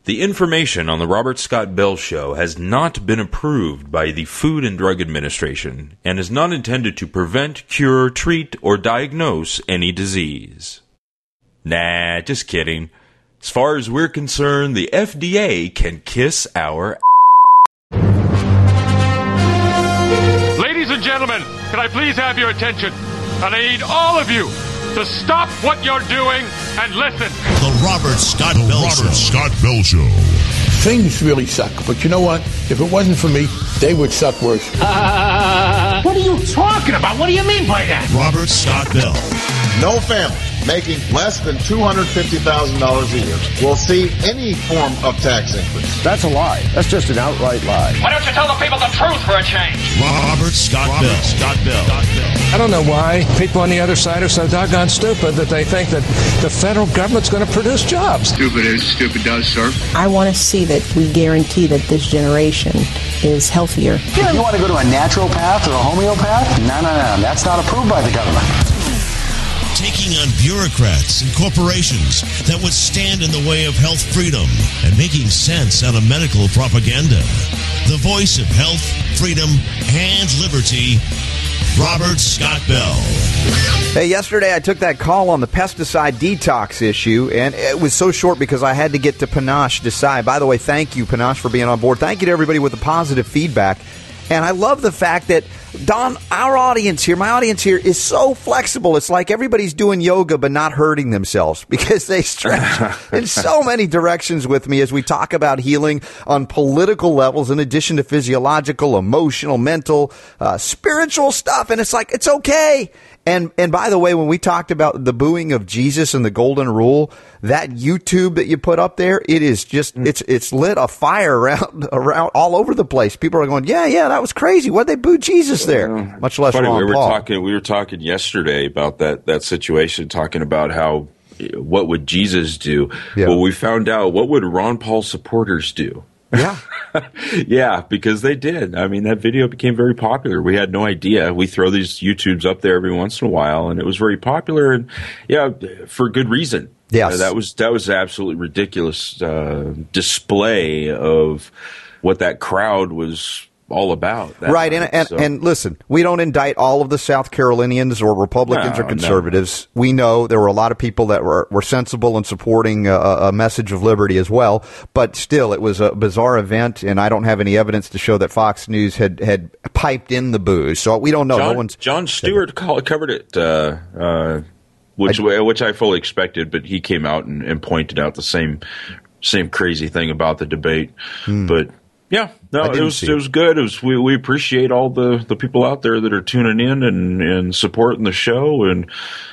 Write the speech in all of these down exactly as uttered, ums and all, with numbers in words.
The information on the Robert Scott Bell Show has not been approved by the Food and Drug Administration and is not intended to prevent, cure, treat, or diagnose any disease. Nah, just kidding. As far as we're concerned, the F D A can kiss our Ladies and gentlemen, can I please have your attention? And I need all of you to stop what you're doing and listen. The Robert Scott the Bell Robert Show. Scott Bell Show. Things really suck, but you know what? If it wasn't for me, they would suck worse. Uh, what are you talking about? What do you mean by that? Robert Scott Bell. No family making less than two hundred fifty thousand dollars a year will see any form of tax increase. That's a lie. That's just an outright lie. Why don't you tell the people the truth for a change? Robert Scott Robert Bell. Scott Bell. I don't know why people on the other side are so doggone stupid that they think that the federal government's going to produce jobs. Stupid is, stupid does, sir. I want to see that we guarantee that this generation is healthier. If you want to go to a natural path or a homeopath, no, no, no. That's not approved by the government. Taking on bureaucrats and corporations that would stand in the way of health freedom and making sense out of medical propaganda. The voice of health, freedom, and liberty, Robert Scott Bell. Hey, yesterday I took that call on the pesticide detox issue, and it was so short because I had to get to Panache Desai. By the way, thank you, Panache, for being on board. Thank you to everybody with the positive feedback. And I love the fact that, Don, our audience here, my audience here, is so flexible. It's like everybody's doing yoga but not hurting themselves because they stretch in so many directions with me as we talk about healing on political levels in addition to physiological, emotional, mental, uh, spiritual stuff. And it's like, it's okay. And and by the way, when we talked about the booing of Jesus and the golden rule, that YouTube that you put up there, it is just, it's it's lit a fire around around all over the place. People are going, yeah, yeah, that was crazy. Why'd they boo Jesus there? Uh, Much less funny, Ron we were Paul. talking we were talking yesterday about that that situation, talking about how what would Jesus do? Yeah. Well, we found out what would Ron Paul supporters do. Yeah. Yeah, because they did. I mean, that video became very popular. We had no idea. We throw these YouTubes up there every once in a while, and it was very popular, and yeah, for good reason. Yes. Uh, that was that was absolutely ridiculous uh, display of what that crowd was all about. Right, night, and and, so. and listen, we don't indict all of the South Carolinians or Republicans No, or conservatives. No. We know there were a lot of people that were, were sensible and supporting a, a message of liberty as well, but still, it was a bizarre event, and I don't have any evidence to show that Fox News had, had piped in the booze, so we don't know. John, no one's Jon Stewart call, covered it, uh, uh, which I, which I fully expected, but he came out and, and pointed out the same same crazy thing about the debate, hmm. but. Yeah, no, it was it was good. It was we, we appreciate all the, the people out there that are tuning in and, and supporting the show. And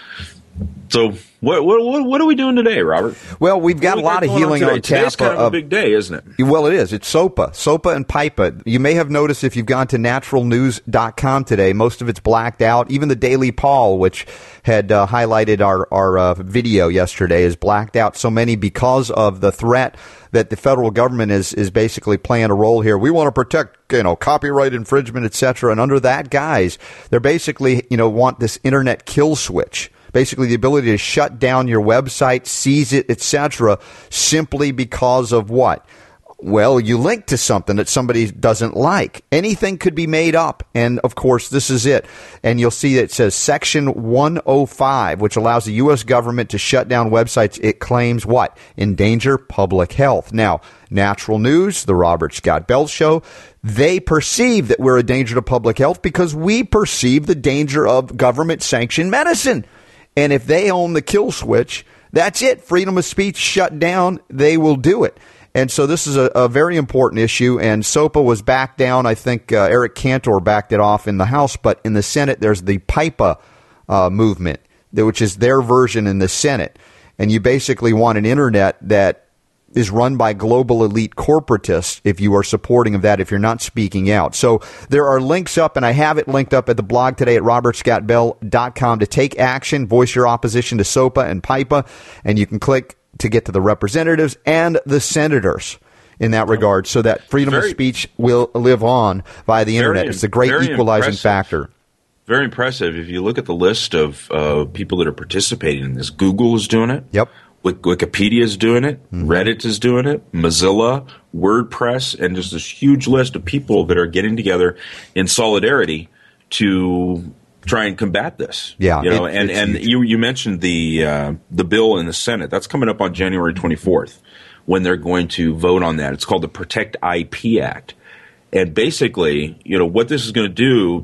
so, what what what are we doing today, Robert? Well, we've got we a lot got of healing on, on tap. Today's kind of a big day, isn't it? Well, it is. It's SOPA, SOPA and PIPA. You may have noticed if you've gone to natural news dot com today, most of it's blacked out. Even the Daily Paul, which had uh, highlighted our our uh, video yesterday, is blacked out. So many because of the threat that the federal government is is basically playing a role here. We want to protect, you know, copyright infringement, et cetera. And under that guise, they're basically, you know, want this internet kill switch. Basically, the ability to shut down your website, seize it, et cetera, simply because of what? Well, you link to something that somebody doesn't like. Anything could be made up. And, of course, this is it. And you'll see that it says Section one oh five, which allows the U S government to shut down websites it claims what? Endanger public health. Now, Natural News, the Robert Scott Bell Show, they perceive that we're a danger to public health because we perceive the danger of government-sanctioned medicine. And if they own the kill switch, that's it. Freedom of speech shut down. They will do it. And so this is a, a very important issue, and SOPA was backed down. I think uh, Eric Cantor backed it off in the House, but in the Senate, there's the PIPA uh, movement, which is their version in the Senate. And you basically want an internet that is run by global elite corporatists if you are supporting of that, if you're not speaking out. So there are links up, and I have it linked up at the blog today at robert scott bell dot com to take action, voice your opposition to SOPA and PIPA, and you can click to get to the representatives and the senators in that regard so that freedom very, of speech will live on via the internet. It's a great equalizing impressive. factor. Very impressive. If you look at the list of uh, people that are participating in this, Google is doing it. Yep. Wikipedia is doing it. Mm-hmm. Reddit is doing it. Mozilla, WordPress, and just this huge list of people that are getting together in solidarity to try and combat this. Yeah, you know, it, and and you you mentioned the uh, the bill in the Senate. That's coming up on January twenty-fourth when they're going to vote on that. It's called the Protect I P Act, and basically, you know, what this is going to do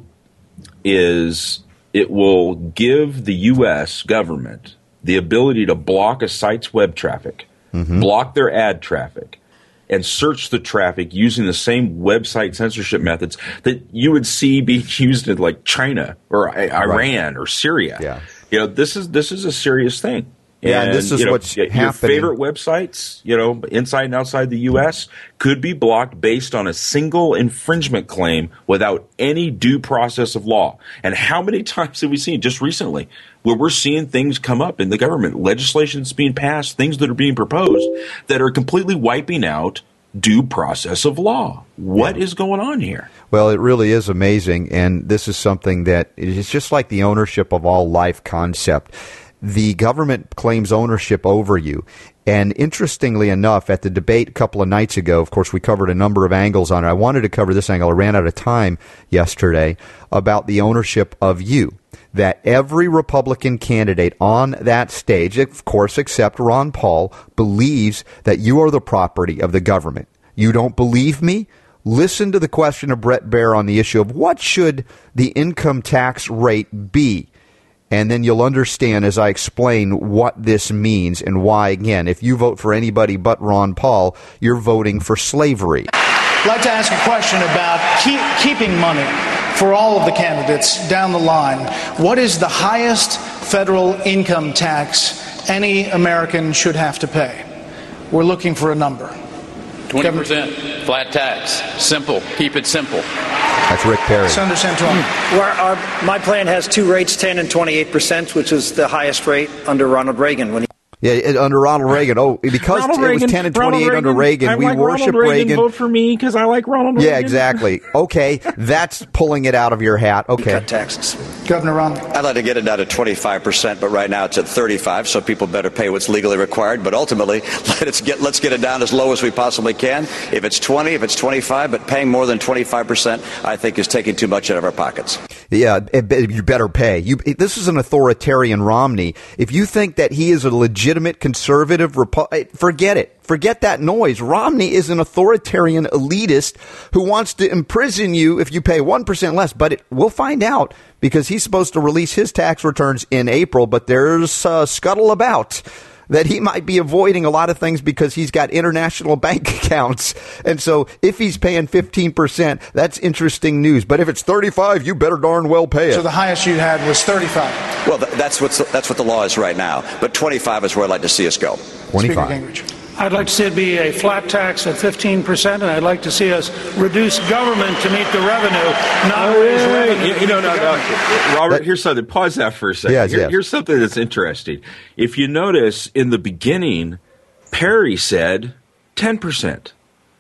is it will give the U S government the ability to block a site's web traffic, mm-hmm. block their ad traffic, and search the traffic using the same website censorship methods that you would see being used in like China or I- Iran right. or Syria. Yeah. You know, this is this is a serious thing. Yeah, and this is you know, what's your happening. Your favorite websites, you know, inside and outside the U S, could be blocked based on a single infringement claim without any due process of law. And how many times have we seen just recently where we're seeing things come up in the government, legislation that's being passed, things that are being proposed that are completely wiping out due process of law? What yeah. is going on here? Well, it really is amazing, and this is something that is just like the ownership of all life concept. The government claims ownership over you. And interestingly enough, at the debate a couple of nights ago, of course, we covered a number of angles on it. I wanted to cover this angle. I ran out of time yesterday about the ownership of you. That every Republican candidate on that stage, of course, except Ron Paul, believes that you are the property of the government. You don't believe me? Listen to the question of Bret Baier on the issue of what should the income tax rate be? And then you'll understand as I explain what this means and why, again, if you vote for anybody but Ron Paul, you're voting for slavery. I'd like to ask a question about keep, keeping money for all of the candidates down the line. What is the highest federal income tax any American should have to pay? We're looking for a number. twenty percent flat tax. Simple. Keep it simple. That's Rick Perry. Senator Santorum. Where our, my plan has two rates, ten and twenty-eight percent, which is the highest rate under Ronald Reagan. When he Yeah, it, under Ronald Reagan. Oh, because Ronald it Reagan, was ten and twenty-eight Ronald under Reagan. I we like worship Ronald Reagan. Reagan. Vote for me because I like Ronald Reagan. Yeah, exactly. Okay, that's pulling it out of your hat. Okay. Cut taxes. Governor Romney. I'd like to get it down to twenty-five percent, but right now it's at thirty-five, so people better pay what's legally required. But ultimately, let's get let's get it down as low as we possibly can. If it's twenty, if it's twenty-five, but paying more than twenty-five percent, I think is taking too much out of our pockets. Yeah, you better pay. You, this is an authoritarian Romney. If you think that he is a legitimate conservative, Repu- forget it. Forget that noise. Romney is an authoritarian elitist who wants to imprison you if you pay one percent less. But it, we'll find out because he's supposed to release his tax returns in April. But there's uh, scuttle about that he might be avoiding a lot of things because he's got international bank accounts. And so if he's paying fifteen percent, that's interesting news. But if it's thirty-five, you better darn well pay it. So the highest you had was thirty-five. Well, that's, what's, that's what the law is right now. But twenty-five is where I'd like to see us go. twenty-five. I'd like to see it be a flat tax at fifteen percent, and I'd like to see us reduce government to meet the revenue, not oh, raise revenue. You, you know, no, no. Robert, that, here's something. Pause that for a second. Yes, Here, yes. Here's something that's interesting. If you notice, in the beginning, Perry said ten percent.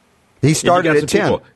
He started at ten. People,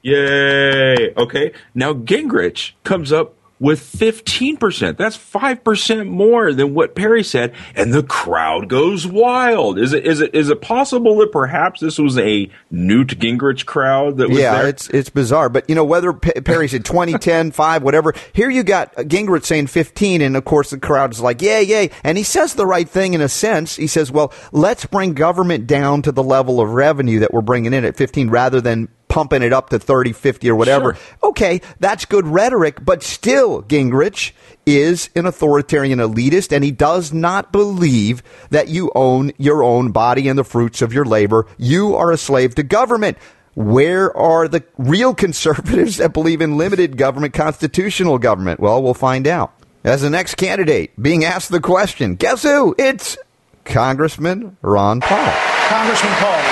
yay. Okay. Now Gingrich comes up with fifteen percent. That's five percent more than what Perry said, and the crowd goes wild. Is it is it is it possible that perhaps this was a Newt Gingrich crowd that was yeah, there? Yeah, it's it's bizarre. But, you know, whether P- Perry said twenty, ten, five, whatever, here you got Gingrich saying fifteen, and, of course, the crowd is like, yay, yay. And he says the right thing in a sense. He says, well, let's bring government down to the level of revenue that we're bringing in at fifteen rather than pumping it up to thirty, fifty, or whatever. Sure. Okay, that's good rhetoric, but still, Gingrich is an authoritarian elitist, and he does not believe that you own your own body and the fruits of your labor. You are a slave to government. Where are the real conservatives that believe in limited government, constitutional government? Well, we'll find out. As the next candidate being asked the question, guess who? It's Congressman Ron Paul. Congressman Paul.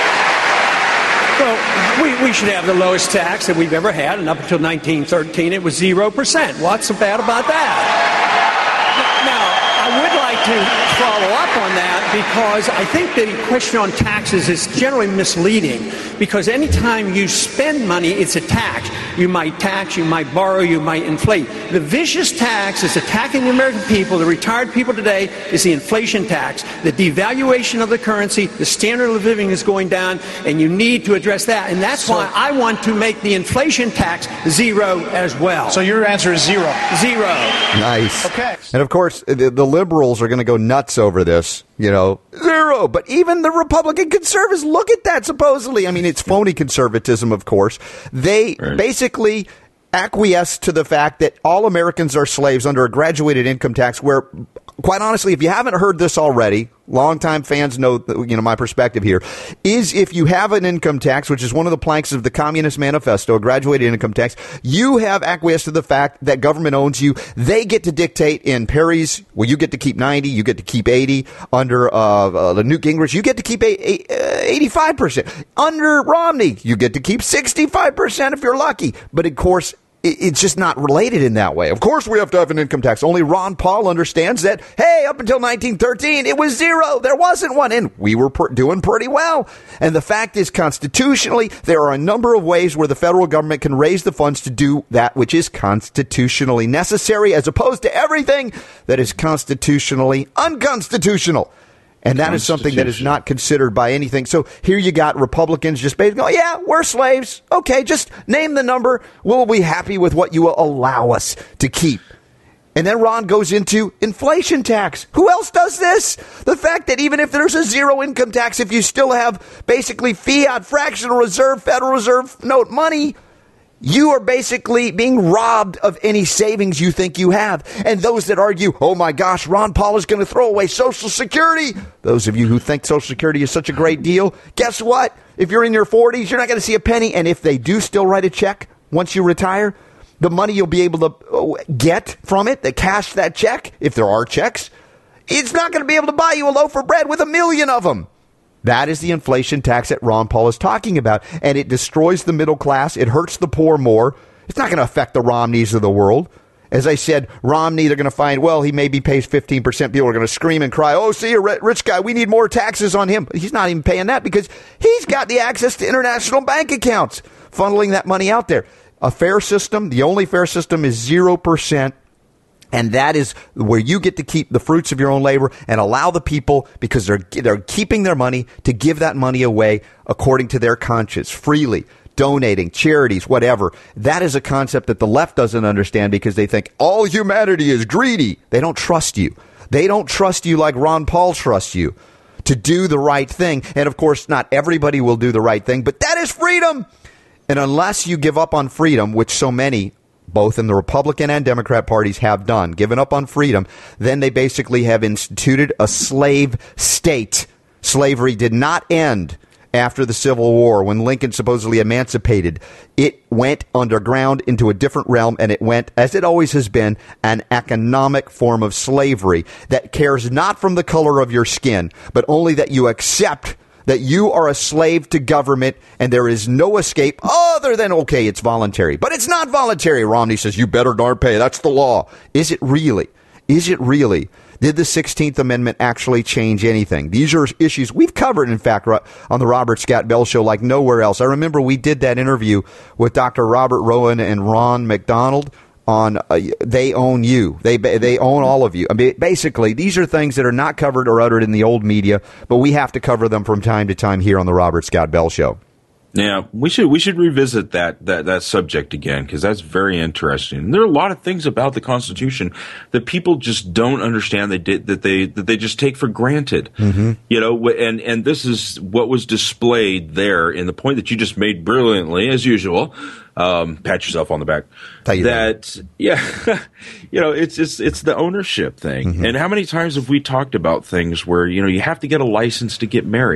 Well, we, we should have the lowest tax that we've ever had, and up until nineteen thirteen, it was zero percent. What's so bad about that? Now, I would like to... follow up on that because I think the question on taxes is generally misleading because anytime you spend money, it's a tax. You might tax, you might borrow, you might inflate. The vicious tax is attacking the American people, the retired people today, is the inflation tax. The devaluation of the currency, the standard of living is going down, and you need to address that. And that's so, why I want to make the inflation tax zero as well. So your answer is zero. Zero. Nice. Okay. And of course, the, the liberals are going to go nuts over this. You know, zero. But even the Republican conservatives look at that, supposedly. I mean, it's phony conservatism, of course. They right. basically acquiesce to the fact that all Americans are slaves under a graduated income tax where, quite honestly, if you haven't heard this already, longtime fans know, you know, my perspective here, is if you have an income tax, which is one of the planks of the Communist Manifesto, a graduated income tax, you have acquiesced to the fact that government owns you. They get to dictate in Perry's, well, you get to keep ninety, you get to keep eighty. Under uh, uh, the Newt Gingrich, you get to keep eighty-five percent. Under Romney, you get to keep sixty-five percent if you're lucky. But of course, it's just not related in that way. Of course, we have to have an income tax. Only Ron Paul understands that, hey, up until nineteen thirteen, it was zero. There wasn't one, and we were per- doing pretty well. And the fact is, constitutionally, there are a number of ways where the federal government can raise the funds to do that which is constitutionally necessary, as opposed to everything that is constitutionally unconstitutional. And that is something that is not considered by anything. So here you got Republicans just basically going, yeah, we're slaves. Okay, just name the number. We'll be happy with what you will allow us to keep. And then Ron goes into inflation tax. Who else does this? The fact that even if there's a zero income tax, if you still have basically fiat, fractional reserve, Federal Reserve note money, you are basically being robbed of any savings you think you have. And those that argue, oh my gosh, Ron Paul is going to throw away Social Security. Those of you who think Social Security is such a great deal, guess what? If you're in your forties, you're not going to see a penny. And if they do still write a check once you retire, the money you'll be able to get from it, they cash that check, if there are checks, it's not going to be able to buy you a loaf of bread with a million of them. That is the inflation tax that Ron Paul is talking about, and it destroys the middle class. It hurts the poor more. It's not going to affect the Romneys of the world. As I said, Romney, they're going to find, well, he maybe pays fifteen percent. People are going to scream and cry, oh, see, a rich guy, we need more taxes on him. But he's not even paying that because he's got the access to international bank accounts, funneling that money out there. A fair system, the only fair system is zero percent. And that is where you get to keep the fruits of your own labor and allow the people, because they're they're keeping their money, to give that money away according to their conscience, freely, donating, charities, whatever. That is a concept that the left doesn't understand because they think all humanity is greedy. They don't trust you. They don't trust you like Ron Paul trusts you to do the right thing. And, of course, not everybody will do the right thing, but that is freedom. And unless you give up on freedom, which so many, both in the Republican and Democrat parties, have done, given up on freedom, then they basically have instituted a slave state. Slavery did not end after the Civil War when Lincoln supposedly emancipated. It went underground into a different realm, and it went, as it always has been, an economic form of slavery that cares not from the color of your skin, but only that you accept that you are a slave to government and there is no escape other than, okay, it's voluntary. But it's not voluntary. Romney says, you better darn pay. That's the law. Is it really? Is it really? Did the sixteenth Amendment actually change anything? These are issues we've covered, in fact, on the Robert Scott Bell Show like nowhere else. I remember we did that interview with Doctor Robert Rowan and Ron McDonald on uh, They Own You. They they own all of you. I mean, basically, these are things that are not covered or uttered in the old media, but we have to cover them from time to time here on the Robert Scott Bell Show. Yeah, we should we should revisit that that, that subject again, because that's very interesting. And there are a lot of things about the Constitution that people just don't understand. They did that they that they just take for granted. Mm-hmm. You know, and and this is what was displayed there in the point that you just made brilliantly, as usual. Um, pat yourself on the back. Tell you that, that. yeah, you know, it's it's it's the ownership thing. Mm-hmm. And how many times have we talked about things where, you know, you have to get a license to get married?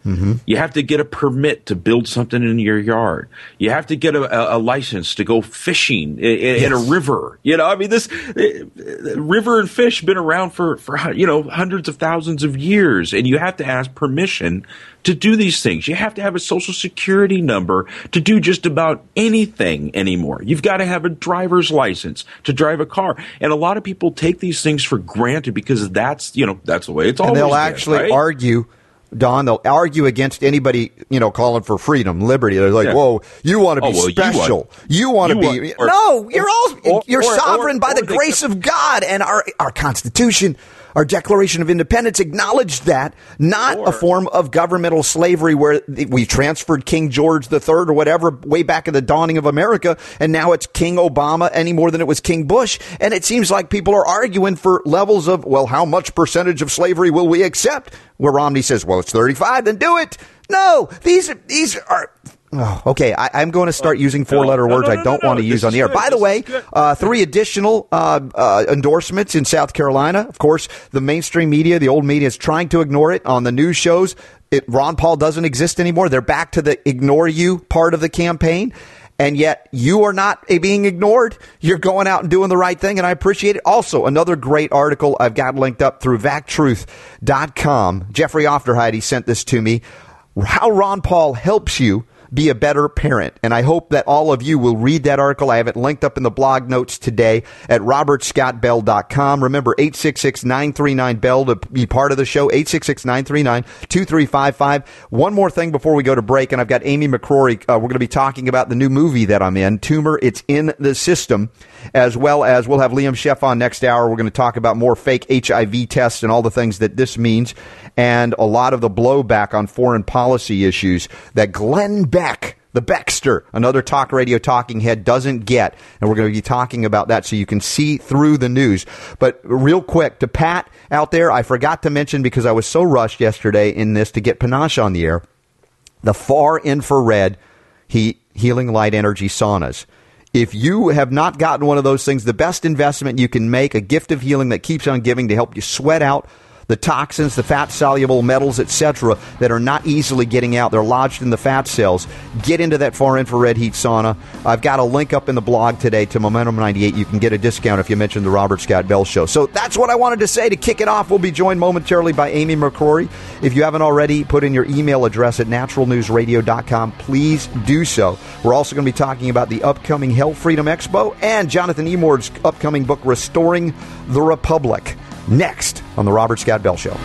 Mm-hmm. You have to get a permit to build something in your yard. You have to get a, a, a license to go fishing in, in, yes. in a river. You know, I mean, this uh, river and fish been around for, for, you know, hundreds of thousands of years, and you have to ask permission to do these things. You have to have a social security number to do just about anything anymore. You've got to have a driver's license to drive a car. And a lot of people take these things for granted because that's, you know, that's the way it's always been. And they'll actually right? argue, Don, they'll argue against anybody, you know, calling for freedom, liberty. They're like, yeah. whoa, you want to be oh, well, special. You want to be. Or, no, you're all, or, you're or, sovereign or, by or the grace of God, and our, our Constitution. Our Declaration of Independence acknowledged that, not or, a form of governmental slavery where we transferred King George the Third or whatever way back in the dawning of America, and now it's King Obama any more than it was King Bush. And it seems like people are arguing for levels of, well, how much percentage of slavery will we accept? Where Romney says, well, it's thirty-five, then do it. No, these are, these are... Oh, okay, I, I'm going to start using four-letter no, words no, no, I don't no, want no. to use this on the air. Good. By the this way, uh, three additional uh, uh, endorsements in South Carolina. Of course, the mainstream media, the old media, is trying to ignore it on the news shows. It, Ron Paul doesn't exist anymore. They're back to the ignore you part of the campaign. And yet you are not being ignored. You're going out and doing the right thing, and I appreciate it. Also, another great article I've got linked up through vac truth dot com. Jeffrey Ofterheide sent this to me. How Ron Paul helps you be a better parent. And I hope that all of you will read that article. I have it linked up in the blog notes today at robert scott bell dot com. Remember, eight six six, nine three nine, B E L L to be part of the show, eight six six, nine three nine, two three five five. One more thing before we go to break, and I've got Amy McCrory. Uh, we're going to be talking about the new movie that I'm in, Tumor, It's in the System, as well as we'll have Liam Sheff on next hour. We're going to talk about more fake H I V tests and all the things that this means, and a lot of the blowback on foreign policy issues that Glenn Beck, the Beckster, another talk radio talking head, doesn't get. And we're going to be talking about that so you can see through the news. But real quick, to Pat out there, I forgot to mention, because I was so rushed yesterday in this to get Panache on the air, the far infrared heat, healing light energy saunas. If you have not gotten one of those things, the best investment you can make, a gift of healing that keeps on giving to help you sweat out the toxins, the fat-soluble metals, et cetera, that are not easily getting out. They're lodged in the fat cells. Get into that far-infrared heat sauna. I've got a link up in the blog today to Momentum ninety-eight. You can get a discount if you mention the Robert Scott Bell Show. So that's what I wanted to say to kick it off. We'll be joined momentarily by Amy McCrory. If you haven't already, put in your email address at natural news radio dot com. Please do so. We're also going to be talking about the upcoming Health Freedom Expo and Jonathan Emord's upcoming book, Restoring the Republic. Next on the Robert Scott Bell Show.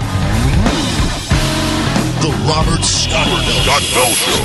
The Robert Scott Bell Show.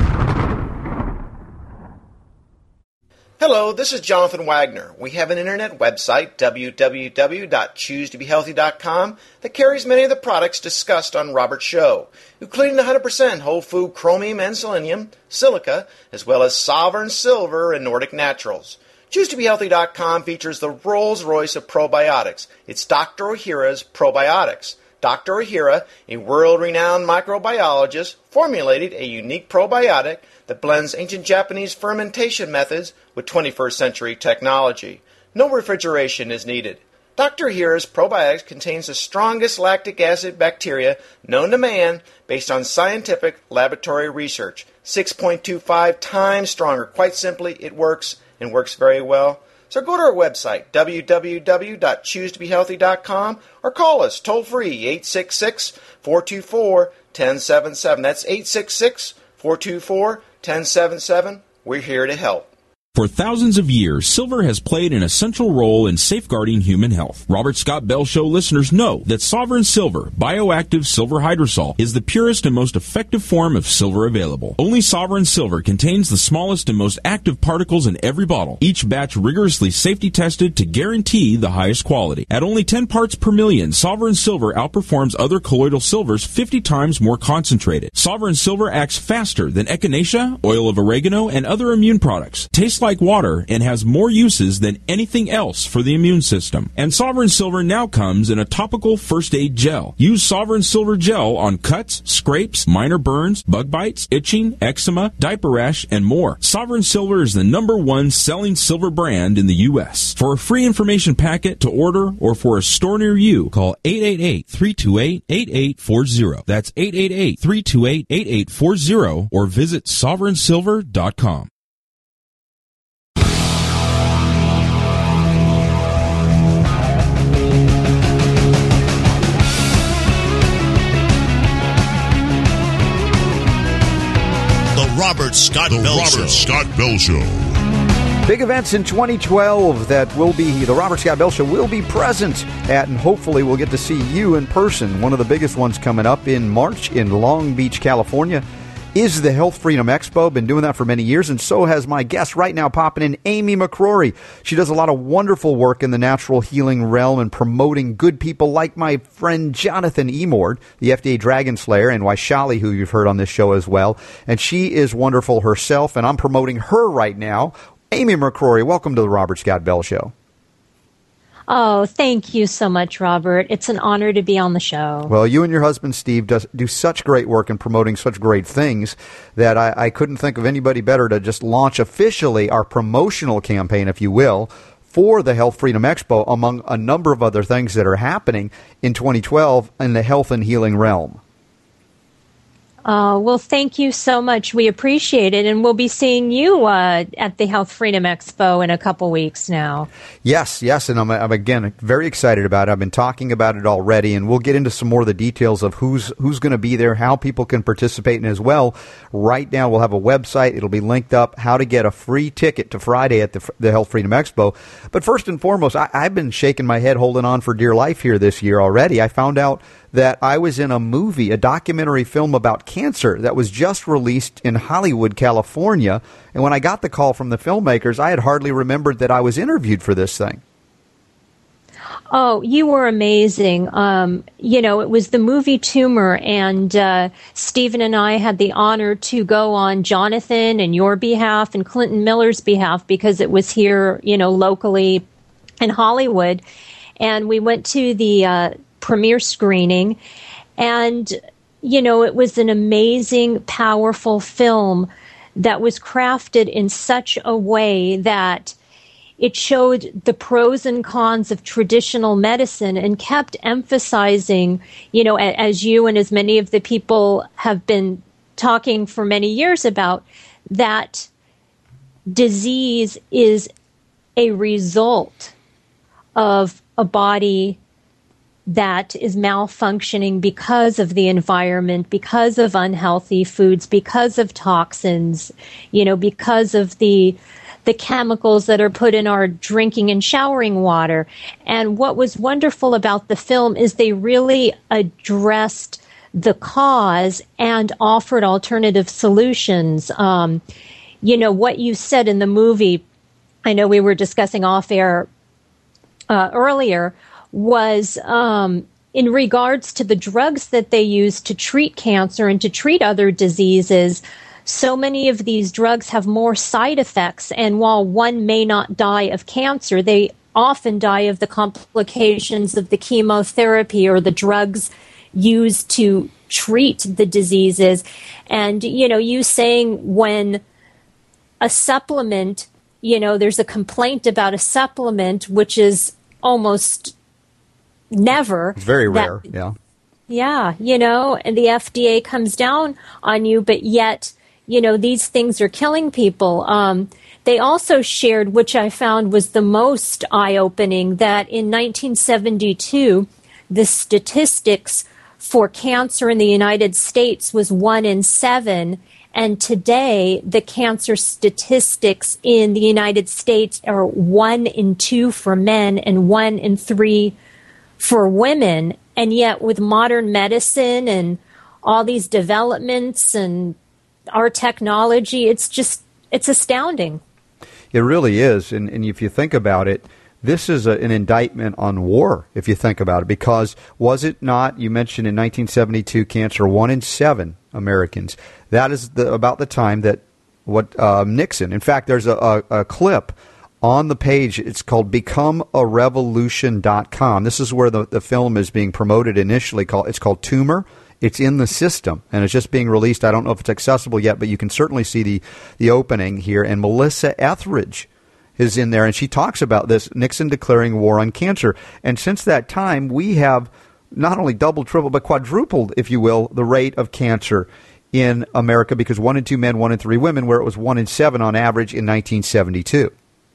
Hello, this is Jonathan Wagner. We have an internet website, w w w dot choose to be healthy dot com, that carries many of the products discussed on Robert's show, including the one hundred percent whole food chromium and selenium, silica, as well as Sovereign Silver and Nordic Naturals. choose to be healthy dot com features the Rolls-Royce of probiotics. It's Doctor Ohhira's Probiotics. Doctor Ohhira, a world-renowned microbiologist, formulated a unique probiotic that blends ancient Japanese fermentation methods with twenty-first century technology. No refrigeration is needed. Doctor Ohhira's Probiotics contains the strongest lactic acid bacteria known to man based on scientific laboratory research. six point two five times stronger. Quite simply, it works and works very well. So go to our website, w w w dot choose to be healthy dot com, or call us toll-free, eight six six, four two four, one zero seven seven. That's eight six six, four two four, one zero seven seven. We're here to help. For thousands of years, silver has played an essential role in safeguarding human health. Robert Scott Bell Show listeners know that Sovereign Silver, bioactive silver hydrosol, is the purest and most effective form of silver available. Only Sovereign Silver contains the smallest and most active particles in every bottle, each batch rigorously safety tested to guarantee the highest quality. At only ten parts per million, Sovereign Silver outperforms other colloidal silvers fifty times more concentrated. Sovereign Silver acts faster than echinacea, oil of oregano, and other immune products. Taste just like water and has more uses than anything else for the immune system. And Sovereign Silver now comes in a topical first aid gel. Use Sovereign Silver gel on cuts, scrapes, minor burns, bug bites, itching, eczema, diaper rash, and more. Sovereign Silver is the number one selling silver brand in the U S. For a free information packet to order or for a store near you, call eight eight eight, three two eight, eight eight four zero. That's eight eight eight, three two eight, eight eight four zero or visit sovereign silver dot com. The Robert Scott The Bell Robert Show. Scott Bell Show. Big events in twenty twelve that will be, the Robert Scott Bell Show will be present at, and hopefully we'll get to see you in person. One of the biggest ones coming up in March in Long Beach, California, is the Health Freedom Expo. Been doing that for many years, and so has my guest right now popping in, Amy McCrory. She does a lot of wonderful work in the natural healing realm and promoting good people like my friend Jonathan Emord, the F D A Dragon Slayer, and Waishali, who you've heard on this show as well. And she is wonderful herself, and I'm promoting her right now. Amy McCrory, welcome to the Robert Scott Bell Show. Oh, thank you so much, Robert. It's an honor to be on the show. Well, you and your husband, Steve, does, do such great work in promoting such great things that I, I couldn't think of anybody better to just launch officially our promotional campaign, if you will, for the Health Freedom Expo, among a number of other things that are happening in twenty twelve in the health and healing realm. Uh, well, thank you so much. We appreciate it. And we'll be seeing you uh, at the Health Freedom Expo in a couple weeks now. Yes, yes. And I'm, I'm, again, very excited about it. I've been talking about it already, and we'll get into some more of the details of who's who's going to be there, how people can participate in as well. Right now, we'll have a website. It'll be linked up, how to get a free ticket to Friday at the, the Health Freedom Expo. But first and foremost, I, I've been shaking my head, holding on for dear life here this year already. I found out that I was in a movie, a documentary film about cancer that was just released in Hollywood, California. And when I got the call from the filmmakers, I had hardly remembered that I was interviewed for this thing. Oh, you were amazing. Um, you know, it was the movie Tumor, and uh, Stephen and I had the honor to go on Jonathan and your behalf and Clinton Miller's behalf because it was here, you know, locally in Hollywood. And we went to the uh, premiere screening, and you know, it was an amazing, powerful film that was crafted in such a way that it showed the pros and cons of traditional medicine and kept emphasizing, you know, as you and as many of the people have been talking for many years about, that disease is a result of a body that is malfunctioning because of the environment, because of unhealthy foods, because of toxins, you know, because of the the chemicals that are put in our drinking and showering water. And what was wonderful about the film is they really addressed the cause and offered alternative solutions. Um, you know, what you said in the movie, I know we were discussing off air uh, earlier, was um, in regards to the drugs that they use to treat cancer and to treat other diseases. So many of these drugs have more side effects, and while one may not die of cancer, they often die of the complications of the chemotherapy or the drugs used to treat the diseases. And, you know, you saying when a supplement, you know, there's a complaint about a supplement, which is almost never. It's very that, rare, yeah. Yeah, you know, and the F D A comes down on you, but yet, you know, these things are killing people. Um, they also shared, which I found was the most eye-opening, that in nineteen seventy-two, the statistics for cancer in the United States was one in seven, and today the cancer statistics in the United States are one in two for men and one in three for women. And yet with modern medicine and all these developments and our technology, it's just, it's astounding. It really is. And, and if you think about it, this is a, an indictment on war, if you think about it, because was it not, you mentioned in nineteen seventy-two, cancer, one in seven Americans. That is the, about the time that what uh, Nixon. In fact, there's a, a, a clip on the page. It's called become a revolution dot com. This is where the, the film is being promoted initially. Called It's called Tumor. It's in the system, and it's just being released. I don't know if it's accessible yet, but you can certainly see the, the opening here. And Melissa Etheridge is in there, and she talks about this, Nixon declaring war on cancer. And since that time, we have not only doubled, tripled, but quadrupled, if you will, the rate of cancer in America, because one in two men, one in three women, where it was one in seven on average in nineteen seventy-two.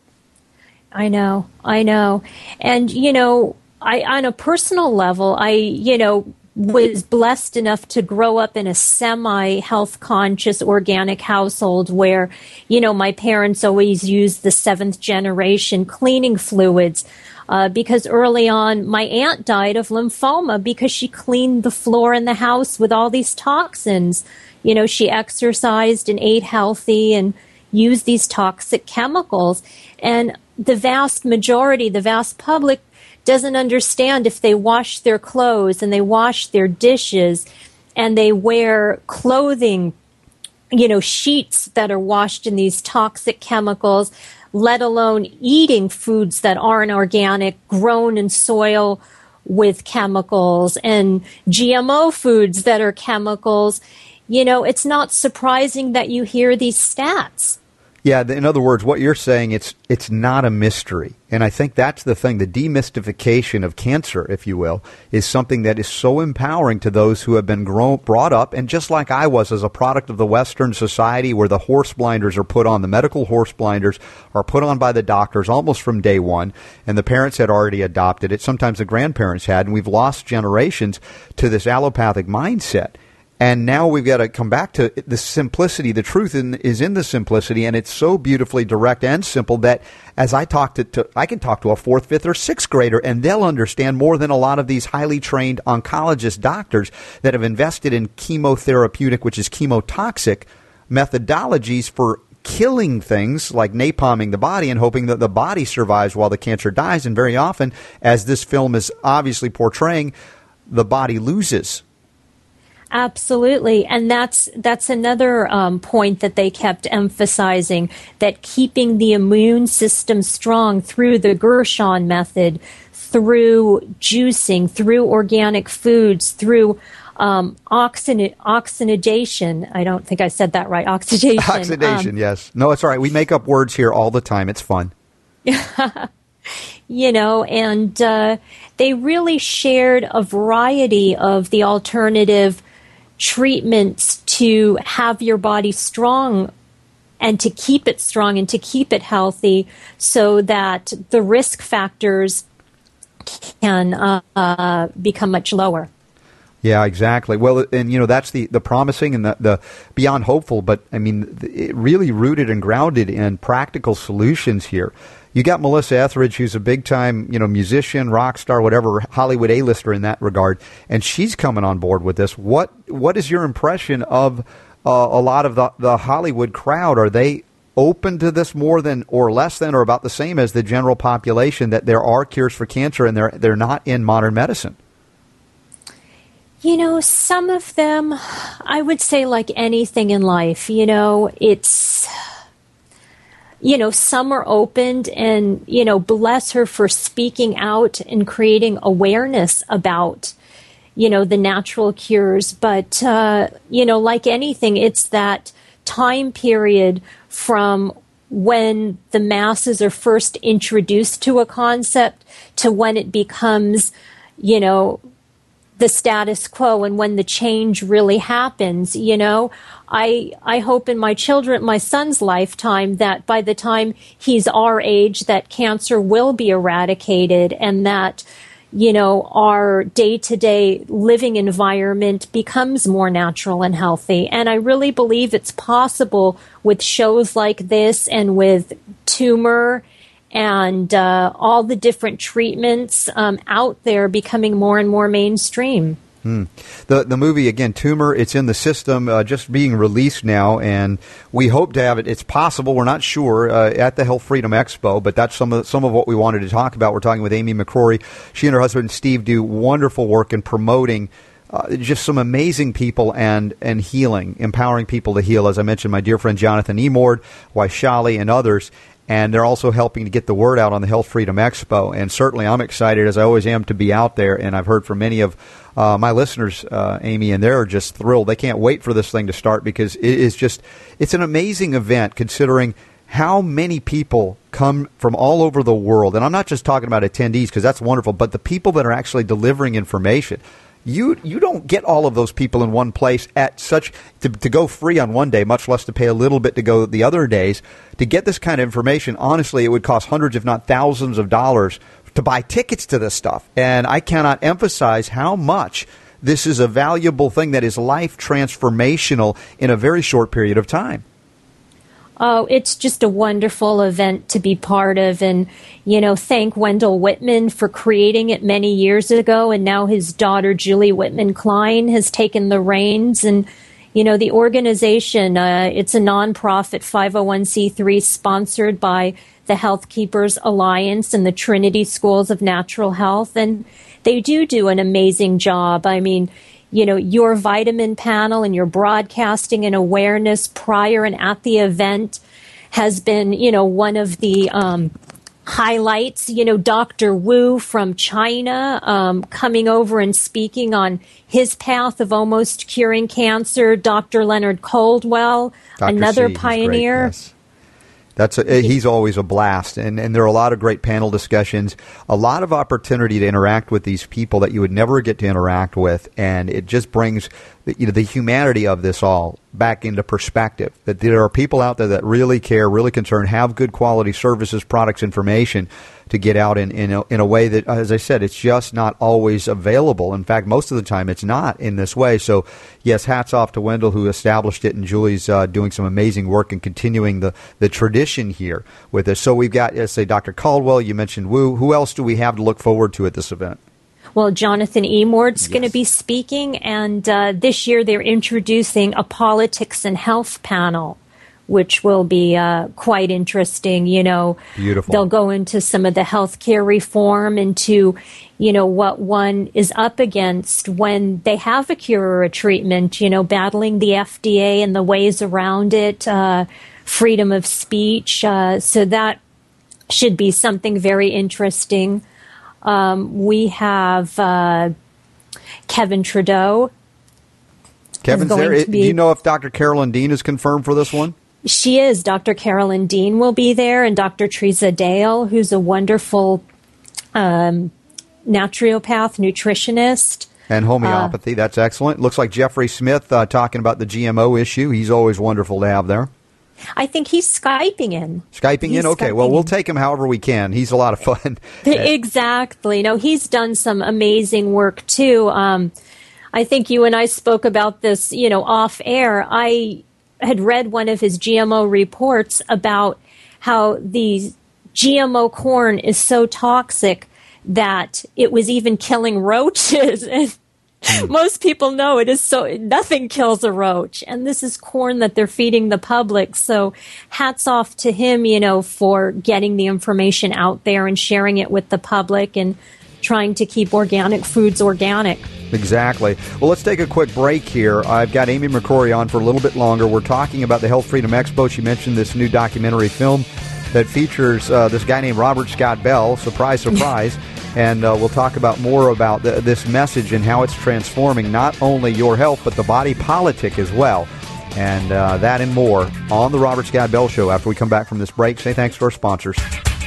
I know, I know. And, you know, I on a personal level, I, you know, was blessed enough to grow up in a semi-health conscious organic household where, you know, my parents always used the seventh generation cleaning fluids uh, because early on my aunt died of lymphoma because she cleaned the floor in the house with all these toxins. You know, she exercised and ate healthy and used these toxic chemicals. And the vast majority, the vast public, doesn't understand if they wash their clothes and they wash their dishes and they wear clothing, you know, sheets that are washed in these toxic chemicals, let alone eating foods that aren't organic, grown in soil with chemicals, and G M O foods that are chemicals. You know, it's not surprising that you hear these stats. Yeah, in other words, what you're saying, it's it's not a mystery. And I think that's the thing. The demystification of cancer, if you will, is something that is so empowering to those who have been grown, brought up, and just like I was as a product of the Western society where the horse blinders are put on, the medical horse blinders are put on by the doctors almost from day one, and the parents had already adopted it. Sometimes the grandparents had, and we've lost generations to this allopathic mindset. And now we've got to come back to the simplicity. The truth in, is in the simplicity, and it's so beautifully direct and simple that as I talk to, to, I can talk to a fourth, fifth, or sixth grader, and they'll understand more than a lot of these highly trained oncologist doctors that have invested in chemotherapeutic, which is chemotoxic, methodologies for killing things like napalming the body and hoping that the body survives while the cancer dies. And very often, as this film is obviously portraying, the body loses. Absolutely. And that's that's another um, point that they kept emphasizing, that keeping the immune system strong through the Gershon method, through juicing, through organic foods, through um, oxygen- oxygenation. I don't think I said that right. Oxidation. Oxidation, um, yes. No, it's all right. We make up words here all the time. It's fun. You know, and uh, they really shared a variety of the alternative treatments to have your body strong and to keep it strong and to keep it healthy so that the risk factors can uh, uh, become much lower. Yeah, exactly. Well, and, you know, that's the, the promising and the, the beyond hopeful, but, I mean, it really rooted and grounded in practical solutions here. You got Melissa Etheridge, who's a big-time, you know, musician, rock star, whatever, Hollywood A-lister in that regard, and she's coming on board with this. What What is your impression of uh, a lot of the, the Hollywood crowd? Are they open to this more than or less than or about the same as the general population, that there are cures for cancer and they're they're not in modern medicine? You know, some of them, I would say like anything in life, you know, it's... You know, some are opened, and, you know, bless her for speaking out and creating awareness about, you know, the natural cures. But, uh, you know, like anything, it's that time period from when the masses are first introduced to a concept to when it becomes, you know, the status quo and when the change really happens. You know, I I hope in my children, my son's lifetime, that by the time he's our age, that cancer will be eradicated and that, you know, our day-to-day living environment becomes more natural and healthy. And I really believe it's possible with shows like this and with Tumor and uh, all the different treatments um, out there becoming more and more mainstream. Hmm. The the movie, again, Tumor, it's in the system, uh, just being released now, and we hope to have it. It's possible, we're not sure, uh, at the Health Freedom Expo, but that's some of, some of what we wanted to talk about. We're talking with Amy McCrory. She and her husband, Steve, do wonderful work in promoting uh, just some amazing people and, and healing, empowering people to heal. As I mentioned, my dear friend Jonathan Emord, Waishali, and others. And they're also helping to get the word out on the Health Freedom Expo. And certainly I'm excited, as I always am, to be out there. And I've heard from many of uh, my listeners, uh, Amy, and they're just thrilled. They can't wait for this thing to start because it is just, it's an amazing event considering how many people come from all over the world. And I'm not just talking about attendees because that's wonderful, but the people that are actually delivering information. You you don't get all of those people in one place at such to, to go free on one day, much less to pay a little bit to go the other days. To get this kind of information, honestly, it would cost hundreds, if not thousands of dollars to buy tickets to this stuff. And I cannot emphasize how much this is a valuable thing that is life transformational in a very short period of time. Oh, it's just a wonderful event to be part of. And, you know, thank Wendell Whitman for creating it many years ago. And now his daughter, Julie Whitman Klein, has taken the reins. And, you know, the organization, uh, it's a nonprofit five oh one c three sponsored by the Health Keepers Alliance and the Trinity Schools of Natural Health. And they do do an amazing job. I mean, you know, your vitamin panel and your broadcasting and awareness prior and at the event has been, you know, one of the um, highlights. You know, Doctor Wu from China um, coming over and speaking on his path of almost curing cancer. Doctor Leonard Coldwell, Doctor another C, pioneer. Great, yes. That's a, he's always a blast, and, and there are a lot of great panel discussions, a lot of opportunity to interact with these people that you would never get to interact with, and it just brings the, you know, the humanity of this all back into perspective, that there are people out there that really care, really concerned, have good quality services, products, information to get out in, in, a, in a way that, as I said, it's just not always available. In fact, most of the time it's not in this way. So, yes, hats off to Wendell who established it, and Julie's uh, doing some amazing work and continuing the, the tradition here with this. So we've got, let's say, Doctor Caldwell, you mentioned Wu. Who else do we have to look forward to at this event? Well, Jonathan Emord's yes. going to be speaking, and uh, this year they're introducing a politics and health panel, which will be uh, quite interesting. You know, beautiful. They'll go into some of the healthcare reform, into, you know, what one is up against when they have a cure or a treatment, you know, battling the F D A and the ways around it, uh, freedom of speech. Uh, so that should be something very interesting. Um, we have uh, Kevin Trudeau. Kevin's there. Be, Do you know if Doctor Carolyn Dean is confirmed for this one? She is. Doctor Carolyn Dean will be there, and Doctor Teresa Dale, who's a wonderful um, naturopath, nutritionist. And homeopathy. Uh, That's excellent. Looks like Jeffrey Smith uh, talking about the G M O issue. He's always wonderful to have there. I think he's Skyping in. Skyping he's in? Okay, Skyping well, we'll take him however we can. He's a lot of fun. Exactly. No, he's done some amazing work, too. Um, I think you and I spoke about this, you know, off air. I had read one of his G M O reports about how the G M O corn is so toxic that it was even killing roaches. And most people know it is so, nothing kills a roach. And this is corn that they're feeding the public. So hats off to him, you know, for getting the information out there and sharing it with the public and trying to keep organic foods organic. Exactly. Well, let's take a quick break here. I've got Amy McCrory on for a little bit longer. We're talking about the Health Freedom Expo. She mentioned this new documentary film that features uh, this guy named Robert Scott Bell. Surprise, surprise. And uh, we'll talk about more about the, this message and how it's transforming not only your health, but the body politic as well. And uh, that and more on the Robert Scott Bell Show after we come back from this break. Say thanks to our sponsors.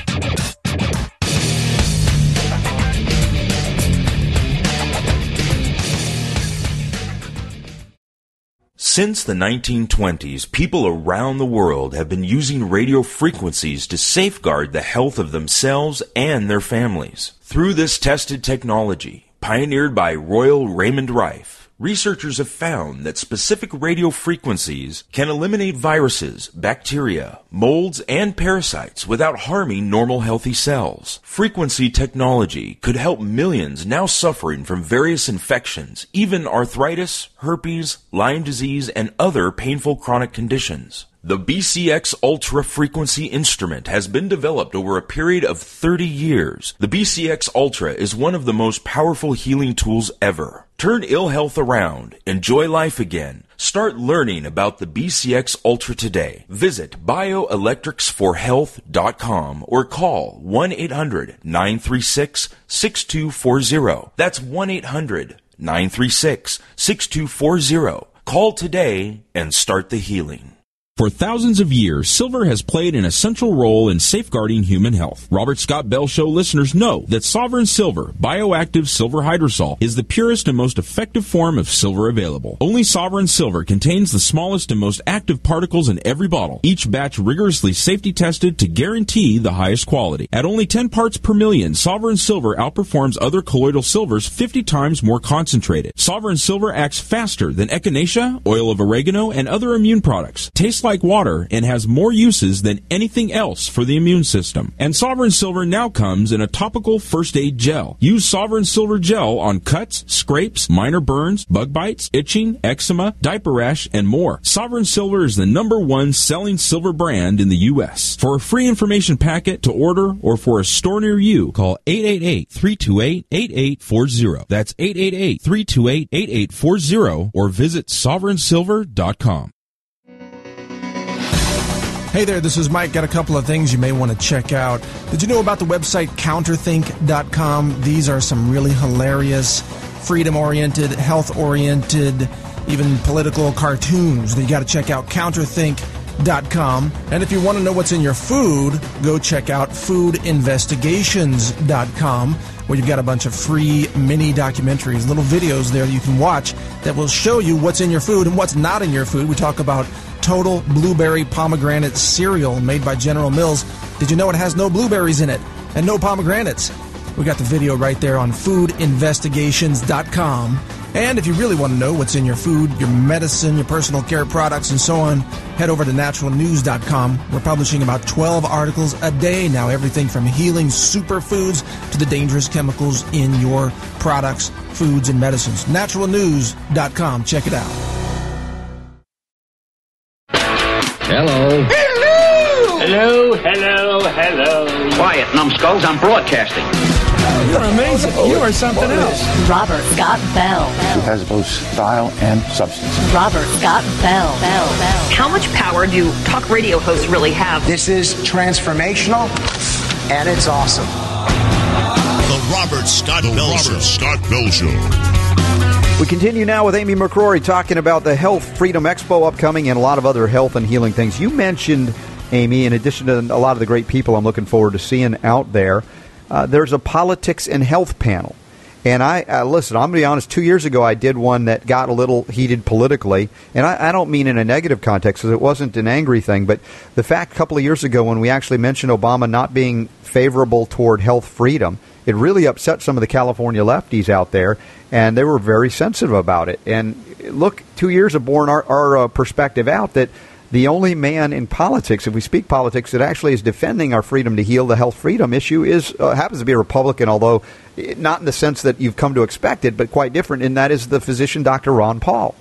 Since the nineteen twenties, people around the world have been using radio frequencies to safeguard the health of themselves and their families. Through this tested technology, pioneered by Royal Raymond Rife, researchers have found that specific radio frequencies can eliminate viruses, bacteria, molds, and parasites without harming normal healthy cells. Frequency technology could help millions now suffering from various infections, even arthritis, herpes, Lyme disease, and other painful chronic conditions. The B C X Ultra Frequency instrument has been developed over a period of thirty years. The B C X Ultra is one of the most powerful healing tools ever. Turn ill health around. Enjoy life again. Start learning about the B C X Ultra today. Visit bioelectrics for health dot com or call one eight hundred nine three six six two four zero. That's one eight hundred nine three six six two four zero. Call today and start the healing. For thousands of years, silver has played an essential role in safeguarding human health. Robert Scott Bell Show listeners know that Sovereign Silver, bioactive silver hydrosol, is the purest and most effective form of silver available. Only Sovereign Silver contains the smallest and most active particles in every bottle, each batch rigorously safety tested to guarantee the highest quality. At only ten parts per million, Sovereign Silver outperforms other colloidal silvers fifty times more concentrated. Sovereign Silver acts faster than echinacea, oil of oregano, and other immune products. Tastes like water and has more uses than anything else for the immune system. And Sovereign Silver now comes in a topical first aid gel. Use Sovereign Silver gel on cuts, scrapes, minor burns, bug bites, itching, eczema, diaper rash, and more. Sovereign Silver is the number one selling silver brand in the U S. For a free information packet to order or for a store near you, call eight eight eight, three two eight, eight eight four zero. That's eight eight eight, three two eight, eight eight four zero or visit sovereign silver dot com. Hey there, this is Mike. Got a couple of things you may want to check out. Did you know about the website counterthink dot com? These are some really hilarious, freedom-oriented, health-oriented, even political cartoons that you got to check out. counterthink dot com. And if you want to know what's in your food, go check out food investigations dot com, where you've got a bunch of free mini documentaries, little videos there you can watch that will show you what's in your food and what's not in your food. We talk about Total Blueberry Pomegranate Cereal made by General Mills. Did you know it has no blueberries in it and no pomegranates? We got the video right there on food investigations dot com. And if you really want to know what's in your food, your medicine, your personal care products, and so on, head over to natural news dot com. We're publishing about twelve articles a day now, everything from healing superfoods to the dangerous chemicals in your products, foods, and medicines. natural news dot com. Check it out. Hello. Hello! Hello, hello, hello. Quiet, numbskulls, I'm broadcasting. You're amazing. You are something else. Robert Scott Bell. He has both style and substance. Robert Scott Bell. Bell. Bell. How much power do talk radio hosts really have? This is transformational, and it's awesome. The Robert Scott the Bell Robert Show. Scott Bell Show. We continue now with Amy McCrory talking about the Health Freedom Expo upcoming and a lot of other health and healing things. You mentioned, Amy, in addition to a lot of the great people I'm looking forward to seeing out there, uh, there's a politics and health panel. And I, uh, listen, I'm going to be honest, two years ago I did one that got a little heated politically. And I, I don't mean in a negative context, because it wasn't an angry thing. But the fact a couple of years ago when we actually mentioned Obama not being favorable toward health freedom, it really upset some of the California lefties out there. And they were very sensitive about it. And look, two years have borne our, our uh, perspective out that the only man in politics, if we speak politics, that actually is defending our freedom to heal, the health freedom issue, is uh, happens to be a Republican, although not in the sense that you've come to expect it, but quite different, and that is the physician, Doctor Ron Paul.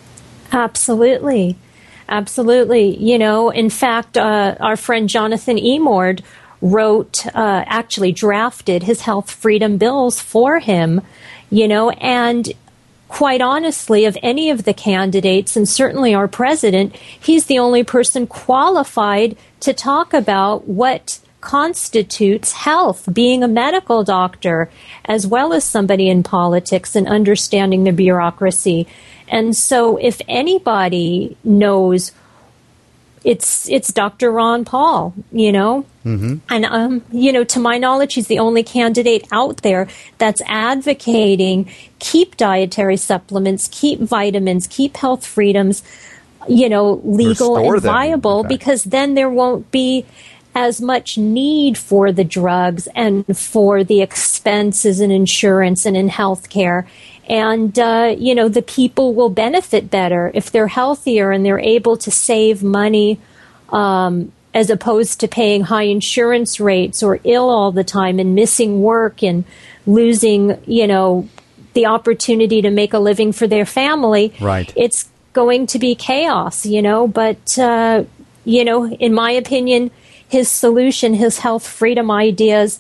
Absolutely. Absolutely. You know, in fact, uh, our friend Jonathan Emord wrote, uh, actually drafted his health freedom bills for him, you know, and quite honestly, of any of the candidates, and certainly our president, he's the only person qualified to talk about what constitutes health, being a medical doctor, as well as somebody in politics and understanding the bureaucracy. And so if anybody knows, it's it's Doctor Ron Paul, you know. Mm-hmm. And, um, you know, to my knowledge, he's the only candidate out there that's advocating keep dietary supplements, keep vitamins, keep health freedoms, you know, legal Restore and viable, them, because then there won't be as much need for the drugs and for the expenses in insurance and in health care. And, uh, you know, the people will benefit better if they're healthier and they're able to save money, um, as opposed to paying high insurance rates or ill all the time and missing work and losing, you know, the opportunity to make a living for their family. Right. It's going to be chaos, you know, but, uh, you know, in my opinion, his solution, his health freedom ideas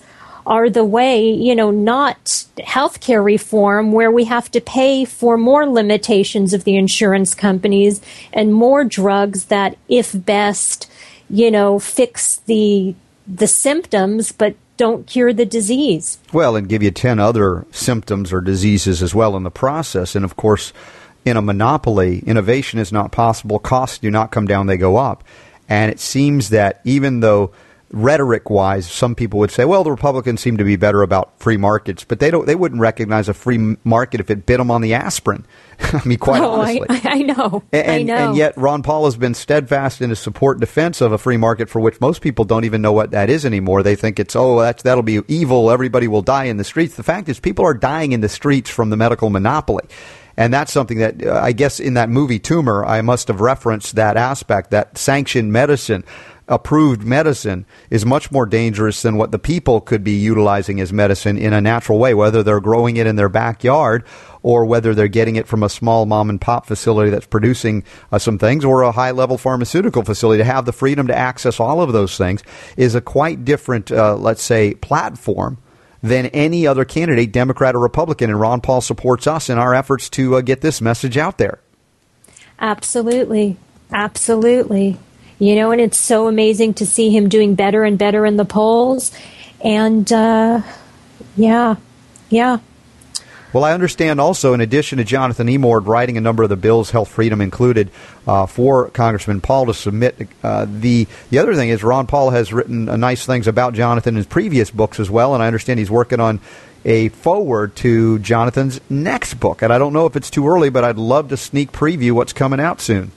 are the way, you know, not healthcare reform where we have to pay for more limitations of the insurance companies and more drugs that, if best, you know, fix the the symptoms but don't cure the disease. Well, and give you ten other symptoms or diseases as well in the process. And, of course, in a monopoly, innovation is not possible. Costs do not come down, they go up. And it seems that even though rhetoric-wise, some people would say, well, the Republicans seem to be better about free markets, but they don't. They wouldn't recognize a free market if it bit them on the aspirin. I mean, quite oh, honestly. I, I know. And, I know. And yet Ron Paul has been steadfast in his support and defense of a free market for which most people don't even know what that is anymore. They think it's, oh, that's, that'll be evil. Everybody will die in the streets. The fact is people are dying in the streets from the medical monopoly. And that's something that uh, I guess in that movie Tumor, I must have referenced that aspect, that sanctioned medicine, approved medicine is much more dangerous than what the people could be utilizing as medicine in a natural way, whether they're growing it in their backyard or whether they're getting it from a small mom and pop facility that's producing uh, some things, or a high level pharmaceutical facility. To have the freedom to access all of those things is a quite different, uh, let's say, platform than any other candidate, Democrat or Republican. And Ron Paul supports us in our efforts to uh, get this message out there. Absolutely. Absolutely. You know, and it's so amazing to see him doing better and better in the polls. And, uh, yeah, yeah. Well, I understand also, in addition to Jonathan Emord writing a number of the bills, health freedom included, uh, for Congressman Paul to submit, uh, the the other thing is Ron Paul has written uh, nice things about Jonathan in his previous books as well, and I understand he's working on a foreword to Jonathan's next book. And I don't know if it's too early, but I'd love to sneak preview what's coming out soon.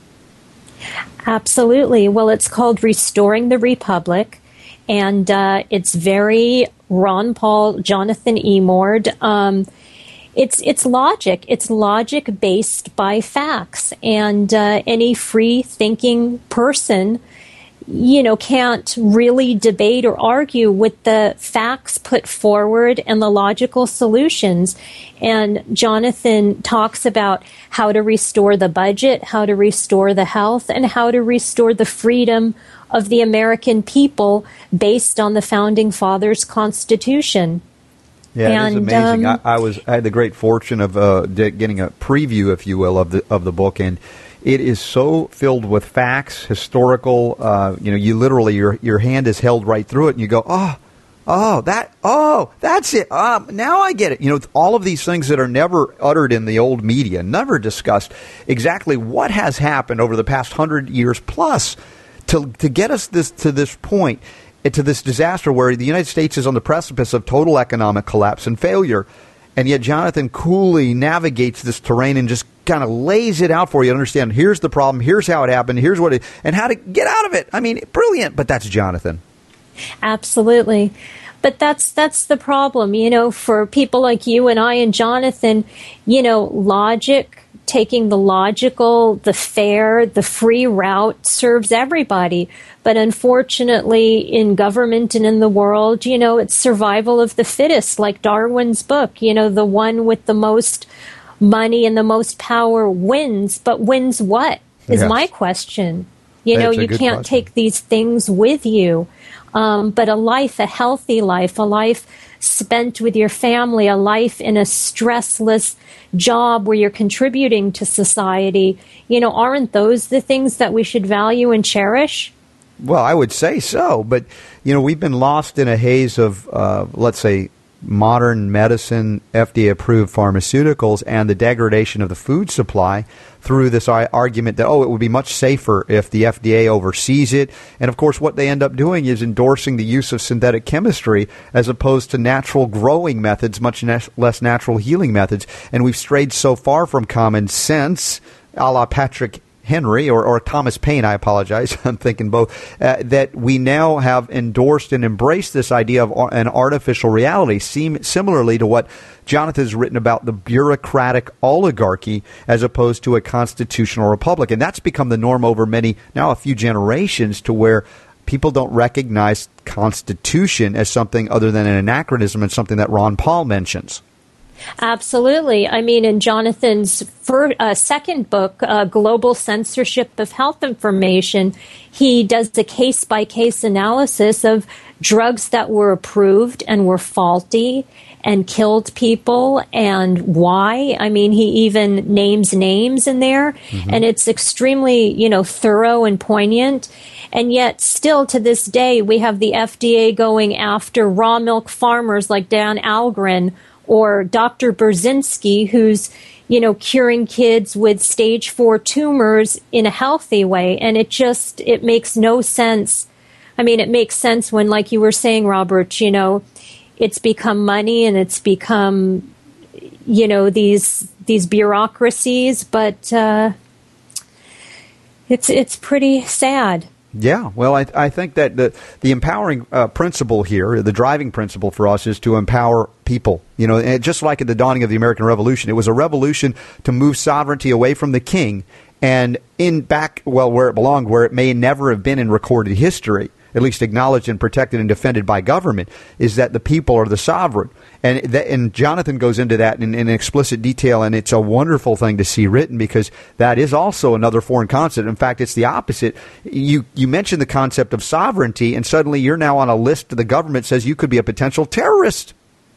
Absolutely. Well, it's called Restoring the Republic, and uh, it's very Ron Paul, Jonathan Emord. Um, it's it's logic. It's logic based by facts, and uh, any free-thinking person, you know, can't really debate or argue with the facts put forward and the logical solutions. And Jonathan talks about how to restore the budget, how to restore the health, and how to restore the freedom of the American people based on the Founding Fathers' Constitution. Yeah, and, it is amazing. Um, I, I was I had the great fortune of uh, getting a preview, if you will, of the of the book, and it is so filled with facts, historical. Uh, you know, you literally your your hand is held right through it, and you go, oh, oh, that, oh, that's it. Um, now I get it. You know, all of these things that are never uttered in the old media, never discussed. Exactly what has happened over the past hundred years plus to to get us this to this point, to this disaster where the United States is on the precipice of total economic collapse and failure. And yet Jonathan coolly navigates this terrain and just kind of lays it out for you to understand, here's the problem, here's how it happened, here's what it, and how to get out of it. I mean, brilliant, but that's Jonathan. Absolutely. But that's that's the problem, you know, for people like you and I and Jonathan, you know, logic, taking the logical, the fair, the free route serves everybody. But unfortunately, in government and in the world, you know, it's survival of the fittest, like Darwin's book. You know, the one with the most money and the most power wins. But wins what is Yes. my question. You know, That's a you good can't question. take these things with you. Um, but a life, a healthy life, a life spent with your family, a life in a stressless job where you're contributing to society, you know, aren't those the things that we should value and cherish? Well, I would say so, but, you know, we've been lost in a haze of, uh, let's say, modern medicine, F D A-approved pharmaceuticals, and the degradation of the food supply through this ar- argument that, oh, it would be much safer if the F D A oversees it. And, of course, what they end up doing is endorsing the use of synthetic chemistry as opposed to natural growing methods, much na- less natural healing methods. And we've strayed so far from common sense, a la Patrick Henry or, or Thomas Paine, I apologize, I'm thinking both, uh, that we now have endorsed and embraced this idea of ar- an artificial reality, seem similarly to what Jonathan has written about the bureaucratic oligarchy as opposed to a constitutional republic. And that's become the norm over many, now a few generations, to where people don't recognize Constitution as something other than an anachronism and something that Ron Paul mentions. Absolutely. I mean, in Jonathan's fir- uh, second book, uh, Global Censorship of Health Information, he does a case-by-case analysis of drugs that were approved and were faulty and killed people and why. I mean, he even names names in there, mm-hmm. and it's extremely, you know, thorough and poignant. And yet still to this day, we have the F D A going after raw milk farmers like Dan Algren or Doctor Brzezinski, who's, you know, curing kids with stage four tumors in a healthy way. And it just, it makes no sense. I mean, it makes sense when, like you were saying, Robert, you know, it's become money and it's become, you know, these these bureaucracies, but uh, it's it's pretty sad. Yeah, well, I, I think that the the empowering uh, principle here, the driving principle for us, is to empower people. You know, and just like at the dawning of the American Revolution, it was a revolution to move sovereignty away from the king and in back, well, where it belonged, where it may never have been in recorded history, at least acknowledged and protected and defended by government, is that the people are the sovereign. And that, and Jonathan goes into that in, in explicit detail, and it's a wonderful thing to see written because that is also another foreign concept. In fact, it's the opposite. You you mentioned the concept of sovereignty, and suddenly you're now on a list the government says you could be a potential terrorist.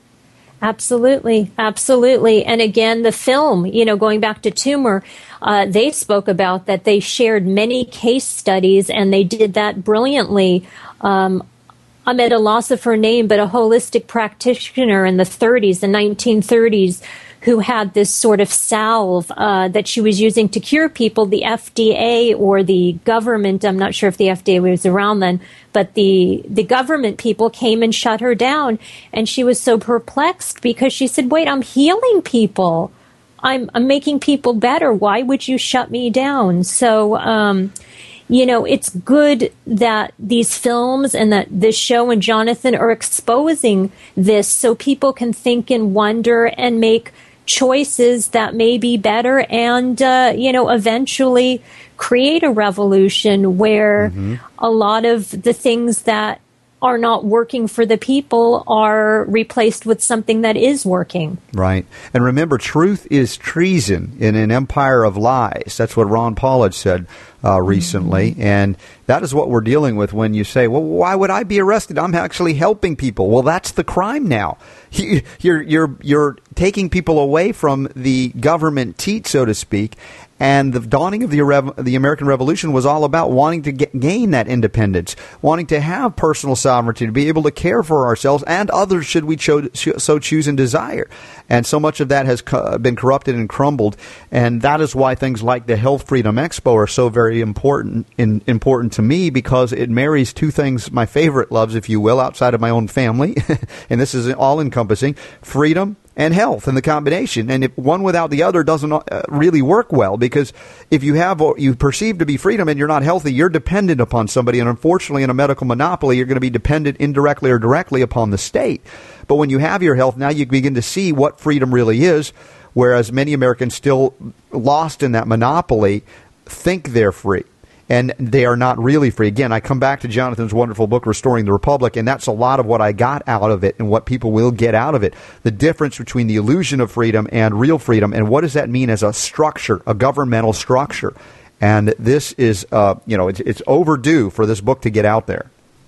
Absolutely, absolutely. And again, the film, you know, going back to Tumor, uh, they spoke about that they shared many case studies, and they did that brilliantly. Um, I'm at a loss of her name, but a holistic practitioner in the thirties, the nineteen thirties, who had this sort of salve uh, that she was using to cure people. The F D A or the government, I'm not sure if the F D A was around then, but the the government people came and shut her down. And she was so perplexed because she said, wait, I'm healing people. I'm, I'm making people better. Why would you shut me down? So, um, you know, it's good that these films and that this show and Jonathan are exposing this so people can think and wonder and make choices that may be better and, uh, you know, eventually create a revolution where mm-hmm. a lot of the things that are not working for the people are replaced with something that is working. Right. And remember, truth is treason in an empire of lies. That's what Ron Paul had said uh, recently. Mm-hmm. And that is what we're dealing with when you say, well, why would I be arrested? I'm actually helping people. Well, that's the crime now. You're, you're, you're taking people away from the government teat, so to speak. And the dawning of the, the American Revolution was all about wanting to get, gain that independence, wanting to have personal sovereignty, to be able to care for ourselves and others should we cho- so choose and desire. And so much of that has co- been corrupted and crumbled. And that is why things like the Health Freedom Expo are so very important in, important to me, because it marries two things, my favorite loves, if you will, outside of my own family. And this is all-encompassing: freedom and health, and the combination. And if one without the other doesn't uh, really work well, because if you have what you perceive to be freedom and you're not healthy, you're dependent upon somebody. And unfortunately, in a medical monopoly, you're going to be dependent indirectly or directly upon the state. But when you have your health, now you begin to see what freedom really is, whereas many Americans still lost in that monopoly think they're free. And they are not really free. Again, I come back to Jonathan's wonderful book, Restoring the Republic, and that's a lot of what I got out of it and what people will get out of it. The difference between the illusion of freedom and real freedom, and what does that mean as a structure, a governmental structure. And this is, uh, you know, it's, it's overdue for this book to get out there.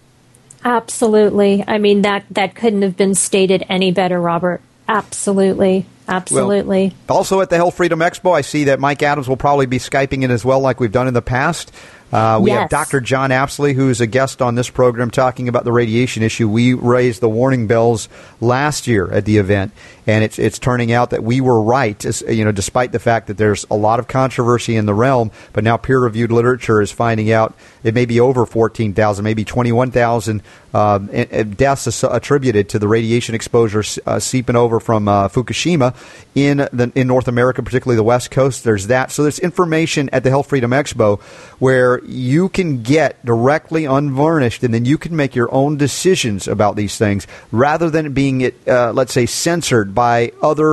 Absolutely. I mean, that, that couldn't have been stated any better, Robert. Absolutely. Absolutely. Well, also at the Health Freedom Expo, I see that Mike Adams will probably be Skyping in as well, like we've done in the past. Uh, we yes. have Doctor John Apsley, who is a guest on this program, talking about the radiation issue. We raised the warning bells last year at the event, and it's it's turning out that we were right. As, you know, despite the fact that there's a lot of controversy in the realm, but now peer-reviewed literature is finding out it may be over fourteen thousand, maybe twenty-one thousand uh, deaths attributed to the radiation exposure uh, seeping over from uh, Fukushima in the, in North America, particularly the West Coast. There's that. So there's information at the Health Freedom Expo where you can get directly unvarnished, and then you can make your own decisions about these things rather than being, uh, let's say, censored by other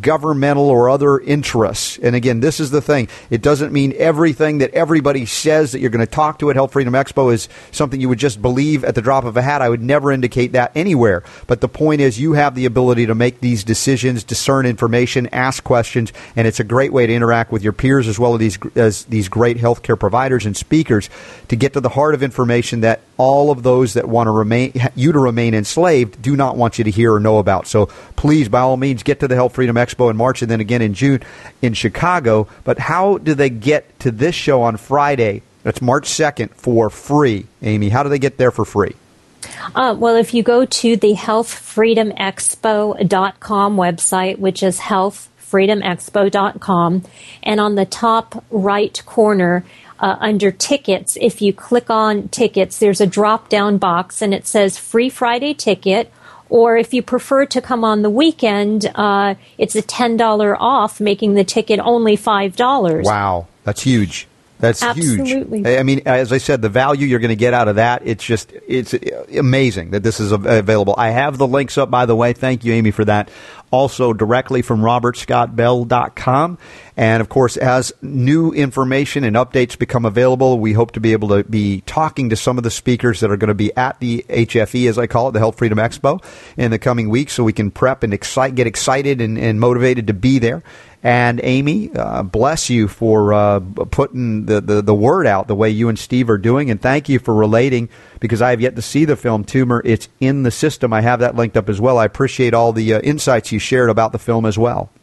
governmental or other interests. And again, this is the thing. It doesn't mean everything that everybody says that you're going to talk to at Health Freedom Expo is something you would just believe at the drop of a hat. I would never indicate that anywhere. But the point is, you have the ability to make these decisions, discern information, ask questions, and it's a great way to interact with your peers as well as these, as these great healthcare providers and speakers to get to the heart of information that all of those that want to remain you to remain enslaved do not want you to hear or know about. So please, by all means, get to the Health Freedom Expo in March and then again in June in Chicago. But how do they get to this show on Friday? That's March second for free. Amy, how do they get there for free? Uh, well, if you go to the health freedom expo dot com website, which is health freedom expo dot com, and on the top right corner, Uh, under tickets, if you click on tickets, there's a drop-down box and it says free Friday ticket. Or if you prefer to come on the weekend, uh, it's a ten dollars off, making the ticket only five dollars. Wow, that's huge. That's Absolutely. huge. I mean, as I said, the value you're going to get out of that, it's just, it's amazing that this is available. I have the links up, by the way. Thank you, Amy, for that. Also, directly from robert scott bell dot com. And, of course, as new information and updates become available, we hope to be able to be talking to some of the speakers that are going to be at the H F E, as I call it, the Health Freedom Expo, in the coming weeks, so we can prep and excite, get excited and, and motivated to be there. And Amy, uh, bless you for uh, putting the, the, the word out the way you and Steve are doing. And thank you for relating, because I have yet to see the film Tumor. It's in the system. I have that linked up as well. I appreciate all the uh, insights you shared about the film as well.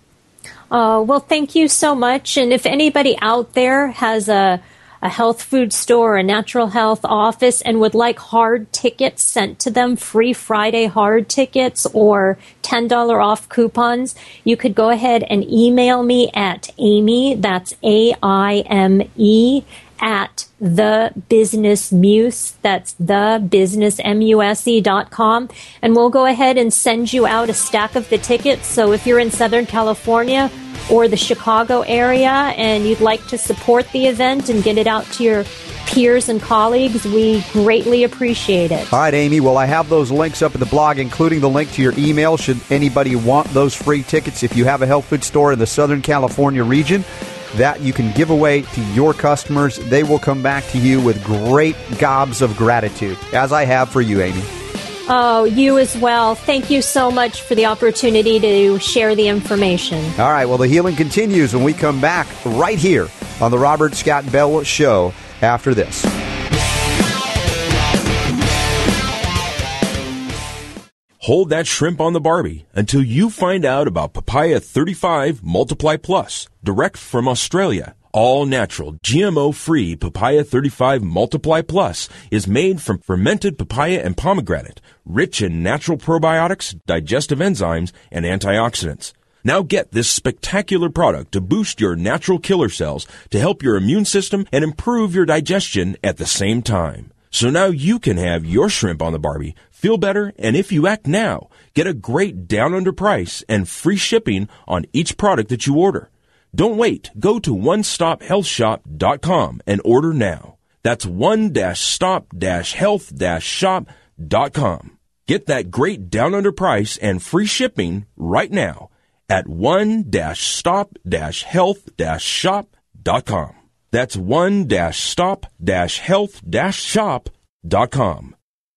Uh, well, thank you so much. And if anybody out there has a a health food store, a natural health office, and would like hard tickets sent to them, free Friday hard tickets or ten dollars off coupons, you could go ahead and email me at Amy, that's A I M E, at the business muse, that's the business M U S E dot com, and we'll go ahead and send you out a stack of the tickets. So if you're in Southern California or the Chicago area and you'd like to support the event and get it out to your peers and colleagues, we greatly appreciate it. All right, Amy. Well, I have those links up in the blog, including the link to your email should anybody want those free tickets. If you have a health food store in the Southern California region that you can give away to your customers, they will come back to you with great gobs of gratitude, as I have for you, Amy. Oh, you as well. Thank you so much for the opportunity to share the information. All right. Well, the healing continues when we come back right here on the Robert Scott Bell Show after this. Hold that shrimp on the Barbie until you find out about Papaya thirty-five Multiply Plus, direct from Australia. All natural, G M O-free Papaya thirty-five Multiply Plus is made from fermented papaya and pomegranate, rich in natural probiotics, digestive enzymes, and antioxidants. Now get this spectacular product to boost your natural killer cells to help your immune system and improve your digestion at the same time. So now you can have your shrimp on the Barbie, feel better, and if you act now, get a great down-under price and free shipping on each product that you order. Don't wait. Go to one stop health shop dot com and order now. That's one stop health shop dot com. Get that great down-under price and free shipping right now at one stop health shop dot com. That's one stop health shop dot com.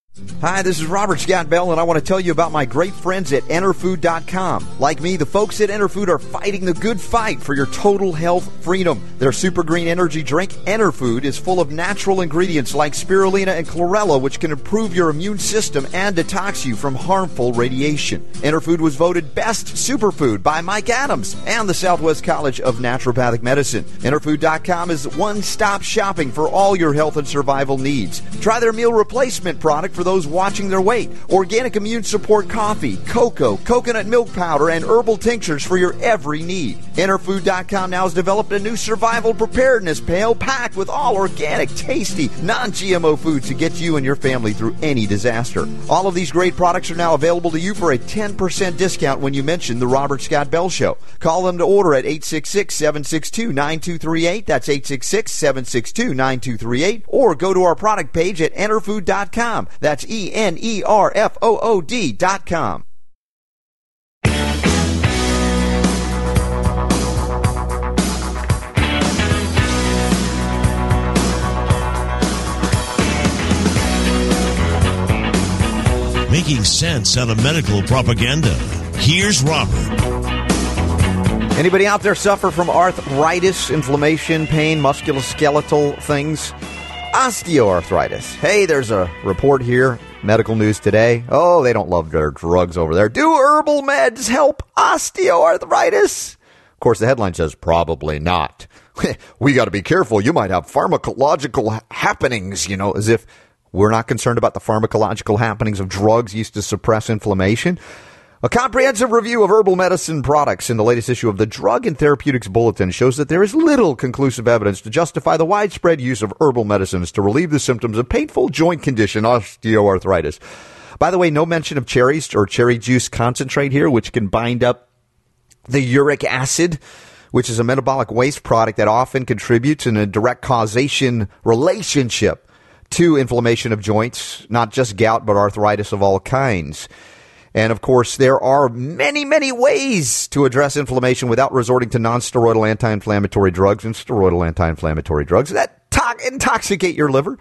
Hi, this is Robert Scott Bell, and I want to tell you about my great friends at enter food dot com. Like me, the folks at EnterFood are fighting the good fight for your total health freedom. Their super green energy drink, EnterFood, is full of natural ingredients like spirulina and chlorella, which can improve your immune system and detox you from harmful radiation. EnterFood was voted best superfood by Mike Adams and the Southwest College of Naturopathic Medicine. enter food dot com is one-stop shopping for all your health and survival needs. Try their meal replacement product for those watching their weight, organic immune support coffee, cocoa, coconut milk powder, and herbal tinctures for your every need. enter food dot com now has developed a new survival preparedness pail packed with all organic, tasty, non-G M O foods to get you and your family through any disaster. All of these great products are now available to you for a ten percent discount when you mention the Robert Scott Bell Show. Call them to order at eight six six, seven six two, nine two three eight. That's eight six six, seven six two, nine two three eight. Or go to our product page at enter food dot com. That's E N E R F O O D dot com. making sense out of medical propaganda. Here's Robert. Anybody out there suffer from arthritis, inflammation, pain, musculoskeletal things? Osteoarthritis. Hey, there's a report here, Medical News Today. Oh, they don't love their drugs over there. Do herbal meds help osteoarthritis? Of course, the headline says probably not. We got to be careful. You might have pharmacological happenings, you know, as if we're not concerned about the pharmacological happenings of drugs used to suppress inflammation. A comprehensive review of herbal medicine products in the latest issue of the Drug and Therapeutics Bulletin shows that there is little conclusive evidence to justify the widespread use of herbal medicines to relieve the symptoms of painful joint condition, osteoarthritis. By the way, no mention of cherries or cherry juice concentrate here, which can bind up the uric acid, which is a metabolic waste product that often contributes in a direct causation relationship to inflammation of joints, not just gout, but arthritis of all kinds. And, of course, there are many, many ways to address inflammation without resorting to nonsteroidal anti-inflammatory drugs and steroidal anti-inflammatory drugs that to- intoxicate your liver.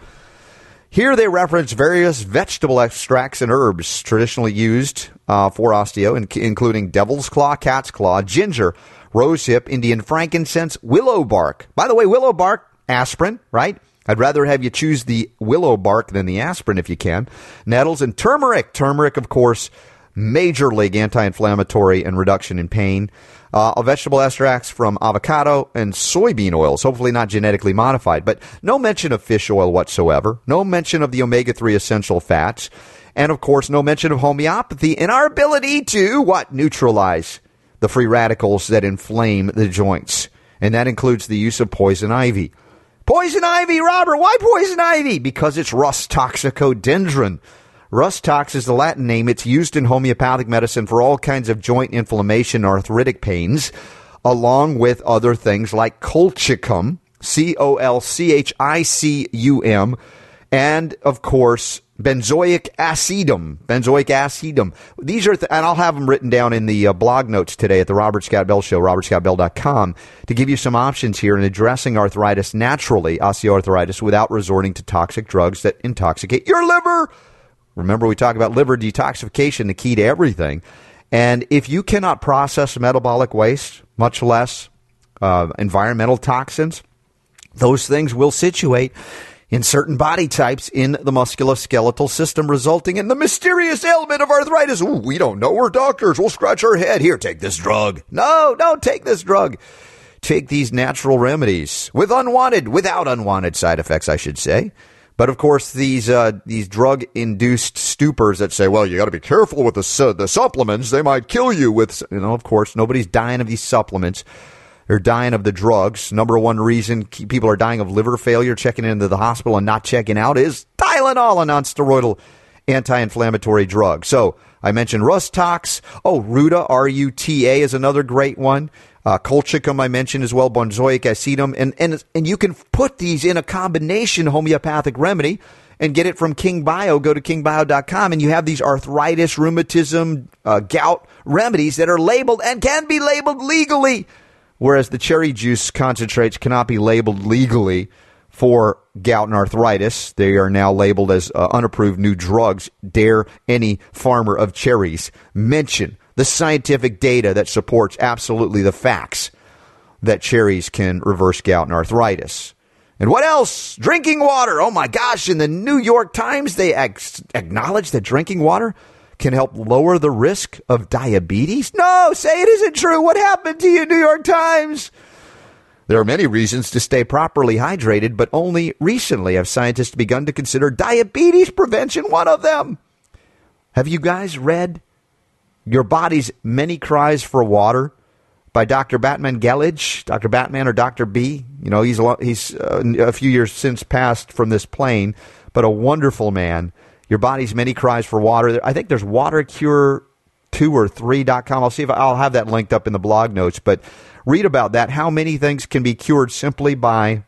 Here they reference various vegetable extracts and herbs traditionally used uh, for osteo, in- including devil's claw, cat's claw, ginger, rosehip, Indian frankincense, willow bark. By the way, willow bark, aspirin, right? I'd rather have you choose the willow bark than the aspirin if you can. Nettles and turmeric. Turmeric, of course, major league anti-inflammatory and reduction in pain. Uh, vegetable extracts from avocado and soybean oils, hopefully not genetically modified, but no mention of fish oil whatsoever. No mention of the omega three essential fats. And, of course, no mention of homeopathy and our ability to, what, neutralize the free radicals that inflame the joints. And that includes the use of poison ivy. Poison ivy, Robert, why poison ivy? Because it's Rus toxicodendron. Rus tox is the Latin name. It's used in homeopathic medicine for all kinds of joint inflammation, arthritic pains, along with other things like colchicum, C O L C H I C U M, and, of course, benzoic acidum. Benzoic acidum. These are, th- and I'll have them written down in the uh, blog notes today at the Robert Scott Bell Show, robert scott bell dot com, to give you some options here in addressing arthritis naturally, osteoarthritis, without resorting to toxic drugs that intoxicate your liver. Remember, we talk about liver detoxification, the key to everything. And if you cannot process metabolic waste, much less uh, environmental toxins, those things will situate in certain body types in the musculoskeletal system, resulting in the mysterious ailment of arthritis. Ooh, we don't know. We're doctors. We'll scratch our head. Here, take this drug. No, don't take this drug. Take these natural remedies with unwanted, without unwanted side effects, I should say. But, of course, these uh, these drug-induced stupors that say, well, you got to be careful with the su- the supplements. They might kill you with, you know, of course, nobody's dying of these supplements. They're dying of the drugs. Number one reason people are dying of liver failure, checking into the hospital and not checking out, is Tylenol, a non-steroidal anti-inflammatory drug. So I mentioned Rus tox. Oh, Ruta, R U T A, is another great one. Uh, colchicum I mentioned as well, benzoic acidum, and, and and you can put these in a combination homeopathic remedy and get it from King Bio. Go to king bio dot com and you have these arthritis, rheumatism, uh, gout remedies that are labeled and can be labeled legally, whereas the cherry juice concentrates cannot be labeled legally for gout and arthritis. They are now labeled as uh, unapproved new drugs. Dare any farmer of cherries mention the scientific data that supports absolutely the facts that cherries can reverse gout and arthritis. And what else? Drinking water. Oh, my gosh. In the New York Times, they ag- acknowledge that drinking water can help lower the risk of diabetes. No, say it isn't true. What happened to you, New York Times? There are many reasons to stay properly hydrated, but only recently have scientists begun to consider diabetes prevention one of them. Have you guys read Your Body's Many Cries for Water by Doctor Batman Gelich? Doctor Batman or Doctor B? You know, he's a, he's uh, a few years since passed from this plane, but a wonderful man. Your Body's Many Cries for Water. I think there's water cure two or three dot com. I'll see if I'll have that linked up in the blog notes, but read about that. How many things can be cured simply by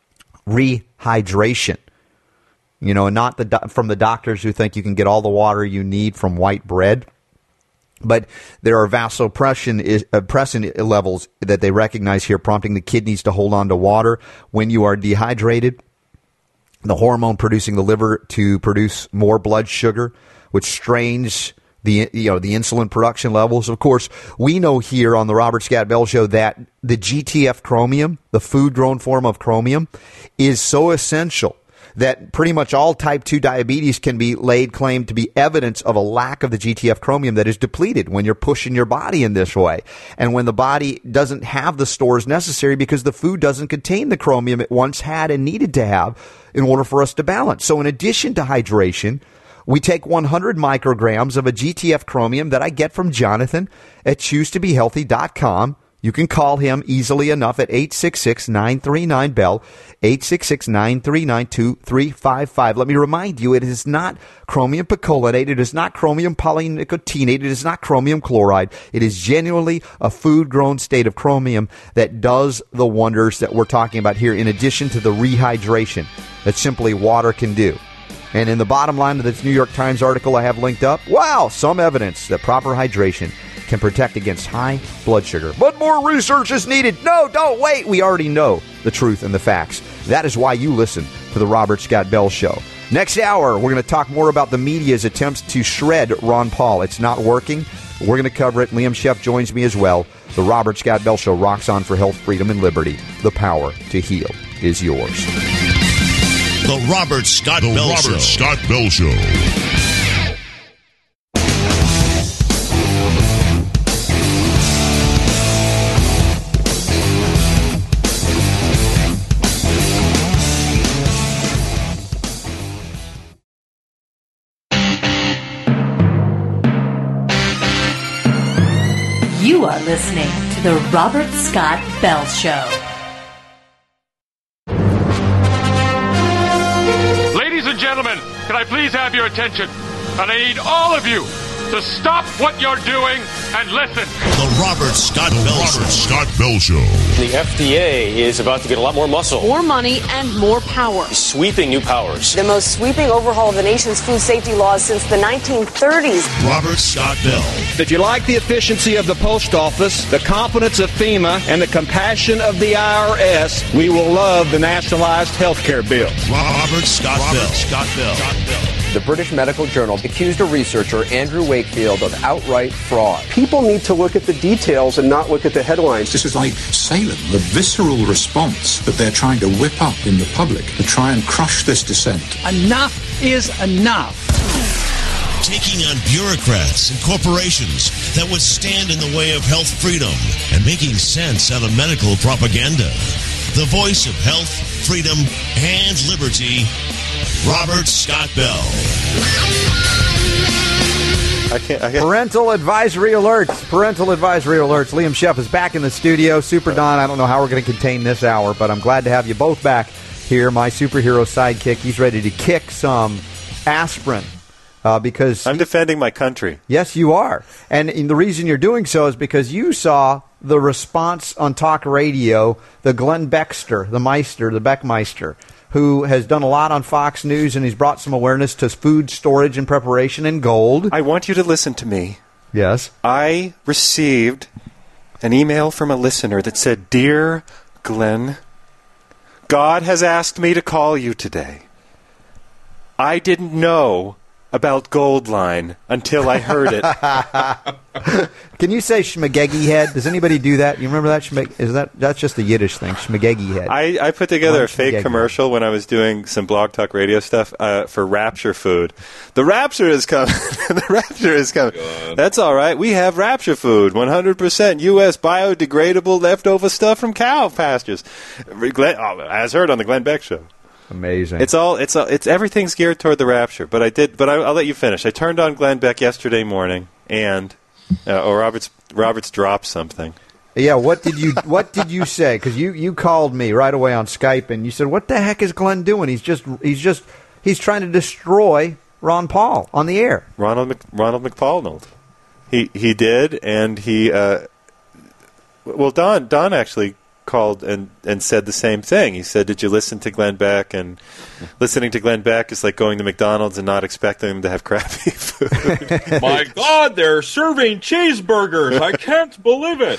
rehydration? You know, not the do- from the doctors who think you can get all the water you need from white bread. But there are vasopressin is, uh, pressin levels that they recognize here, prompting the kidneys to hold on to water when you are dehydrated. The hormone producing the liver to produce more blood sugar which strains the you know the insulin production levels. Of course, we know here on the Robert Scott Bell Show that the G T F chromium, the food-grown form of chromium, is so essential that pretty much all type two diabetes can be laid claim to be evidence of a lack of the G T F chromium that is depleted when you're pushing your body in this way. And when the body doesn't have the stores necessary because the food doesn't contain the chromium it once had and needed to have in order for us to balance. So in addition to hydration, we take one hundred micrograms of a G T F chromium that I get from Jonathan at choose to be healthy dot com. You can call him easily enough at eight six six, nine three nine, B E L L, eight six six, nine three nine, two three five five. Let me remind you, it is not chromium picolinate. It is not chromium polynicotinate. It is not chromium chloride. It is genuinely a food-grown state of chromium that does the wonders that we're talking about here, in addition to the rehydration that simply water can do. And in the bottom line of this New York Times article I have linked up, wow, some evidence that proper hydration can protect against high blood sugar. But more research is needed. No, don't wait. We already know the truth and the facts. That is why you listen to the Robert Scott Bell Show. Next hour, we're going to talk more about the media's attempts to shred Ron Paul. It's not working. We're going to cover it. Liam Sheff joins me as well. The Robert Scott Bell Show rocks on for health, freedom, and liberty. The power to heal is yours. The Robert Scott the Bell Robert Show. Scott Bell Show. You are listening to the Robert Scott Bell Show. Ladies and gentlemen, can I please have your attention? And I need all of you to stop what you're doing and listen. The Robert Scott the Bell Robert Show. Scott Bell Show. The F D A is about to get a lot more muscle. More money and more power. Sweeping new powers. The most sweeping overhaul of the nation's food safety laws since the nineteen thirties. Robert Scott Bell. If you like the efficiency of the post office, the competence of FEMA, and the compassion of the I R S, we will love the nationalized health care bill. Robert Scott Robert Bell. Scott Bell. Scott Bell. The British Medical Journal accused a researcher, Andrew Wakefield, of outright fraud. People need to look at the details and not look at the headlines. This is like Salem, the visceral response that they're trying to whip up in the public to try and crush this dissent. Enough is enough. Taking on bureaucrats and corporations that would stand in the way of health freedom and making sense out of medical propaganda. The voice of health, freedom, and liberty, Robert Scott Bell. I can't, I can't. Parental advisory alerts. Parental advisory alerts. Liam Sheff is back in the studio. Super Don, I don't know how we're going to contain this hour, but I'm glad to have you both back here. My superhero sidekick. He's ready to kick some aspirin. Uh, because I'm defending my country. Yes, you are. And, and the reason you're doing so is because you saw the response on talk radio, the Glenn Beckster, the Meister, the Beckmeister, who has done a lot on Fox News, and he's brought some awareness to food storage and preparation and gold. I want you to listen to me. Yes. I received an email from a listener that said, "Dear Glenn, God has asked me to call you today. I didn't know about Goldline until I heard it." Can you say Schmagegi head? Does anybody do that? You remember that? Schmag- is that that's just a Yiddish thing? Schmagegi head. I, I put together One a fake Schmagegi. commercial when I was doing some Blog Talk Radio stuff uh, for Rapture Food. The Rapture is coming. The Rapture is coming. God. That's all right. We have Rapture Food, one hundred percent U S biodegradable leftover stuff from cow pastures. Glenn, oh, as heard on the Glenn Beck Show. Amazing. It's all. It's all, it's everything's geared toward the rapture. But I did. But I, I'll let you finish. I turned on Glenn Beck yesterday morning, and uh, or Roberts Roberts dropped something. Yeah. What did you What did you say? Because you, you called me right away on Skype, and you said, "What the heck is Glenn doing? He's just he's just he's trying to destroy Ron Paul on the air." Ronald Mc, Ronald McPaul. He he did, and he. Uh, well, Don Don actually called and, and said the same thing. He said, "Did you listen to Glenn Beck?" And listening to Glenn Beck is like going to McDonald's and not expecting them to have crappy food. My God, they're serving cheeseburgers. I can't believe it.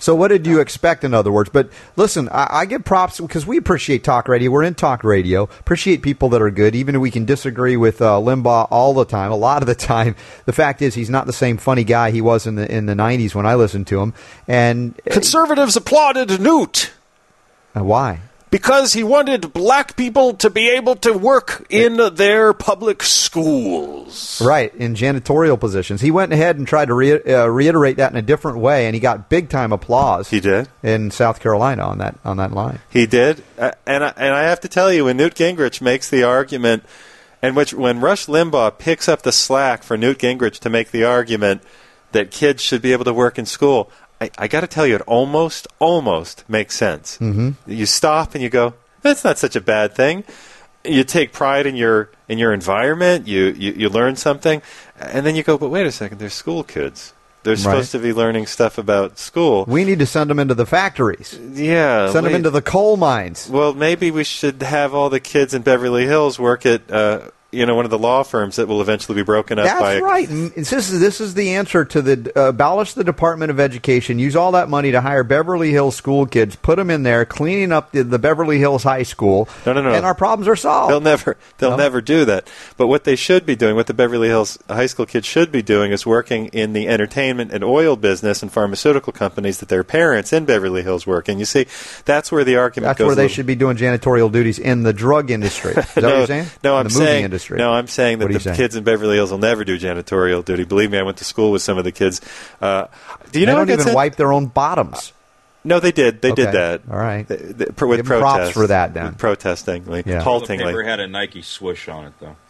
So what did you expect, in other words? But listen, I, I give props because we appreciate talk radio. We're in talk radio. Appreciate people that are good, even if we can disagree with uh, Limbaugh all the time, a lot of the time. The fact is he's not the same funny guy he was in the in the nineties when I listened to him. And conservatives applauded Newt. Uh, why? Because he wanted black people to be able to work in their public schools. Right, in janitorial positions. He went ahead and tried to re- uh, reiterate that in a different way, and he got big-time applause. He did? In South Carolina on that on that line. He did. Uh, and, I, and I have to tell you, when Newt Gingrich makes the argument, and which when Rush Limbaugh picks up the slack for Newt Gingrich to make the argument that kids should be able to work in school, I, I got to tell you, it almost, almost makes sense. Mm-hmm. You stop and you go, that's not such a bad thing. You take pride in your in your environment. You, you, you learn something. And then you go, but wait a second, they're school kids. They're supposed right. to be learning stuff about school. We need to send them into the factories. Yeah. Send we, them into the coal mines. Well, maybe we should have all the kids in Beverly Hills work at uh, you know, one of the law firms that will eventually be broken up That's by... That's right. And this is, this is the answer to the... Uh, abolish the Department of Education, use all that money to hire Beverly Hills school kids, put them in there, cleaning up the, the Beverly Hills High School, no, no, no. and our problems are solved. They'll never they'll no? never do that. But what they should be doing, what the Beverly Hills High School kids should be doing, is working in the entertainment and oil business and pharmaceutical companies that their parents in Beverly Hills work in. You see, that's where the argument that's goes. That's where they little... should be doing janitorial duties in the drug industry. Is that no, what you're saying? No, in I'm the movie saying... industry. No, I'm saying that the saying? kids in Beverly Hills will never do janitorial duty. Believe me, I went to school with some of the kids. Uh, do you they know don't even said? wipe their own bottoms. No, they did. They okay. did that. All right. They, they, with Give protest, props for that, then. Protestingly, yeah. haltingly. The paper had a Nike swoosh on it, though.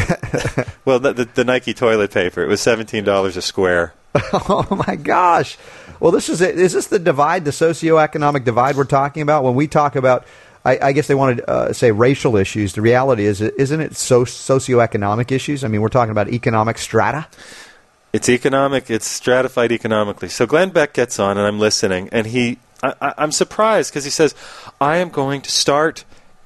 Uh, well, the, the, the Nike toilet paper, it was seventeen dollars a square. Oh, my gosh. Well, this is it. Is this the divide, the socioeconomic divide we're talking about? When we talk about... I, I guess they want to uh, say racial issues. The reality is, isn't it so, socioeconomic issues? I mean, we're talking about economic strata. It's economic. It's stratified economically. So Glenn Beck gets on, and I'm listening, and he, I, I, I'm surprised because he says, "I am going to start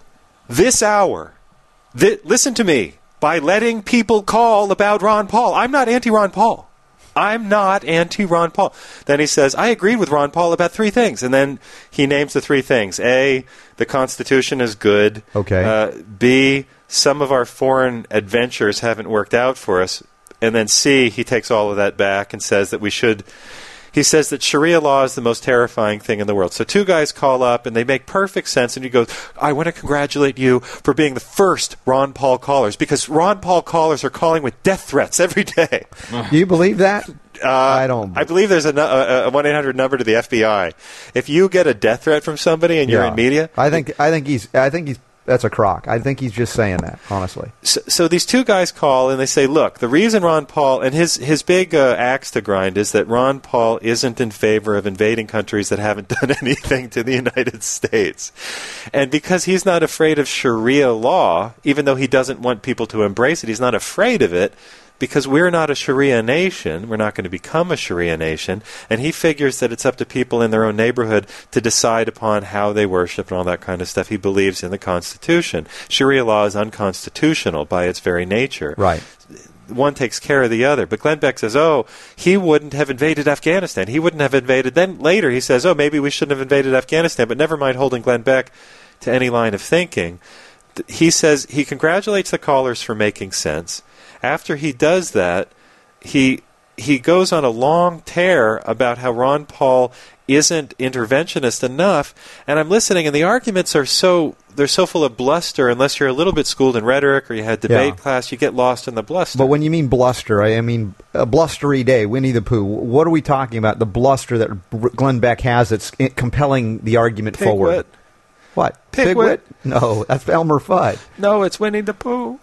this hour. Th- listen to me by letting people call about Ron Paul. I'm not anti-Ron Paul. I'm not anti-Ron Paul." Then he says, "I agreed with Ron Paul about three things." And then he names the three things. A, the Constitution is good. Okay. Uh, B, some of our foreign adventures haven't worked out for us. And then C, he takes all of that back and says that we should... He says that Sharia law is the most terrifying thing in the world. So two guys call up, and they make perfect sense, and he goes, "I want to congratulate you for being the first Ron Paul callers, because Ron Paul callers are calling with death threats every day." Do you believe that? Uh, I don't. I believe there's a one eight hundred number to the F B I. If you get a death threat from somebody and you're yeah. in media... I think I think he's... I think he's... That's a crock. I think he's just saying that, honestly. So, so these two guys call, and they say, look, the reason Ron Paul, and his, his big uh, axe to grind is that Ron Paul isn't in favor of invading countries that haven't done anything to the United States. And because he's not afraid of Sharia law, even though he doesn't want people to embrace it, he's not afraid of it, because we're not a Sharia nation, we're not going to become a Sharia nation, and he figures that it's up to people in their own neighborhood to decide upon how they worship and all that kind of stuff. He believes in the Constitution. Sharia law is unconstitutional by its very nature. Right. One takes care of the other. But Glenn Beck says, oh, he wouldn't have invaded Afghanistan. He wouldn't have invaded. Then later he says, oh, maybe we shouldn't have invaded Afghanistan, but never mind holding Glenn Beck to any line of thinking. He says he congratulates the callers for making sense. After he does that, he he goes on a long tear about how Ron Paul isn't interventionist enough, and I'm listening, and the arguments are so they're so full of bluster. Unless you're a little bit schooled in rhetoric or you had debate yeah. class, you get lost in the bluster. But when you mean bluster, I mean a blustery day, Winnie the Pooh. What are we talking about? The bluster that Glenn Beck has that's compelling the argument Pigwit. forward. What? Pigwit? No, that's Elmer Fudd. No, it's Winnie the Pooh.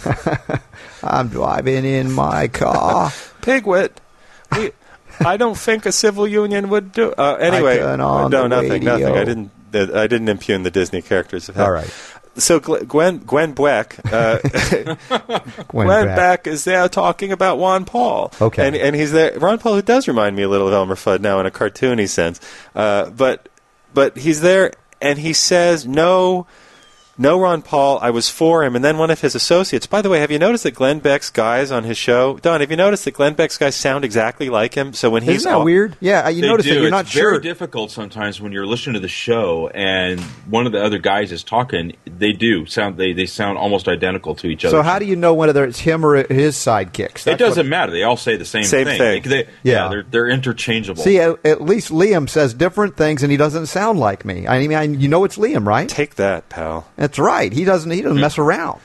I'm driving in my car. Pigwit. We, I don't think a civil union would do. Uh, anyway, I turn on no, the nothing, radio. nothing. I didn't. Uh, I didn't impugn the Disney characters. All right. So Gwen Gwen Beck, uh, Gwen, Gwen Beck. Beck is there talking about Ron Paul. Okay. And and he's there. Ron Paul, who does remind me a little of Elmer Fudd now in a cartoony sense, uh, but but he's there. And he says, no, no Ron Paul. I was for him. And then one of his associates. By the way, have you noticed that Glenn Beck's guys on his show, Don? Have you noticed that Glenn Beck's guys sound exactly like him? So when he's Isn't that all, weird? Yeah, you They notice do. that you're It's not very sure. difficult sometimes when you're listening to the show and one of the other guys is talking. They do sound. They, they sound almost identical to each other. So how do you know whether it's him or his sidekicks? It That's doesn't what- matter. They all say the same, Same thing. thing. They- they- Yeah. yeah, they're they're interchangeable. See, at, at least Liam says different things, and he doesn't sound like me. I mean, I, you know it's Liam, right? Take that, pal. That's right. He doesn't. He doesn't mess around.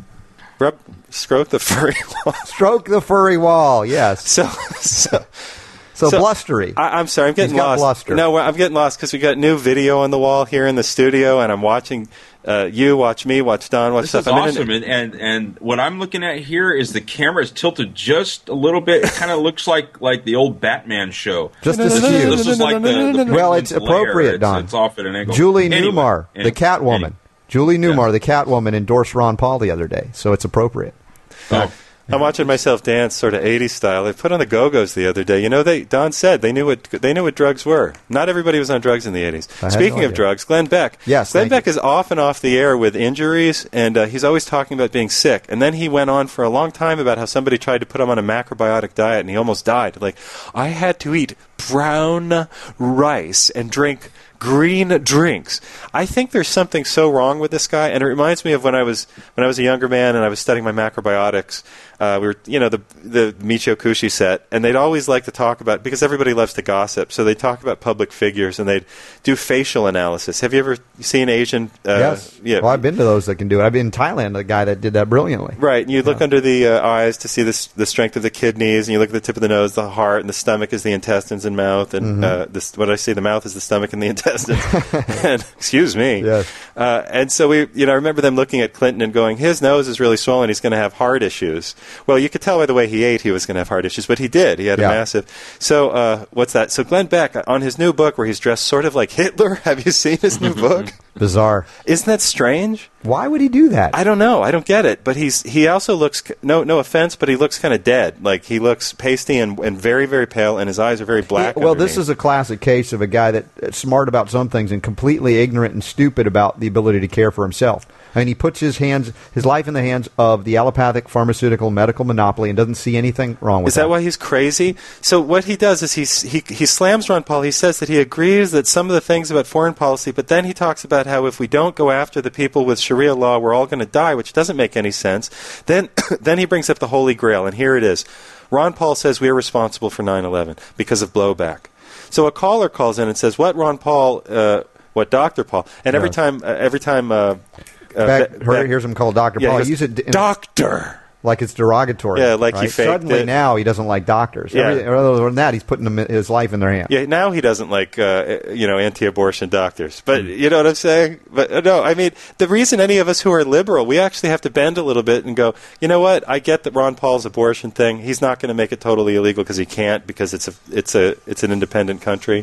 Rub, stroke the furry wall. Stroke the furry wall. Yes. So, so, So, blustery. I, I'm sorry, I'm getting He's got lost. bluster. No, I'm getting lost because we got new video on the wall here in the studio, and I'm watching uh, you watch me, watch Don, watch This stuff. is I'm in awesome, an- and, and and what I'm looking at here is the camera is tilted just a little bit. It kind of looks like like the old Batman show. Just this a is, few. This is like the, the Well, Penguin's it's appropriate, lair. Don. It's, it's off at an angle. Julie Anyway, Newmar, anyway, the Catwoman. anyway. Julie Newmar, the Catwoman, endorsed Ron Paul the other day, so it's appropriate. Oh. I'm watching myself dance, sort of eighties style. They put on the Go-Go's the other day. You know, they Don said they knew what they knew what drugs were. Not everybody was on drugs in the eighties. I had Speaking no of idea. drugs, Glenn Beck. Yes, Glenn thank Beck is off and off the air with injuries, and uh, he's always talking about being sick. And then he went on for a long time about how somebody tried to put him on a macrobiotic diet, and he almost died. Like, I had to eat brown rice and drink green drinks. I think there's something so wrong with this guy, and it reminds me of when I was when I was a younger man and I was studying my macrobiotics. Uh, we were, you know, the the Michio Kushi set, and they'd always like to talk about, because everybody loves to gossip, so they talk about public figures and they'd do facial analysis. Have you ever seen Asian? Uh, yes. Yeah. Well, I've been to those that can do it. I've been in Thailand, the guy that did that brilliantly. Right, and you look under the uh, eyes to see the, s- the strength of the kidneys, and you look at the tip of the nose, the heart, and the stomach is the intestines and mouth, and Mhm. uh, this, what did I say? The mouth is the stomach and the intestines. and, excuse me. Yes. Uh, and so we, you know, I remember them looking at Clinton and going, his nose is really swollen. He's going to have heart issues. Well, you could tell by the way he ate, he was going to have heart issues, but he did. He had Yeah. a massive. So uh, what's that? So Glenn Beck on his new book, where he's dressed sort of like Hitler. Have you seen his new book? Bizarre. Isn't that strange? Why would he do that? I don't know. I don't get it. But he's he also looks no no offense, but he looks kind of dead. Like he looks pasty and, and very very pale, and his eyes are very black. Yeah, well, this underneath. is a classic case of a guy that's smart about some things and completely ignorant and stupid about the ability to care for himself. I mean, he puts his hands, his life in the hands of the allopathic pharmaceutical medical monopoly and doesn't see anything wrong with Is that why he's crazy? So what he does is he's, he he slams Ron Paul. He says that he agrees that some of the things about foreign policy, but then he talks about how if we don't go after the people with Sharia law, we're all going to die, which doesn't make any sense. Then then he brings up the Holy Grail, and here it is. Ron Paul says we are responsible for nine eleven because of blowback. So a caller calls in and says, "What Ron Paul? Uh, what Doctor Paul?" And every Yeah. time, uh, every time. Uh, uh, Beck, Be- her, Beck- here's him called Doctor Yeah, he Paul. goes, He use it in, Doctor. like it's derogatory. Yeah, like he right? faked Suddenly it. now he doesn't like doctors. Yeah. Every, other than that, he's putting them, his life in their hands. Yeah, now he doesn't like uh, you know anti-abortion doctors, but Mm. you know what I'm saying. But uh, no, I mean the reason any of us who are liberal, we actually have to bend a little bit and go, you know what? I get that Ron Paul's abortion thing. He's not going to make it totally illegal because he can't, because it's a it's a it's an independent country.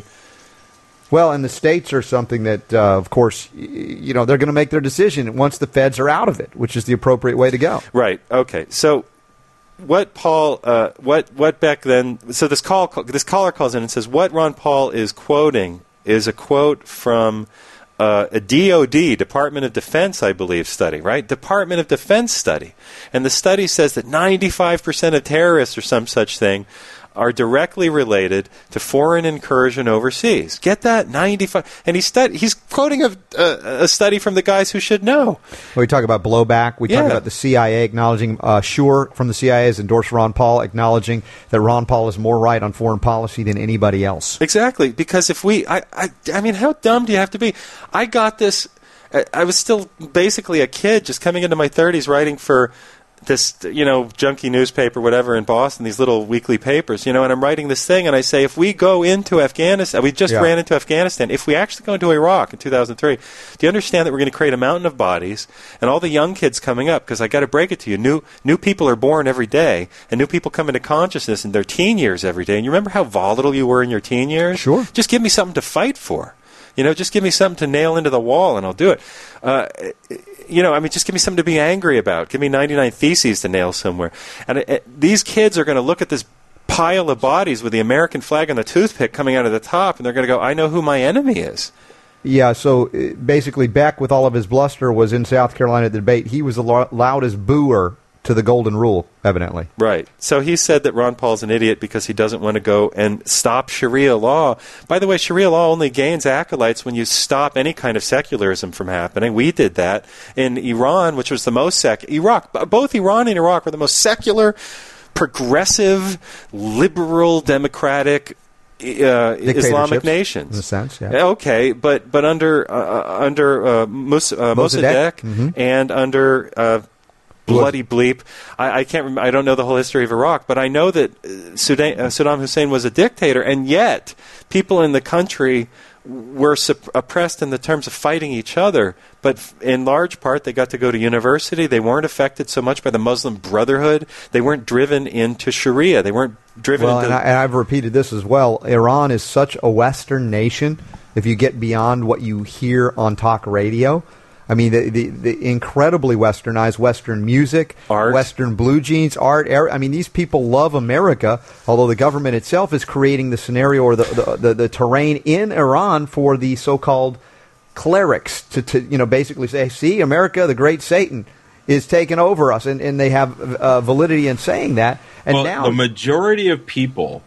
Well, and the states are something that, uh, of course, y- you know, they're going to make their decision once the feds are out of it, which is the appropriate way to go. Right. Okay. So what Paul, uh, what what Beck then? So this call, this caller calls in and says what Ron Paul is quoting is a quote from uh, a D O D, Department of Defense, I believe, study. Right, Department of Defense study, and the study says that ninety-five percent of terrorists or some such thing are directly related to foreign incursion overseas. Get that? ninety-five. And he's, stud- he's quoting a, a, a study from the guys who should know. We talk about blowback. We Yeah. talk about the C I A acknowledging, uh, Sure from the C I A has endorsed Ron Paul, acknowledging that Ron Paul is more right on foreign policy than anybody else. Exactly, because if we, I, I, I mean, how dumb do you have to be? I got this, I, I was still basically a kid, just coming into my thirties, writing for this, you know, junky newspaper, whatever, in Boston, these little weekly papers, you know, and I'm writing this thing, and I say, if we go into Afghanistan, we just Yeah. ran into Afghanistan, if we actually go into Iraq in two thousand three, do you understand that we're going to create a mountain of bodies, and all the young kids coming up, because I got to break it to you, new new people are born every day, and new people come into consciousness in their teen years every day, and you remember how volatile you were in your teen years? Sure. Just give me something to fight for. You know, just give me something to nail into the wall, and I'll do it. Uh, you know, I mean, just give me something to be angry about. Give me ninety-nine Theses to nail somewhere. And it, it, these kids are going to look at this pile of bodies with the American flag and the toothpick coming out of the top, and they're going to go, I know who my enemy is. Yeah, so uh, basically Beck, with all of his bluster, was in South Carolina at the debate. He was the lo- loudest booer to the Golden Rule, evidently. Right. So he said that Ron Paul's an idiot because he doesn't want to go and stop Sharia law. By the way, Sharia law only gains acolytes when you stop any kind of secularism from happening. We did that in Iran, which was the most sec. Iraq, both Iran and Iraq were the most secular, progressive, liberal, democratic Uh, Islamic nations, in a sense, yeah. Okay, but but under uh, under uh, Mus- uh, Mossadegh mm-hmm. and under uh, bloody bleep, I, I can't. Rem- I don't know the whole history of Iraq, but I know that Sudan- uh, Saddam Hussein was a dictator, and yet people in the country were sup- oppressed in the terms of fighting each other. But f- in large part, they got to go to university. They weren't affected so much by the Muslim Brotherhood. They weren't driven into Sharia. They weren't driven well, into... and, I, and I've repeated this as well. Iran is such a Western nation, if you get beyond what you hear on talk radio. I mean, the, the, the incredibly westernized Western music, art. Western blue jeans, art. I mean, these people love America, although the government itself is creating the scenario or the, the, the, the terrain in Iran for the so-called clerics to, to, you know, basically say, see, America, the great Satan, is taking over us. And, and they have uh, validity in saying that. And well, now the majority of people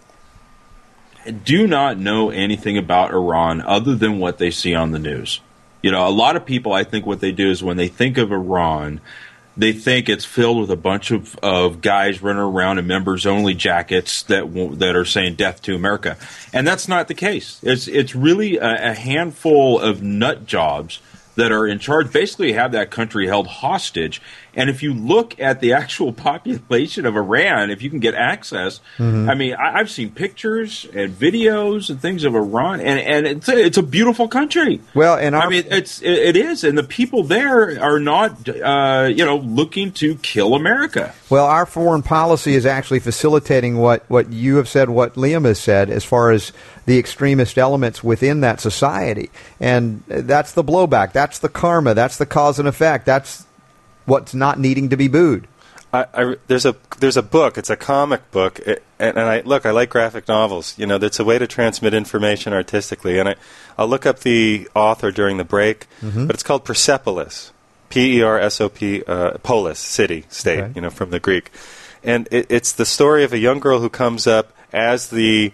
do not know anything about Iran other than what they see on the news. You know, a lot of people, I think what they do is when they think of Iran, they think it's filled with a bunch of, of guys running around in members-only jackets that won't, that are saying death to America. And that's not the case. It's it's really a, a handful of nut jobs that are in charge, basically have that country held hostage. And if you look at the actual population of Iran, if you can get access, mm-hmm. I mean, I, I've seen pictures and videos and things of Iran, and, and it's, a, it's a beautiful country. Well, and our, I mean, it's it, it is, and the people there are not, uh, you know, looking to kill America. Well, our foreign policy is actually facilitating what, what you have said, what Liam has said, as far as the extremist elements within that society. And that's the blowback. That's the karma. That's the cause and effect. That's what's not needing to be booed. I, I, there's a there's a book. It's a comic book, it, and, and I look. I like graphic novels. You know, that's a way to transmit information artistically. And I, I'll look up the author during the break. Mm-hmm. But it's called Persepolis, P E R S O P, uh, polis, city, state. Okay. You know, from the Greek. And it, it's the story of a young girl who comes up as the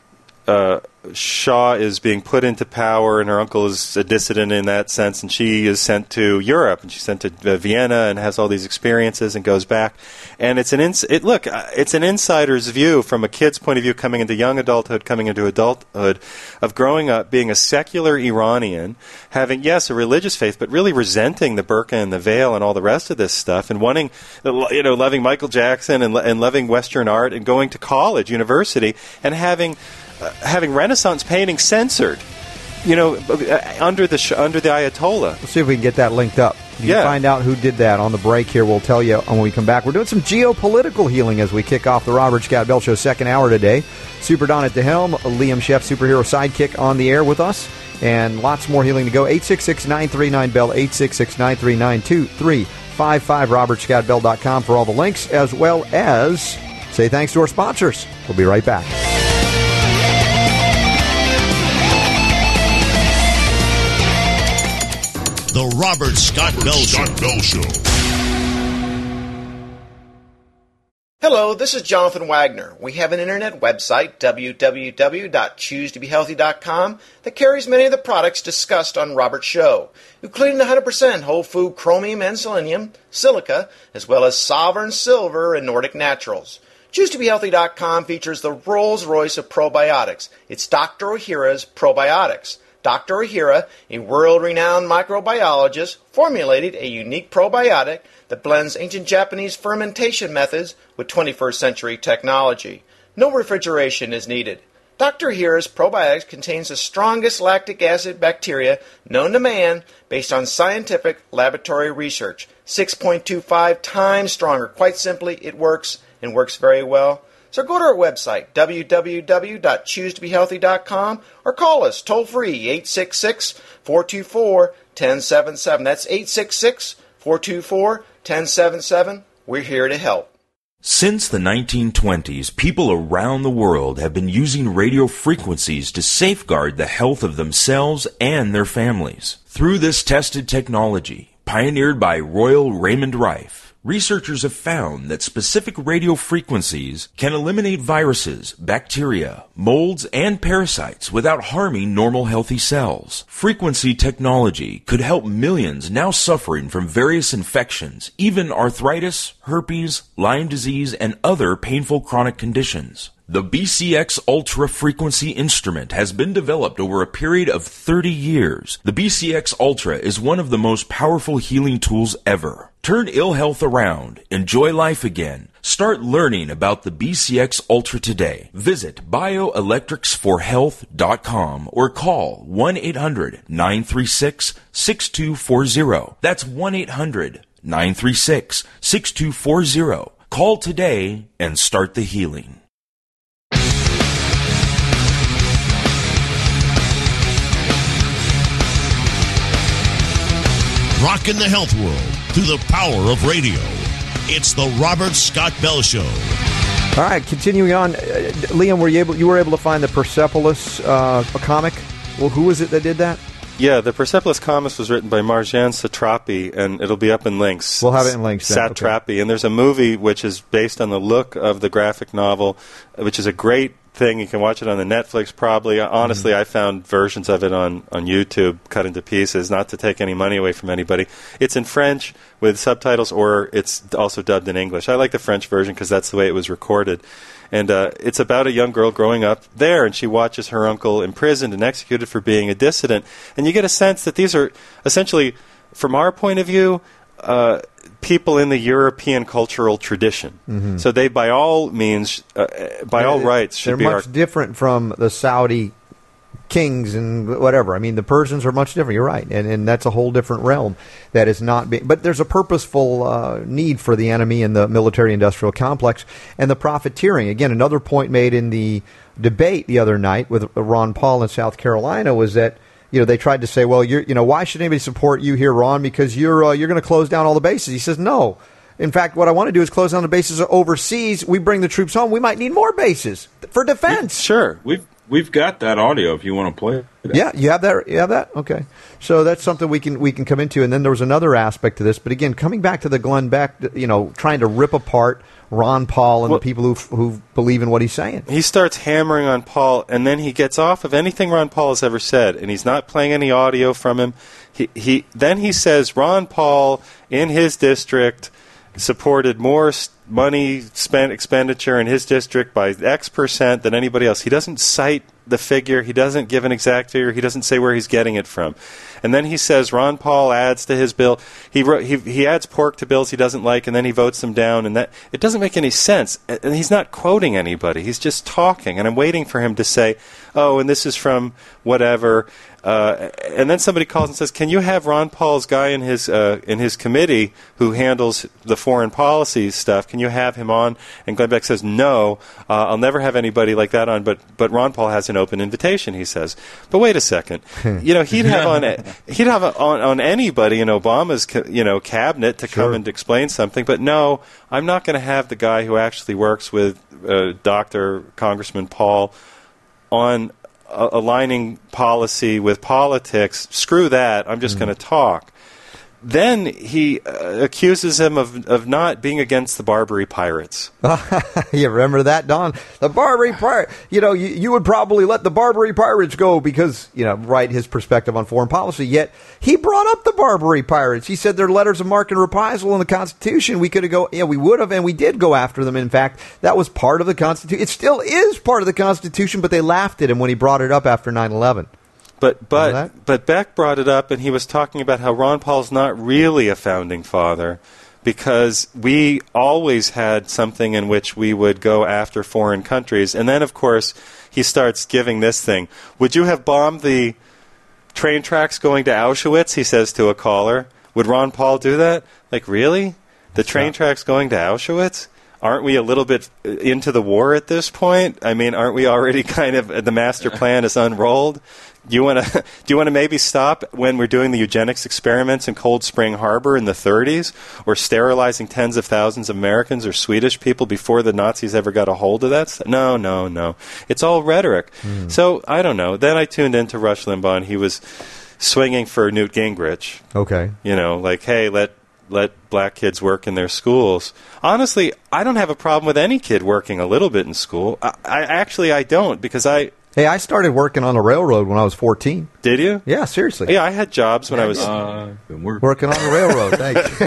uh, Shah is being put into power, and her uncle is a dissident in that sense, and she is sent to Europe, and she's sent to uh, Vienna, and has all these experiences, and goes back. And it's an ins- it, look, uh, it's an insider's view from a kid's point of view, coming into young adulthood, coming into adulthood, of growing up being a secular Iranian, having yes a religious faith, but really resenting the burqa and the veil and all the rest of this stuff, and wanting, you know, loving Michael Jackson and, and loving Western art, and going to college, university, and having. Uh, having Renaissance painting censored, you know, uh, under the sh- under the Ayatollah. Let's see if we can get that linked up. You yeah. can find out who did that on the break here. We'll tell you when we come back. We're doing some geopolitical healing as we kick off the Robert Scott Bell Show second hour today. Super Don at the helm, Liam Sheff, superhero sidekick, on the air with us, and lots more healing to go. eight six six, nine three nine, B E L L, eight six six, nine three nine, two three five five, robert scott bell dot com for all the links, as well as say thanks to our sponsors. We'll be right back. The Robert Scott Bell Show. Bell Show. Hello, this is Jonathan Wagner. We have an internet website, w w w dot choose to be healthy dot com, that carries many of the products discussed on Robert's show, including one hundred percent whole food chromium and selenium, silica, as well as Sovereign Silver and Nordic Naturals. choose to be healthy dot com features the Rolls-Royce of probiotics. It's Doctor Ohhira's Probiotics. Doctor Ohhira, a world-renowned microbiologist, formulated a unique probiotic that blends ancient Japanese fermentation methods with twenty-first century technology. No refrigeration is needed. Doctor Ohhira's probiotics contains the strongest lactic acid bacteria known to man based on scientific laboratory research. six point two five times stronger. Quite simply, it works and works very well. So go to our website, w w w dot choose to be healthy dot com, or call us toll-free, eight six six, four two four, one zero seven seven. That's eight six six, four two four, one zero seven seven. We're here to help. Since the nineteen twenties, people around the world have been using radio frequencies to safeguard the health of themselves and their families. Through this tested technology, pioneered by Royal Raymond Rife, researchers have found that specific radio frequencies can eliminate viruses, bacteria, molds, and parasites without harming normal healthy cells. Frequency technology could help millions now suffering from various infections, even arthritis, herpes, Lyme disease, and other painful chronic conditions. The B C X Ultra Frequency instrument has been developed over a period of thirty years. The B C X Ultra is one of the most powerful healing tools ever. Turn ill health around. Enjoy life again. Start learning about the B C X Ultra today. Visit bioelectrics for health dot com or call one eight hundred nine three six six two four zero. That's one eight hundred nine three six six two four zero. Call today and start the healing. Rocking the health world through the power of radio. It's the Robert Scott Bell Show. All right, continuing on. Uh, Liam, were you able? You were able to find the Persepolis uh, comic? Well, who was it that did that? Yeah, the Persepolis comics was written by Marjane Satrapi, and it'll be up in links. We'll have it in links. Then. Satrapi, okay. And there's a movie which is based on the look of the graphic novel, which is a great thing. You can watch it on the Netflix probably. Honestly, mm-hmm. I found versions of it on, on YouTube cut into pieces, not to take any money away from anybody. It's in French with subtitles, or it's also dubbed in English. I like the French version because that's the way it was recorded. And uh, it's about a young girl growing up there, and she watches her uncle imprisoned and executed for being a dissident. And you get a sense that these are essentially, from our point of view, uh, people in the European cultural tradition. Mm-hmm. So they, by all means, uh, by all rights, should They're be much our... different from the Saudi kings and whatever. I mean, the Persians are much different. You're right, and and that's a whole different realm that is not being. But there's a purposeful uh, need for the enemy in the military-industrial complex, and the profiteering. Again, another point made in the debate the other night with Ron Paul in South Carolina was that, you know, they tried to say, well, you're, you know, why should anybody support you here, Ron? Because you're uh, you're going to close down all the bases. He says, no. In fact, what I want to do is close down the bases overseas. We bring the troops home. We might need more bases for defense. Sure, we've. We've got that audio if you want to play it. Yeah, you have that. You have that. Okay, so that's something we can we can come into. And then there was another aspect to this. But again, coming back to the Glenn Beck, you know, trying to rip apart Ron Paul and well, the people who who believe in what he's saying. He starts hammering on Paul, and then he gets off of anything Ron Paul has ever said, and he's not playing any audio from him. He he then he says Ron Paul in his district supported more money spent expenditure in his district by X percent than anybody else. He doesn't cite the figure. He doesn't give an exact figure. He doesn't say where he's getting it from. And then he says Ron Paul adds to his bill. He wrote, he he adds pork to bills he doesn't like, and then he votes them down. And that it doesn't make any sense. And he's not quoting anybody. He's just talking. And I'm waiting for him to say, "Oh, and this is from whatever." Uh, and then somebody calls and says, "Can you have Ron Paul's guy in his uh, in his committee who handles the foreign policy stuff? Can you have him on?" And Glenn Beck says, "No, uh, I'll never have anybody like that on." But but Ron Paul has an open invitation. He says, "But wait a second, you know he'd have on he'd have on on anybody in Obama's you know cabinet to come sure. and explain something. But no, I'm not going to have the guy who actually works with uh, Doctor Congressman Paul on." Uh, aligning policy with politics. Screw that. I'm just mm. going to talk." Then he uh, accuses him of, of not being against the Barbary Pirates. You remember that, Don? The Barbary Pirates. You know, you, you would probably let the Barbary Pirates go because, you know, right, his perspective on foreign policy. Yet he brought up the Barbary Pirates. He said they're letters of marque and reprisal in the Constitution. We could have go, yeah, we would have, and we did go after them. In fact, that was part of the Constitution. It still is part of the Constitution, but they laughed at him when he brought it up after nine eleven. But but but Beck brought it up, and he was talking about how Ron Paul's not really a founding father because we always had something in which we would go after foreign countries. And then, of course, he starts giving this thing. Would you have bombed the train tracks going to Auschwitz, he says to a caller. Would Ron Paul do that? Like, really? The train tracks going to Auschwitz? aren't we a little bit into the war at this point? I mean, aren't we already kind of, the master plan is unrolled? Do you want to do you want to maybe stop when we're doing the eugenics experiments in Cold Spring Harbor in the thirties, or sterilizing tens of thousands of Americans or Swedish people before the Nazis ever got a hold of that stuff? No, no, no. It's all rhetoric. Mm. So, I don't know. Then I tuned into Rush Limbaugh, and he was swinging for Newt Gingrich. Okay. You know, like, hey, let let black kids work in their schools. Honestly, I don't have a problem with any kid working a little bit in school. I, I actually I don't, because I Hey, I started working on the railroad when I was fourteen. Did you? Yeah, seriously. Yeah, I had jobs when yeah, I was uh, working on the railroad.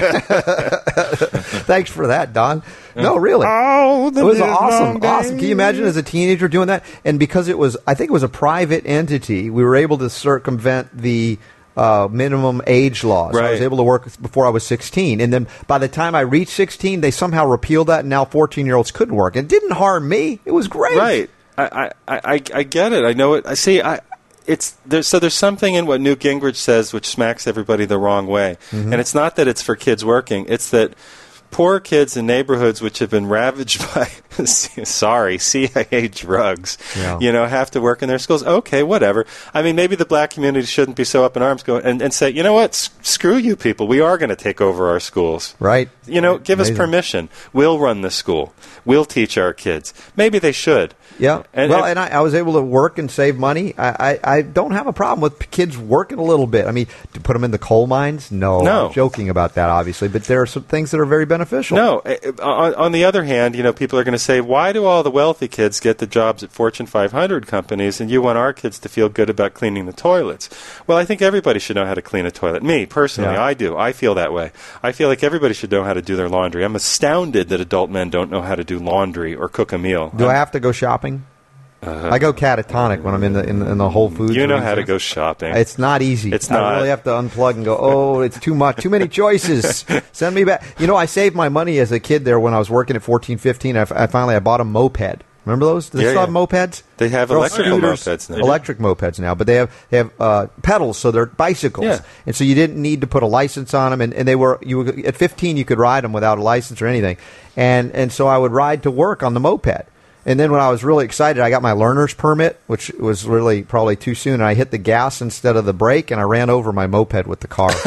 Thanks. Thanks for that, Don. No, really. Oh, it was awesome. Awesome. Can you imagine as a teenager doing that? And because it was, I think it was a private entity, we were able to circumvent the uh, minimum age laws. Right. I was able to work before I was sixteen. And then by the time I reached sixteen, they somehow repealed that, and now fourteen-year-olds couldn't work. It didn't harm me. It was great. Right. I, I, I, I get it. I know it. I see. I it's there's so there's something in what Newt Gingrich says which smacks everybody the wrong way, mm-hmm. and it's not that it's for kids working. It's that poor kids in neighborhoods which have been ravaged by sorry C I A drugs, yeah. you know, have to work in their schools. Okay, whatever. I mean, maybe the black community shouldn't be so up in arms, go and, and say, you know what, S- screw you people. We are going to take over our schools. Right. You know, give Amazing. us permission. We'll run the school. We'll teach our kids. Maybe they should. Yeah. And, well, and, and I, I was able to work and save money. I, I, I don't have a problem with kids working a little bit. I mean, to put them in the coal mines? No. No. I'm joking about that, obviously. But there are some things that are very beneficial. No. On, on the other hand, you know, people are going to say, why do all the wealthy kids get the jobs at Fortune five hundred companies and you want our kids to feel good about cleaning the toilets? Well, I think everybody should know how to clean a toilet. Me, personally, Yeah. I do. I feel that way. I feel like everybody should know how to do their laundry. I'm astounded that adult men don't know how to do laundry or cook a meal. Do I'm, I have to go shopping? Uh, I go catatonic when I'm in the in, in the Whole Foods. You know how to go shopping. It's not easy. It's I not. really have to unplug and go, oh, it's too much. Too many choices. Send me back. You know, I saved my money as a kid there when I was working at fourteen fifteen. I, I finally I bought a moped. Remember those? Do they Yeah, still yeah. have mopeds? They have They're all electrical scooters. mopeds now. Electric mopeds now, but they have they have uh, pedals, so they're bicycles. Yeah. And so you didn't need to put a license on them, and, and they were you were, at fifteen you could ride them without a license or anything. And and so I would ride to work on the moped. And then when I was really excited, I got my learner's permit, which was really probably too soon. And I hit the gas instead of the brake, and I ran over my moped with the car.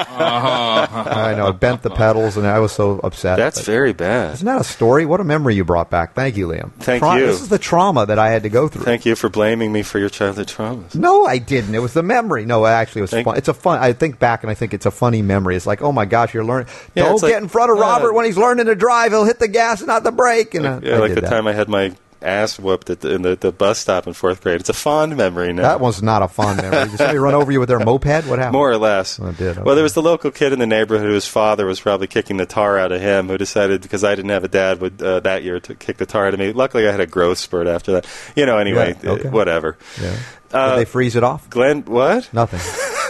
I know, bent the pedals, and I was so upset. That's But very bad. Isn't that a story? What a memory you brought back. Thank you, Liam. Thank Tra- you. This is the trauma that I had to go through. Thank you for blaming me for your childhood traumas. No, I didn't. It was the memory. No, actually, it was Thank- fun. It's a fun. I think back and I think it's a funny memory. It's like, oh my gosh, you're learning. Yeah, Don't it's get like, in front of uh, Robert when he's learning to drive. He'll hit the gas and not the brake. And uh, Yeah, I like did the that. time I had my ass whooped at the, in the, the bus stop in fourth grade. It's a fond memory now. That was not a fun memory. Did somebody run over you with their moped? What happened? More or less. Oh, it did. Okay. Well, there was the local kid in the neighborhood whose father was probably kicking the tar out of him, who decided, because I didn't have a dad would, uh, that year, to kick the tar out of me. Luckily, I had a growth spurt after that. You know, anyway, Yeah, okay. uh, whatever. Yeah. Uh, Did they freeze it off? Glenn, what? Nothing.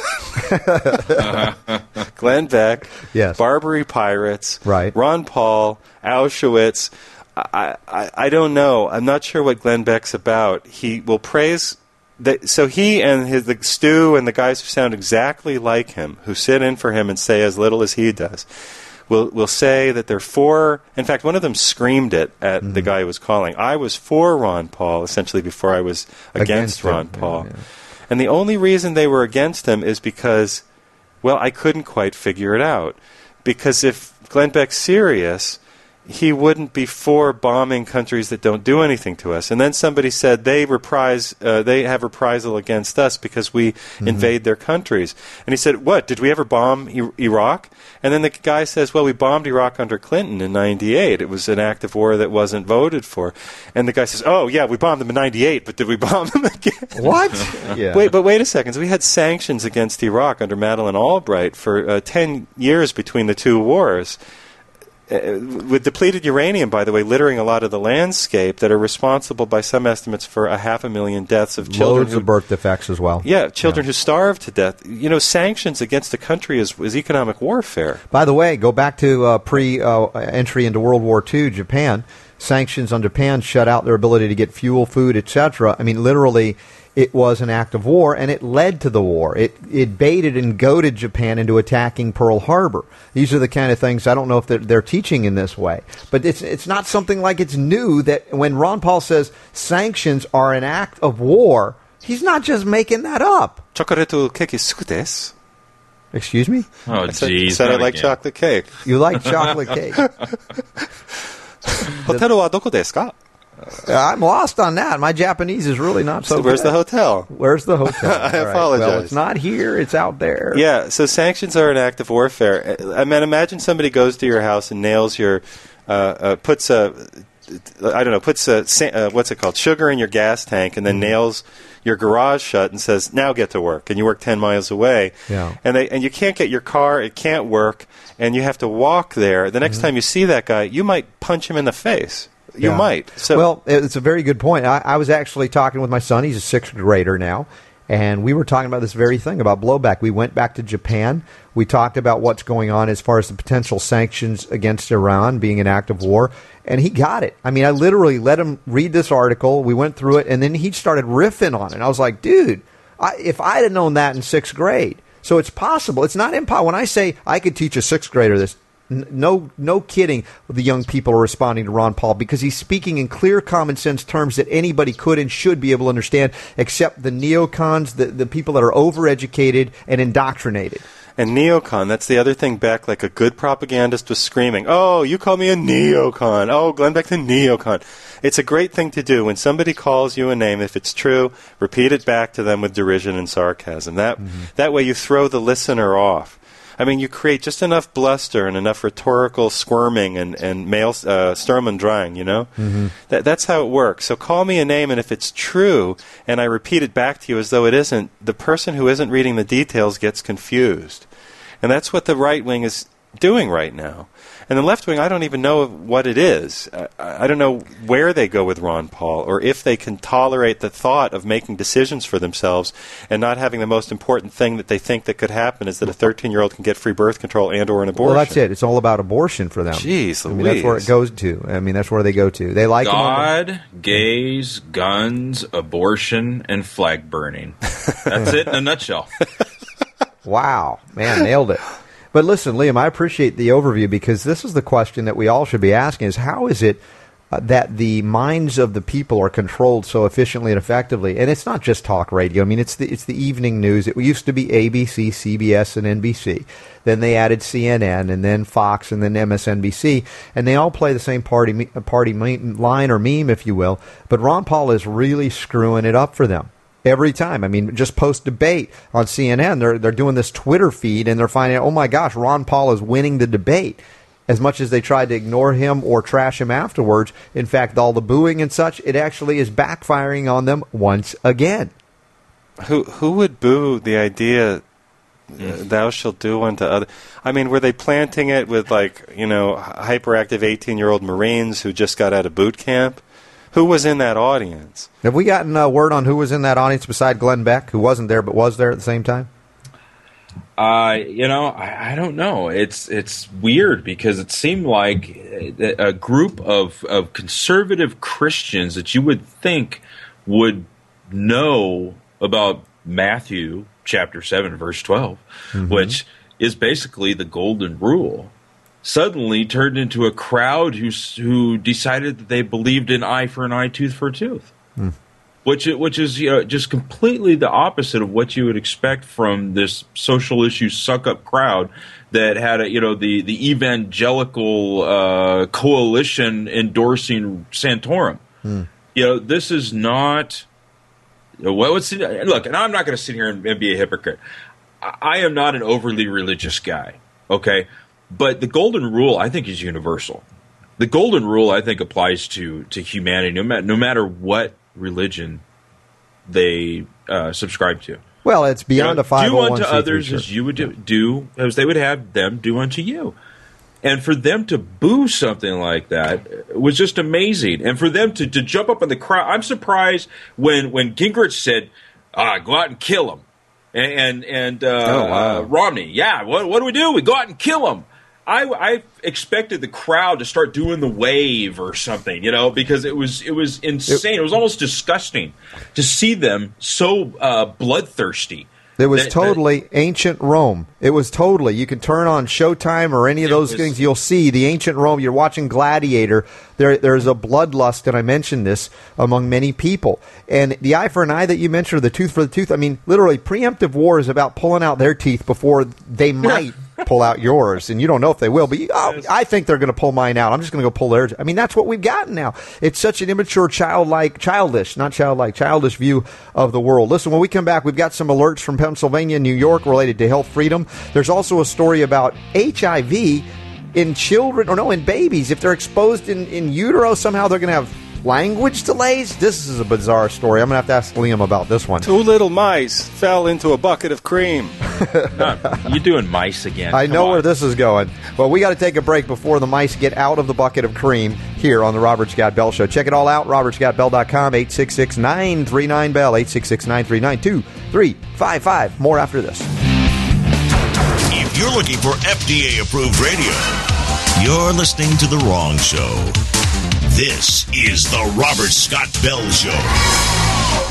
Glenn Beck, Yes. Barbary Pirates, Right. Ron Paul, Auschwitz. I, I, I don't know. I'm not sure what Glenn Beck's about. He will praise. The, so he and his the Stu and the guys who sound exactly like him, who sit in for him and say as little as he does, will will say that they're for. In fact, one of them screamed it at Mm-hmm. the guy who was calling. I was for Ron Paul, essentially, before I was against, Against him. Ron Yeah, Paul. yeah. And the only reason they were against him is because, well, I couldn't quite figure it out. Because if Glenn Beck's serious, he wouldn't be for bombing countries that don't do anything to us. And then somebody said they reprise, uh, they have reprisal against us because we Mm-hmm. invade their countries. And he said, what, did we ever bomb I- Iraq? And then the guy says, well, we bombed Iraq under Clinton in ninety-eight. It was an act of war that wasn't voted for. And the guy says, oh, yeah, we bombed them in ninety-eight, but did we bomb them again? What? Yeah. Wait, but wait a second. So we had sanctions against Iraq under Madeleine Albright for uh, ten years between the two wars. Uh, with depleted uranium, by the way, littering a lot of the landscape, that are responsible by some estimates for a half a million deaths of children. Loads who, of birth defects as well. Yeah, children who starved to death. You know, sanctions against a country is, is economic warfare. By the way, go back to uh, pre-entry uh, into World War Two, Japan. Sanctions on Japan shut out their ability to get fuel, food, et cetera. I mean, literally, it was an act of war, and it led to the war. It it baited and goaded Japan into attacking Pearl Harbor. These are the kind of things I don't know if they're, they're teaching in this way. But it's it's not something like it's new that when Ron Paul says sanctions are an act of war, he's not just making that up. Chocolate cake is suku desu. Excuse me? Oh, I jeez. said I like again. chocolate cake. You like chocolate cake. Hotel wa doko desu ka? Uh, I'm lost on that. My Japanese is really not so So where's good. the hotel? Where's the hotel? I All right. apologize. Well, it's not here. It's out there. Yeah, so sanctions are an act of warfare. I mean, imagine somebody goes to your house and nails your, uh, uh, puts a, I don't know, puts a, uh, what's it called, sugar in your gas tank, and then mm-hmm. nails your garage shut and says, now get to work. And you work ten miles away. Yeah. And they and you can't get your car, it can't work, and you have to walk there. The next mm-hmm. time you see that guy, you might punch him in the face. You yeah. might. So, well, it's a very good point. I, I was actually talking with my son. He's a sixth grader now. And we were talking about this very thing, about blowback. We went back to Japan. We talked about what's going on as far as the potential sanctions against Iran being an act of war. And he got it. I mean, I literally let him read this article. We went through it, and then he started riffing on it. And I was like, dude, I, if I'd have known that in sixth grade. So it's possible. It's not impossible. When I say I could teach a sixth grader this, No, no kidding. The young people are responding to Ron Paul because he's speaking in clear, common sense terms that anybody could and should be able to understand, except the neocons, the, the people that are overeducated and indoctrinated. And neocon, that's the other thing. Beck, like a good propagandist, was screaming, "Oh, you call me a neocon. Oh, Glenn Beck the neocon." It's a great thing to do when somebody calls you a name. If it's true, repeat it back to them with derision and sarcasm. That mm-hmm. that way, you throw the listener off. I mean, you create just enough bluster and enough rhetorical squirming and, and male uh, Sturm und Drang, you know? Mm-hmm. That, that's how it works. So call me a name, and if it's true, and I repeat it back to you as though it isn't, the person who isn't reading the details gets confused. And that's what the right wing is doing right now. And the left wing, I don't even know what it is. I, I don't know where they go with Ron Paul, or if they can tolerate the thought of making decisions for themselves and not having the most important thing that they think that could happen is that a thirteen-year-old can get free birth control and or an abortion. Well, that's it. It's all about abortion for them. Jeez, Louise. I mean, that's where it goes to. I mean, that's where they go to. They like God, them the- gays, guns, abortion, and flag burning. That's it in a nutshell. Wow. Man, nailed it. But listen, Liam, I appreciate the overview because this is the question that we all should be asking is how is it uh, that the minds of the people are controlled so efficiently and effectively? And it's not just talk radio. I mean, it's the it's the evening news. It used to be A B C, C B S, and N B C. Then they added C N N, and then Fox, and then M S N B C. And they all play the same party, party line or meme, if you will. But Ron Paul is really screwing it up for them. Every time. I mean, just post-debate on C N N, they're they're doing this Twitter feed, and they're finding out, oh, my gosh, Ron Paul is winning the debate. As much as they tried to ignore him or trash him afterwards, in fact, all the booing and such, it actually is backfiring on them once again. Who who would boo the idea, uh, thou shalt do unto other? I mean, were they planting it with, like, you know, hyperactive eighteen-year-old Marines who just got out of boot camp? Who was in that audience? Have we gotten a word on who was in that audience beside Glenn Beck, who wasn't there but was there at the same time? Uh, you know, I, I don't know. It's it's weird because it seemed like a group of, of conservative Christians that you would think would know about Matthew chapter seven, verse twelve, mm-hmm. which is basically the golden rule, suddenly turned into a crowd who who decided that they believed in eye for an eye, tooth for a tooth, mm. which which is you know, just completely the opposite of what you would expect from this social issue suck up crowd that had a, you know the the evangelical uh, coalition endorsing Santorum. Mm. You know, this is not. Well, what's look, and I'm not going to sit here and, and be a hypocrite. I, I am not an overly religious guy. Okay. But the golden rule, I think, is universal. The golden rule, I think, applies to, to humanity, no, ma- no matter what religion they uh, subscribe to. Well, it's beyond you know, a five oh one c three. Do unto others as you would do, do, as they would have them do unto you. And for them to boo something like that was just amazing. And for them to, to jump up in the crowd, I'm surprised when, when Gingrich said, ah, go out and kill him. And and uh, oh, wow. uh, Romney, yeah, what, what do we do? We go out and kill him. I, I expected the crowd to start doing the wave or something, you know, because it was it was insane. It, it was almost disgusting to see them so uh, bloodthirsty. It was that, totally that, ancient Rome. It was totally. You can turn on Showtime or any of those was, things. You'll see the ancient Rome. You're watching Gladiator. There, there's a bloodlust, and I mentioned this, among many people. And the eye for an eye that you mentioned, or the tooth for the tooth, I mean, literally, preemptive war is about pulling out their teeth before they might pull out yours. And you don't know if they will, but you, oh, I think they're going to pull mine out. I'm just going to go pull theirs. I mean, that's what we've gotten now. It's such an immature, childlike, childish, not childlike, childish view of the world. Listen, when we come back, we've got some alerts from Pennsylvania and New York related to health freedom. There's also a story about H I V in children, or no, in babies. If they're exposed in, in utero, somehow they're going to have language delays. This is a bizarre story. I'm going to have to ask Liam about this one. Two little mice fell into a bucket of cream. No, you're doing mice again. I Come know on. where this is going. Well, we got to take a break before the mice get out of the bucket of cream here on the Robert Scott Bell Show. Check it all out, robert scott bell dot com, eight six six, nine three nine, B E L L, eight six six, nine three nine, two three five five. More after this. If you're looking for F D A-approved radio, you're listening to the wrong show. This is the Robert Scott Bell Show.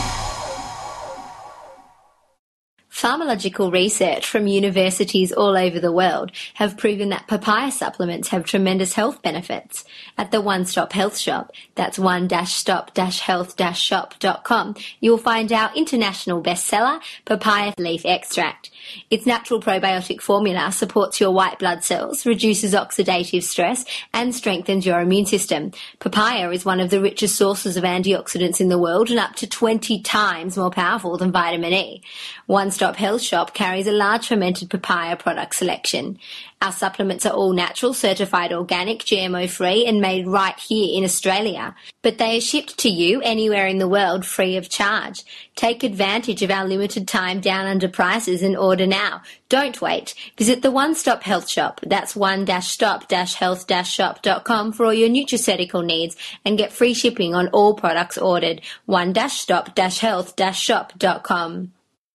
Pharmacological research from universities all over the world have proven that papaya supplements have tremendous health benefits. At the One Stop Health Shop, that's one stop health shop dot com, you'll find our international bestseller, Papaya Leaf Extract. Its natural probiotic formula supports your white blood cells, reduces oxidative stress, and strengthens your immune system. Papaya is one of the richest sources of antioxidants in the world and up to twenty times more powerful than vitamin E. One Stop Health Shop carries a large fermented papaya product selection. Our supplements are all natural, certified organic, G M O-free, and made right here in Australia. But they are shipped to you anywhere in the world free of charge. Take advantage of our limited time down under prices and order now. Don't wait. Visit the One Stop Health Shop. That's one stop health shop dot com for all your nutraceutical needs and get free shipping on all products ordered. one stop health shop dot com.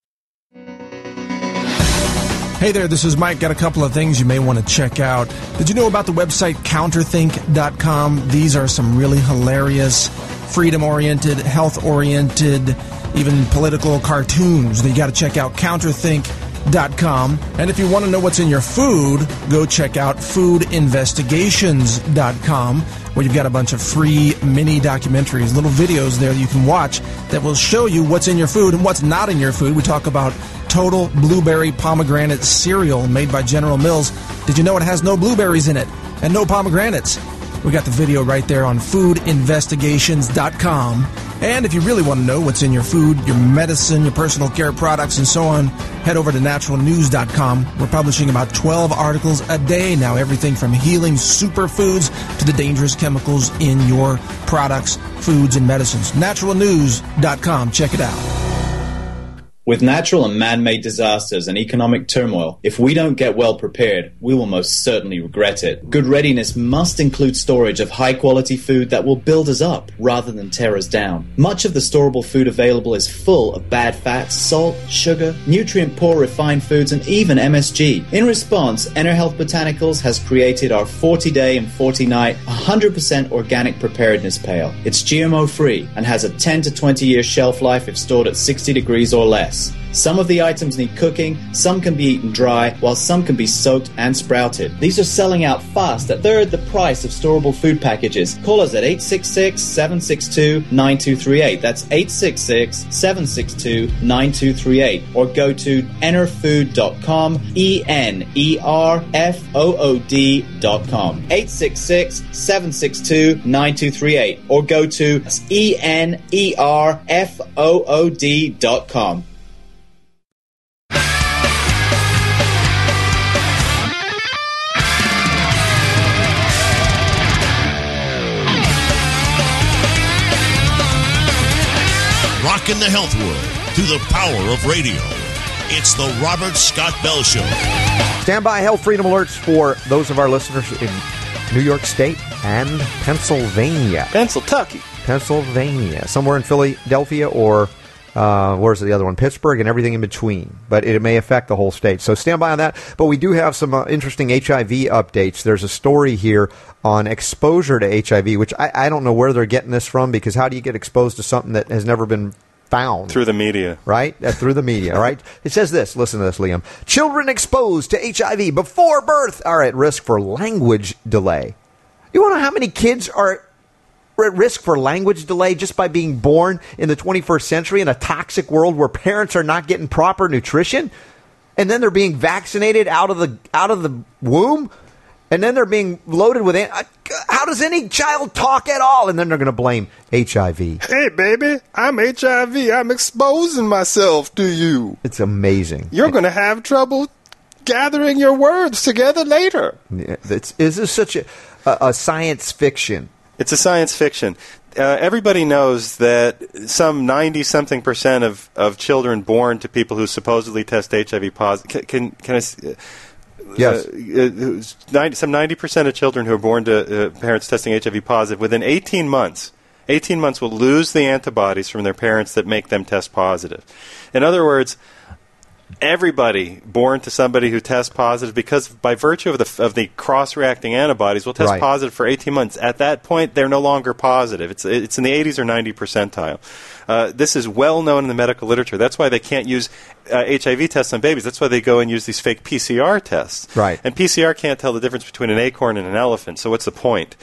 Hey there, this is Mike. Got a couple of things you may want to check out. Did you know about the website counterthink dot com? These are some really hilarious, freedom-oriented, health-oriented, even political cartoons that you got to check out, counterthink dot com. And if you want to know what's in your food, go check out food investigations dot com, where you've got a bunch of free mini documentaries, little videos there that you can watch that will show you what's in your food and what's not in your food. We talk about Total Blueberry Pomegranate Cereal made by General Mills. Did you know it has no blueberries in it and no pomegranates? We got the video right there on food investigations dot com. And if you really want to know what's in your food, your medicine, your personal care products, and so on, head over to natural news dot com. We're publishing about twelve articles a day now, everything from healing superfoods to the dangerous chemicals in your products, foods, and medicines. natural news dot com. Check it out. With natural and man-made disasters and economic turmoil, if we don't get well prepared, we will most certainly regret it. Good readiness must include storage of high-quality food that will build us up rather than tear us down. Much of the storable food available is full of bad fats, salt, sugar, nutrient-poor refined foods, and even M S G. In response, EnerHealth Botanicals has created our forty-day and forty-night one hundred percent organic preparedness pail. It's G M O-free and has a ten to twenty year shelf life if stored at sixty degrees or less. Some of the items need cooking, some can be eaten dry, while some can be soaked and sprouted. These are selling out fast at third the price of storable food packages. Call us at eight six six, seven six two, nine two three eight. That's eight six six, seven six two, nine two three eight. Or go to enerfood dot com, E N E R F O O D dot com. eight six six, seven six two, nine two three eight. Or go to E N E R F O O D dot com. Rocking the health world through the power of radio. It's the Robert Scott Bell Show. Stand by, health freedom alerts for those of our listeners in New York State and Pennsylvania. Pennsylvania. Pennsylvania. Somewhere in Philadelphia or Uh, where's the other one? Pittsburgh and everything in between. But it may affect the whole state. So stand by on that. But we do have some uh, interesting H I V updates. There's a story here on exposure to H I V, which I, I don't know where they're getting this from, because how do you get exposed to something that has never been found? Through the media. Right? Uh, through the media, right? It says this. Listen to this, Liam. Children exposed to H I V before birth are at risk for language delay. You want to know how many kids are at risk for language delay just by being born in the twenty-first century in a toxic world where parents are not getting proper nutrition, and then they're being vaccinated out of the out of the womb, and then they're being loaded with how does any child talk at all, and then they're going to blame H I V. Hey baby, I'm H I V. I'm exposing myself to you. It's amazing. You're going to have trouble gathering your words together later. It's, is this such a, a, a science fiction? It's a science fiction. Uh, everybody knows that some ninety-something percent of, of children born to people who supposedly test H I V positive... Can, can, can I... Uh, yes. Uh, ninety, some ninety percent of children who are born to uh, parents testing H I V positive, within eighteen months, eighteen months will lose the antibodies from their parents that make them test positive. In other words, everybody born to somebody who tests positive, because by virtue of the of the cross-reacting antibodies, will test right. positive for eighteen months. At that point, they're no longer positive. It's it's in the eighties or ninety percentile. Uh, this is well known in the medical literature. That's why they can't use uh, H I V tests on babies. That's why they go and use these fake P C R tests. Right. And P C R can't tell the difference between an acorn and an elephant. So what's the point?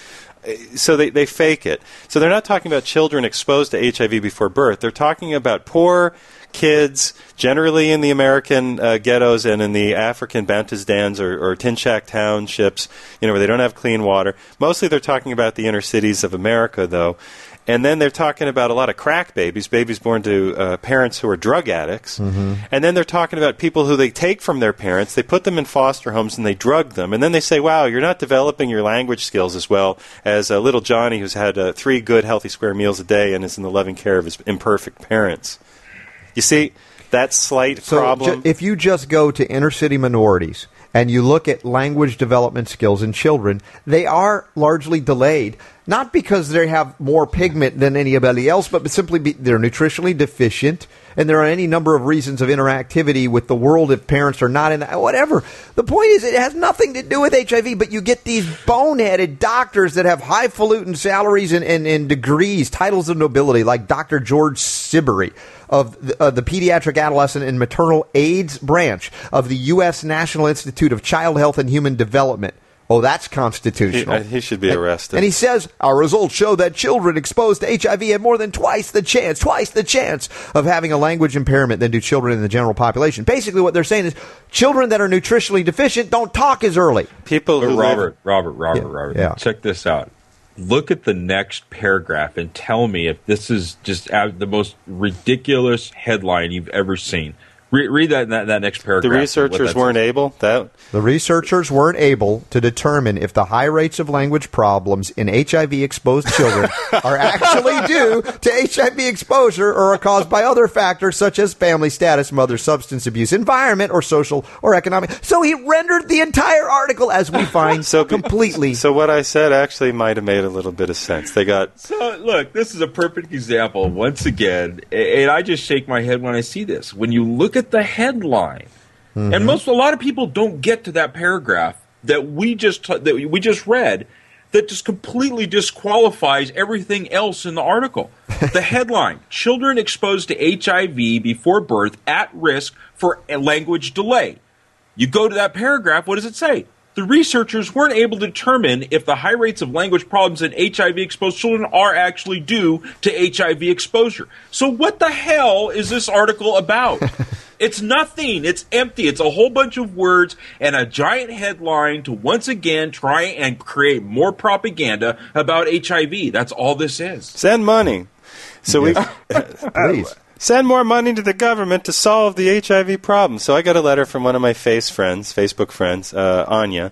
So they, they fake it. So they're not talking about children exposed to H I V before birth. They're talking about poor kids, generally in the American uh, ghettos and in the African Bantustans or, or tin shack townships, you know, where they don't have clean water. Mostly they're talking about the inner cities of America, though. And then they're talking about a lot of crack babies, babies born to uh, parents who are drug addicts. Mm-hmm. And then they're talking about people who they take from their parents, they put them in foster homes, and they drug them. And then they say, wow, you're not developing your language skills as well as uh, little Johnny, who's had uh, three good, healthy square meals a day and is in the loving care of his imperfect parents. You see, that slight so problem. Ju- if you just go to inner city minorities and you look at language development skills in children, they are largely delayed, not because they have more pigment than anybody else, but simply be, they're nutritionally deficient, and there are any number of reasons of interactivity with the world if parents are not in that, whatever. The point is, it has nothing to do with H I V, but you get these boneheaded doctors that have highfalutin salaries and, and, and degrees, titles of nobility, like Doctor George Siberry of the, uh, the Pediatric Adolescent and Maternal AIDS branch of the U S National Institute of Child Health and Human Development. Oh, that's constitutional. He, uh, he should be arrested. And he says, our results show that children exposed to H I V have more than twice the chance, twice the chance of having a language impairment than do children in the general population. Basically, what they're saying is children that are nutritionally deficient don't talk as early. People who Robert, live... Robert, Robert, Yeah, Robert, yeah. check this out. Look at the next paragraph and tell me if this is just uh, the most ridiculous headline you've ever seen. Re- read that, that that next paragraph. The researchers weren't able? That The researchers weren't able to determine if the high rates of language problems in H I V-exposed children are actually due to H I V exposure or are caused by other factors such as family status, mother substance abuse, environment, or social or economic. So he rendered the entire article, as we find, so completely. So what I said actually might have made a little bit of sense. They got... So, look, this is a perfect example, once again, and I just shake my head when I see this. When you look at the headline, mm-hmm. and most a lot of people don't get to that paragraph that we just that we just read, that just completely disqualifies everything else in the article. The headline: Children exposed to H I V before birth at risk for a language delay. You go to that paragraph, what does it say? The researchers weren't able to determine if the high rates of language problems in H I V-exposed children are actually due to H I V exposure. So what the hell is this article about? It's nothing. It's empty. It's a whole bunch of words and a giant headline to once again try and create more propaganda about H I V. That's all this is. Send money. So yes. we Please. Send more money to the government to solve the H I V problem. So I got a letter from one of my face friends, Facebook friends, uh, Anya,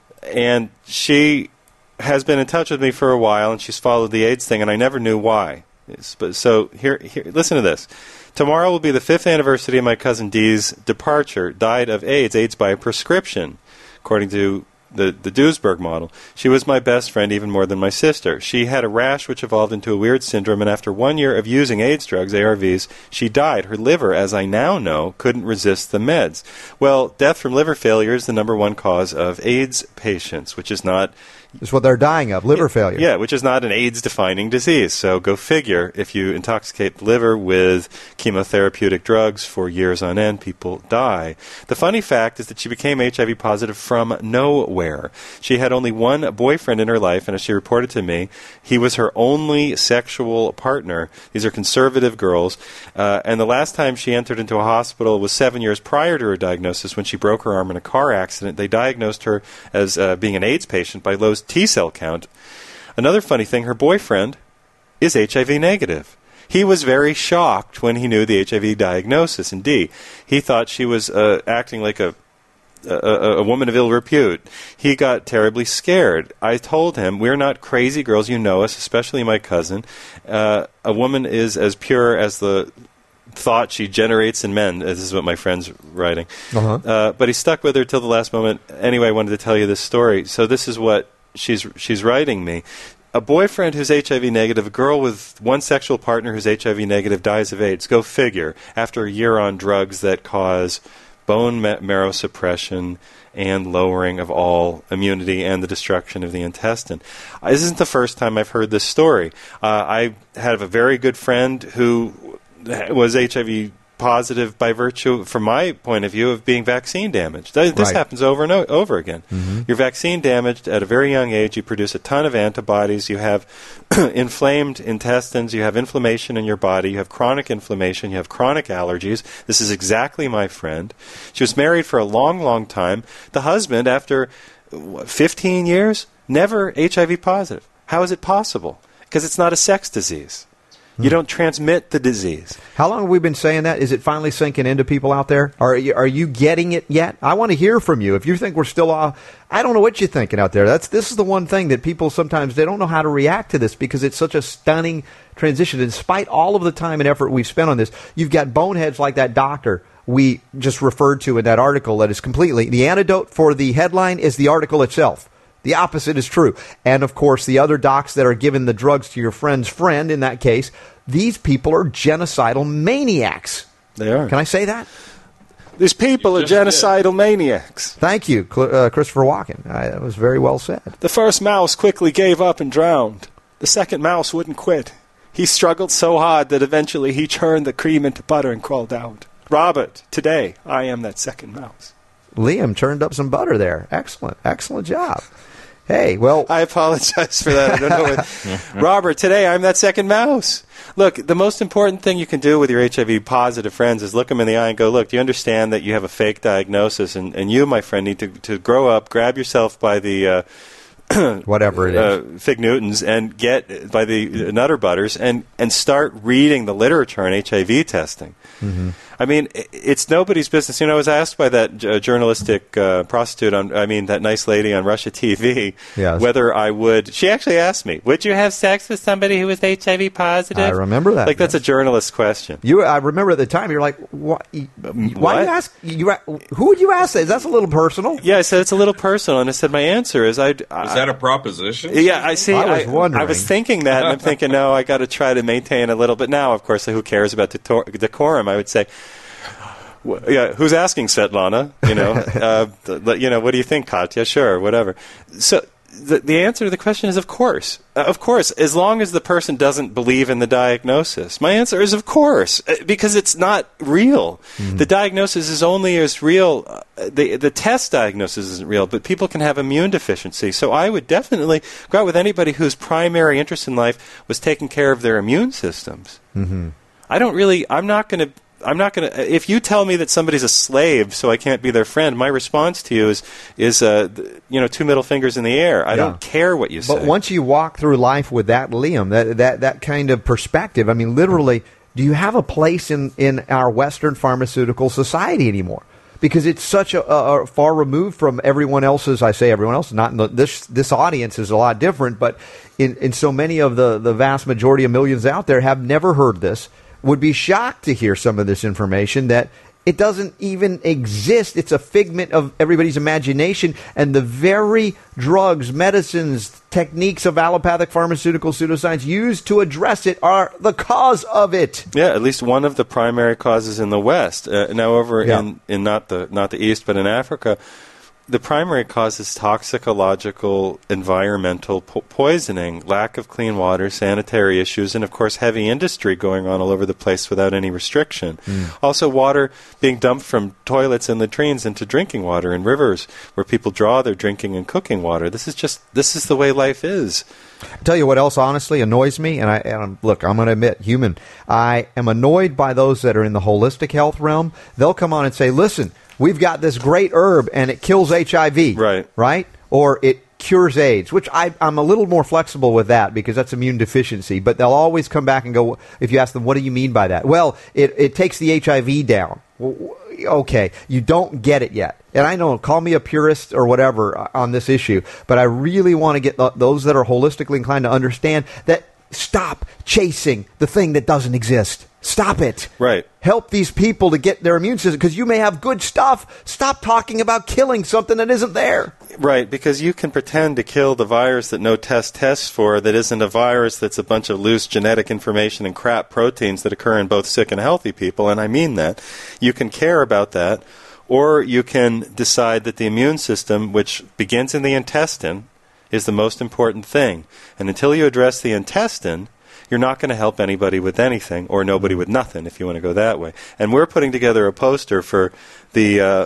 and she has been in touch with me for a while, and she's followed the AIDS thing, and I never knew why. So here, here, listen to this. Tomorrow will be the fifth anniversary of my cousin Dee's departure. Died of AIDS, AIDS by prescription, according to the, the Duesberg model. She was my best friend, even more than my sister. She had a rash which evolved into a weird syndrome, and after one year of using AIDS drugs, A R Vs, she died. Her liver, as I now know, couldn't resist the meds. Well, death from liver failure is the number one cause of AIDS patients, which is not... It's what they're dying of, liver failure. Yeah, which is not an AIDS-defining disease. So go figure, if you intoxicate the liver with chemotherapeutic drugs for years on end, people die. The funny fact is that she became H I V positive from nowhere. She had only one boyfriend in her life, and as she reported to me, he was her only sexual partner. These are conservative girls. Uh, and the last time she entered into a hospital was seven years prior to her diagnosis when she broke her arm in a car accident. They diagnosed her as uh, being an AIDS patient by low T-cell count. Another funny thing, her boyfriend is H I V negative. He was very shocked when he knew the H I V diagnosis. Indeed, he thought she was uh, acting like a, a a woman of ill repute. He got terribly scared. I told him, we're not crazy girls, you know us, especially my cousin. Uh, a woman is as pure as the thought she generates in men. This is what my friend's writing. Uh-huh. Uh, but he stuck with her till the last moment. Anyway, I wanted to tell you this story. So this is what she's she's writing me. A boyfriend who's H I V negative, a girl with one sexual partner who's H I V negative dies of AIDS. Go figure. After a year on drugs that cause bone marrow suppression and lowering of all immunity and the destruction of the intestine. This isn't the first time I've heard this story. Uh, I have a very good friend who was H I V positive by virtue, from my point of view, of being vaccine damaged. This right. happens over and o- over again. Mm-hmm. You're vaccine damaged at a very young age. You produce a ton of antibodies. You have inflamed intestines. You have inflammation in your body. You have chronic inflammation. You have chronic allergies. This is exactly my friend. She was married for a long, long time. The husband, after what, fifteen years, never H I V positive. How is it possible? Because it's not a sex disease. You don't transmit the disease. How long have we been saying that? Is it finally sinking into people out there? Are you, are you getting it yet? I want to hear from you. If you think we're still off, I don't know what you're thinking out there. That's This is the one thing that people sometimes, they don't know how to react to this because it's such a stunning transition. Despite all of the time and effort we've spent on this, you've got boneheads like that doctor we just referred to in that article that is completely, the antidote for the headline is the article itself. The opposite is true. And, of course, the other docs that are giving the drugs to your friend's friend, in that case, these people are genocidal maniacs. They are. Can I say that? These people are genocidal did. maniacs. Thank you, uh, Christopher Walken. I, that was very well said. The first mouse quickly gave up and drowned. The second mouse wouldn't quit. He struggled so hard that eventually he churned the cream into butter and crawled out. Robert, today I am that second mouse. Liam churned up some butter there. Excellent. Excellent job. Hey, well... I apologize for that. I don't know what... Robert, today I'm that second mouse. Look, the most important thing you can do with your H I V-positive friends is look them in the eye and go, look, do you understand that you have a fake diagnosis? And, and you, my friend, need to, to grow up, grab yourself by the... Uh, whatever it uh, is. Fig Newtons, and get by the uh, Nutter Butters, and, and start reading the literature on H I V testing. Mm-hmm. I mean, it's nobody's business. You know, I was asked by that uh, journalistic uh, prostitute on, I mean, that nice lady on Russia T V, yes. whether I would, she actually asked me, would you have sex with somebody who was H I V positive? I remember that. Like, that's yes. a journalist question. You, I remember at the time, you're like, what? Why what? do you ask? You, who would you ask that? That's a little personal. Yeah, I said it's a little personal, and I said my answer is I'd... I, is that a proposition? Yeah, I see. I was I, wondering. I was thinking that, and I'm thinking, no, I got to try to maintain a little bit now. Of course, who cares about decorum? I would say... Yeah, who's asking, Svetlana? You know, uh, th- you know, what do you think, Katya? Sure, whatever. So the the answer to the question is, of course, uh, of course, as long as the person doesn't believe in the diagnosis. My answer is, of course, because it's not real. Mm-hmm. The diagnosis is only as real. Uh, the the test diagnosis isn't real, but people can have immune deficiency. So I would definitely go out with anybody whose primary interest in life was taking care of their immune systems. Mm-hmm. I don't really. I'm not going to. I'm not going to. If you tell me that somebody's a slave, so I can't be their friend, my response to you is, is uh, you know, two middle fingers in the air. I yeah. don't care what you say. But once you walk through life with that, Liam, that that that kind of perspective, I mean, literally, do you have a place in, in our Western pharmaceutical society anymore? Because it's such a, a, a far removed from everyone else's. I say everyone else, not in the, this this audience is a lot different, but in, in so many of the, the vast majority of millions out there have never heard this. Would be shocked to hear some of this information that It doesn't even exist. It's a figment of everybody's imagination. And the very drugs, medicines, techniques of allopathic pharmaceutical pseudoscience used to address it are the cause of it. Yeah, at least one of the primary causes in the West. Uh, now over Yeah. in, in not the not the East, but in Africa, the primary cause is toxicological environmental po- poisoning, lack of clean water, sanitary issues, and of course heavy industry going on all over the place without any restriction. Mm. Also water being dumped from toilets and latrines into drinking water in rivers where people draw their drinking and cooking water. This is just this is the way life is. I'll tell you what else honestly annoys me, and I and look, I'm going to admit, human. I am annoyed by those that are in the holistic health realm. They'll come on and say, listen, we've got this great herb and it kills H I V. Right. Right? Or it cures AIDS, which I, I'm a little more flexible with that because that's immune deficiency. But they'll always come back and go, if you ask them, what do you mean by that? Well, it, it takes the H I V down. Well, okay, you don't get it yet. And I know, call me a purist or whatever on this issue, but I really want to get th- those that are holistically inclined to understand that stop chasing the thing that doesn't exist. Stop it. Right. Help these people to get their immune system, because you may have good stuff. Stop talking about killing something that isn't there. Right, because you can pretend to kill the virus that no test tests for, that isn't a virus, that's a bunch of loose genetic information and crap proteins that occur in both sick and healthy people, and I mean that. You can care about that, or you can decide that the immune system, which begins in the intestine, is the most important thing. And until you address the intestine, you're not going to help anybody with anything, or nobody with nothing, if you want to go that way. And we're putting together a poster for the uh,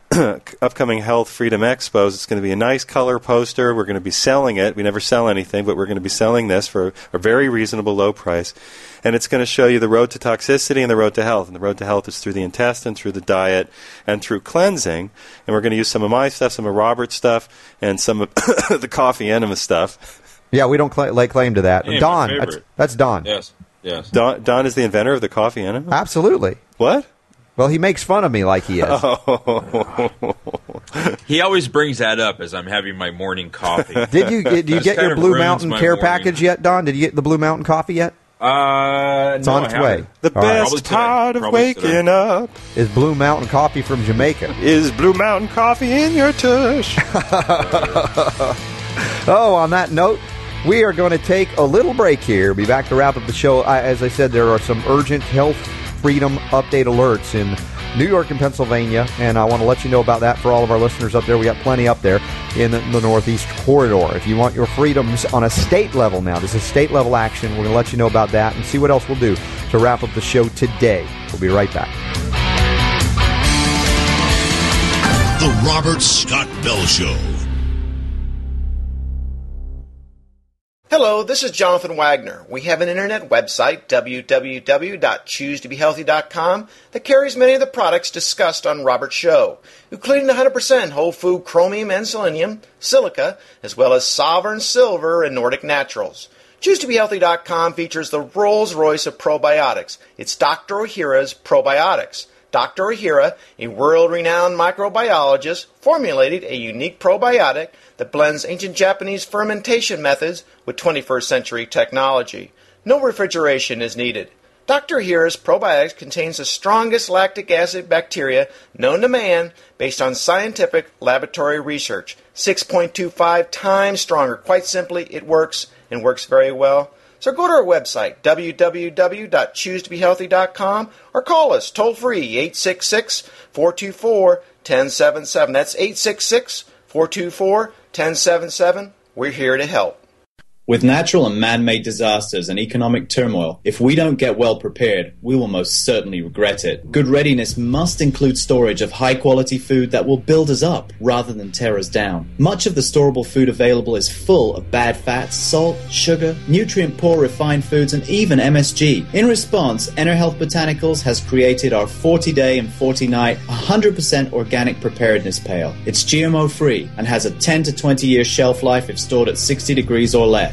upcoming Health Freedom Expos. It's going to be a nice color poster. We're going to be selling it. We never sell anything, but we're going to be selling this for a very reasonable low price. And it's going to show you the road to toxicity and the road to health. And the road to health is through the intestine, through the diet, and through cleansing. And we're going to use some of my stuff, some of Robert's stuff, and some of the coffee enema stuff. Yeah, we don't cl- lay claim to that. Yeah, Don, my that's, favorite. that's Don. Yes, yes. Don, Don is the inventor of the coffee enema? Absolutely. What? Well, he makes fun of me like he is. Oh. He always brings that up as I'm having my morning coffee. Did you did you This get kind your of Blue ruins Mountain my care morning. package yet, Don? Did you get the Blue Mountain coffee yet? Uh, It's no, on I its haven't. way. The All right. best part of Probably today. waking up Is Blue Mountain coffee from Jamaica. is Blue Mountain coffee in your tush. Oh, on that note, we are going to take a little break here. Be back to wrap up the show. I, as I said, there are some urgent health freedom update alerts in New York and Pennsylvania, and I want to let you know about that for all of our listeners up there. We got plenty up there in the, the Northeast corridor. If you want your freedoms on a state level now, this is state level action. We're going to let you know about that and see what else we'll do to wrap up the show today. We'll be right back. The Robert Scott Bell Show. Hello, this is Jonathan Wagner. We have an internet website, w w w dot choose to be healthy dot com, that carries many of the products discussed on Robert's show, including one hundred percent whole food chromium and selenium, silica, as well as Sovereign Silver and Nordic Naturals. choose to be healthy dot com features the Rolls-Royce of probiotics. It's Doctor Ohhira's Probiotics. Doctor Ohhira, a world-renowned microbiologist, formulated a unique probiotic that blends ancient Japanese fermentation methods with twenty-first century technology. No refrigeration is needed. Doctor Ohhira's probiotics contains the strongest lactic acid bacteria known to man based on scientific laboratory research. six point two five times stronger. Quite simply, it works and works very well. So go to our website, w w w dot choose to be healthy dot com, or call us toll-free, eight six six, four two four, one zero seven seven. That's eight six six, four two four, one zero seven seven. We're here to help. With natural and man-made disasters and economic turmoil, if we don't get well prepared, we will most certainly regret it. Good readiness must include storage of high-quality food that will build us up rather than tear us down. Much of the storable food available is full of bad fats, salt, sugar, nutrient-poor refined foods, and even M S G. In response, EnerHealth Botanicals has created our forty-day and forty-night one hundred percent organic preparedness pail. It's G M O-free and has a ten to twenty year shelf life if stored at sixty degrees or less.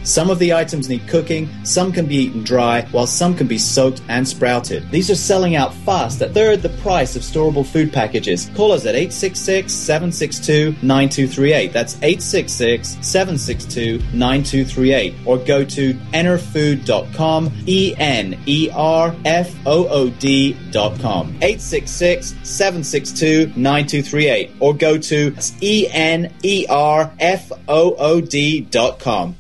Some of the items need cooking, some can be eaten dry, while some can be soaked and sprouted. These are selling out fast at third the price of storable food packages. Call us at eight six six, seven six two, nine two three eight. That's eight six six, seven six two, nine two three eight. Or go to enerfood dot com, E N E R F O O D dot com. eight six six, seven six two, nine two three eight. Or go to E N E R F O O D dot com.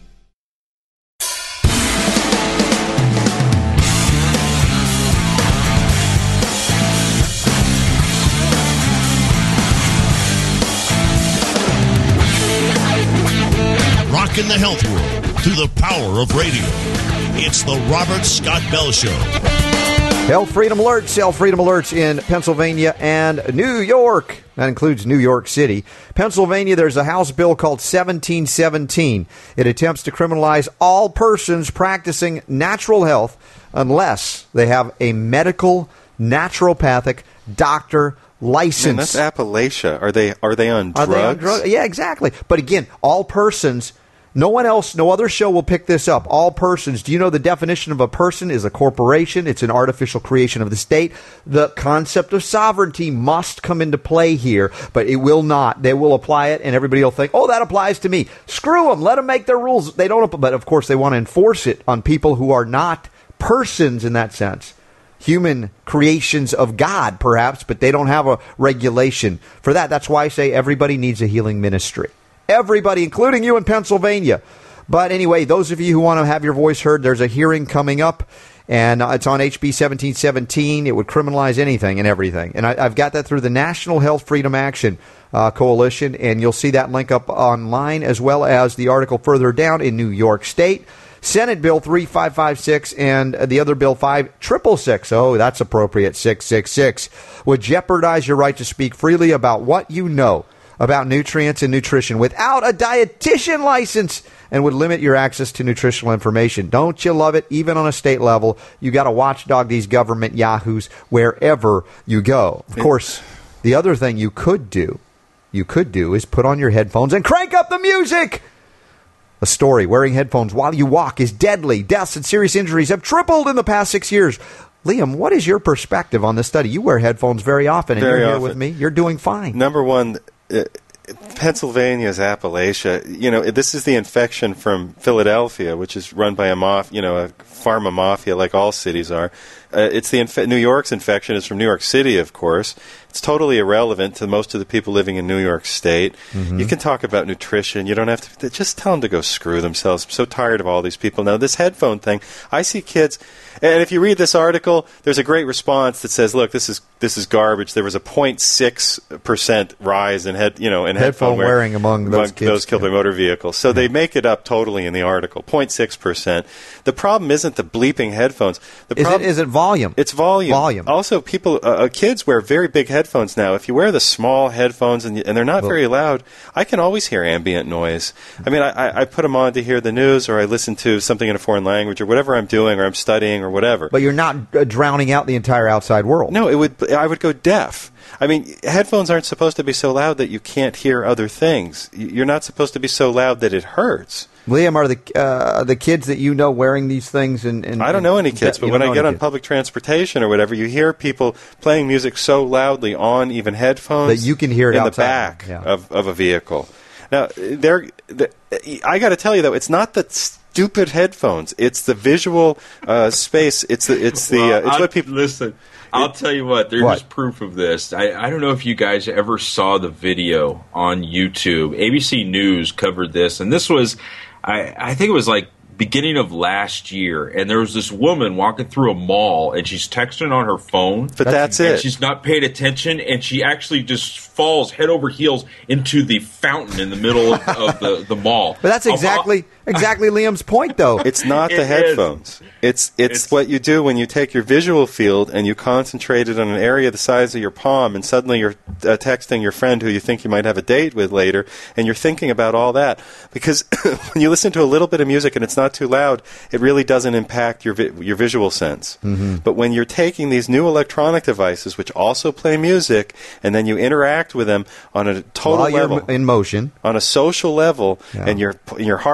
Rocking the health world through the power of radio. It's the Robert Scott Bell Show. Health Freedom Alerts, Health Freedom Alerts in Pennsylvania and New York. That includes New York City. Pennsylvania, there's a House bill called seventeen seventeen. It attempts to criminalize all persons practicing natural health unless they have a medical naturopathic doctor license. Man, that's Appalachia. Are they are they on Are drugs? they on drugs? Yeah, exactly. But again, all persons, no one else, no other show will pick this up. All persons. Do you know the definition of a person is a corporation? It's an artificial creation of the state. The concept of sovereignty must come into play here, but it will not. They will apply it, and everybody will think, oh, that applies to me. Screw them. Let them make their rules. They don't, but of course they want to enforce it on people who are not persons in that sense. Human creations of God, perhaps, but they don't have a regulation for that. That's why I say everybody needs a healing ministry. Everybody, including you in Pennsylvania. But anyway, those of you who want to have your voice heard, there's a hearing coming up, and it's on H B seventeen seventeen. It would criminalize anything and everything. And I, I've got that through the National Health Freedom Action uh, Coalition, and you'll see that link up online, as well as the article further down in New York State. Senate Bill three five five six and the other Bill five six six, oh, that's appropriate, six six six, would jeopardize your right to speak freely about what you know about nutrients and nutrition without a dietitian license, and would limit your access to nutritional information. Don't you love it? Even on a state level, you got to watchdog these government yahoos wherever you go. Of course, the other thing you could do, you could do is put on your headphones and crank up the music. A story, wearing headphones while you walk is deadly. Deaths and serious injuries have tripled in the past six years. Liam, what is your perspective on this study? You wear headphones very often, and very you're here often. with me. You're doing fine. Number one, uh, Pennsylvania's Appalachia. You know, this is the infection from Philadelphia, which is run by a maf- you know, a pharma mafia, like all cities are. Uh, it's the inf- New York's infection is from New York City, of course. It's totally irrelevant to most of the people living in New York State. Mm-hmm. You can talk about nutrition. You don't have to just tell them to go screw themselves. I'm so tired of all these people. Now, this headphone thing, I see kids, and if you read this article, there's a great response that says, "Look, this is this is garbage." There was a zero point six percent rise in head, you know, in headphone, headphone wearing, wearing among those among kids, those killed yeah. by motor vehicles. So yeah. They make it up totally in the article. zero point six percent. The problem isn't the bleeping headphones. The is problem, it is it volume? It's volume. Volume. Also, people, uh, kids wear very big headphones now. If you wear the small headphones and, and they're not well, very loud, I can always hear ambient noise. I mean, I, I put them on to hear the news, or I listen to something in a foreign language, or whatever I'm doing, or I'm studying, or whatever. But you're not uh, drowning out the entire outside world. No, it would. I would go deaf. I mean, headphones aren't supposed to be so loud that you can't hear other things. You're not supposed to be so loud that it hurts. Liam, are the uh, the kids that you know wearing these things? And, and I don't know any kids, but when I get on kids. public transportation or whatever, you hear people playing music so loudly on even headphones that you can hear it in outside. the back yeah. of, of a vehicle. Now, they're, they're, I got to tell you though, it's not the stupid headphones; it's the visual uh, space. It's the it's the well, uh, it's I'll, what people listen. I'll tell you what, there's what? just proof of this. I, I don't know if you guys ever saw the video on YouTube. A B C News covered this, and this was, I, I think it was like beginning of last year, and there was this woman walking through a mall, and she's texting on her phone. But that's and it. She's not paying attention, and she actually just falls head over heels into the fountain in the middle of, of the, the mall. But that's exactly exactly Liam's point, though. It's not the It headphones. It's, it's It's- what you do when you take your visual field and you concentrate it on an area the size of your palm, and suddenly you're uh, texting your friend who you think you might have a date with later, and you're thinking about all that. Because when you listen to a little bit of music and it's not too loud, it really doesn't impact your vi- your visual sense. Mm-hmm. But when you're taking these new electronic devices, which also play music, and then you interact with them on a total While you're level, in motion, on a social level, Yeah. and your your heart and your mind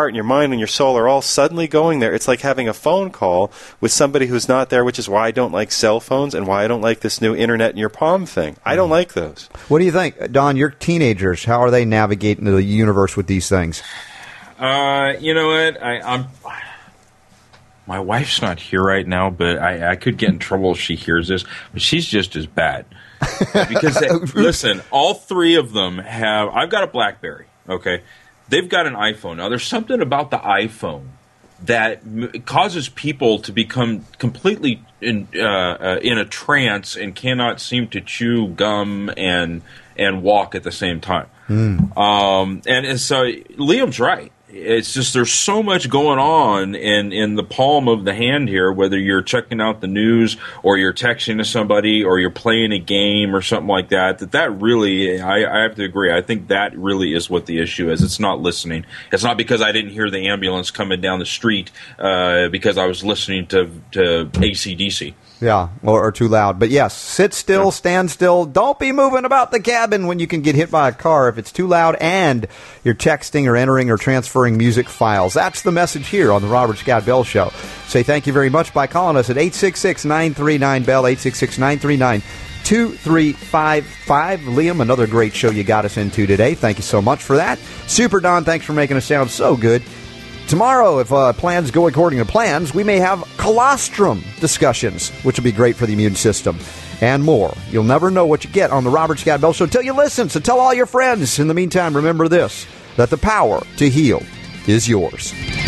mind and your soul are all suddenly going there. It's like having a phone call with somebody who's not there, which is why I don't like cell phones and why I don't like this new internet in your palm thing. I don't like those. What do you think, Don? Your teenagers, how are they navigating the universe with these things? Uh, you know what? I, I'm. My wife's not here right now, but I, I could get in trouble if she hears this. But she's just as bad because they, listen, all three of them have. I've got a BlackBerry. Okay, they've got an iPhone. Now, there's something about the iPhone that m- causes people to become completely in uh, uh, in a trance and cannot seem to chew gum and and walk at the same time. Mm. Um, and, and so Liam's right. It's just there's so much going on in, in the palm of the hand here, whether you're checking out the news or you're texting to somebody or you're playing a game or something like that, that that really, I, I have to agree, I think that really is what the issue is. It's not listening. It's not because I didn't hear the ambulance coming down the street uh, because I was listening to, to A C D C. Yeah, or, or too loud. But yes, sit still, stand still. Don't be moving about the cabin when you can get hit by a car if it's too loud and you're texting or entering or transferring music files. That's the message here on the Robert Scott Bell Show. Say thank you very much by calling us at eight six six, nine three nine, B E L L, eight six six, nine three nine, two three five five. Liam, another great show you got us into today. Thank you so much for that. Super Don, thanks for making us sound so good. Tomorrow, if uh, plans go according to plans, we may have colostrum discussions, which will be great for the immune system, and more. You'll never know what you get on the Robert Scott Bell Show until you listen, so tell all your friends. In the meantime, remember this, that the power to heal is yours.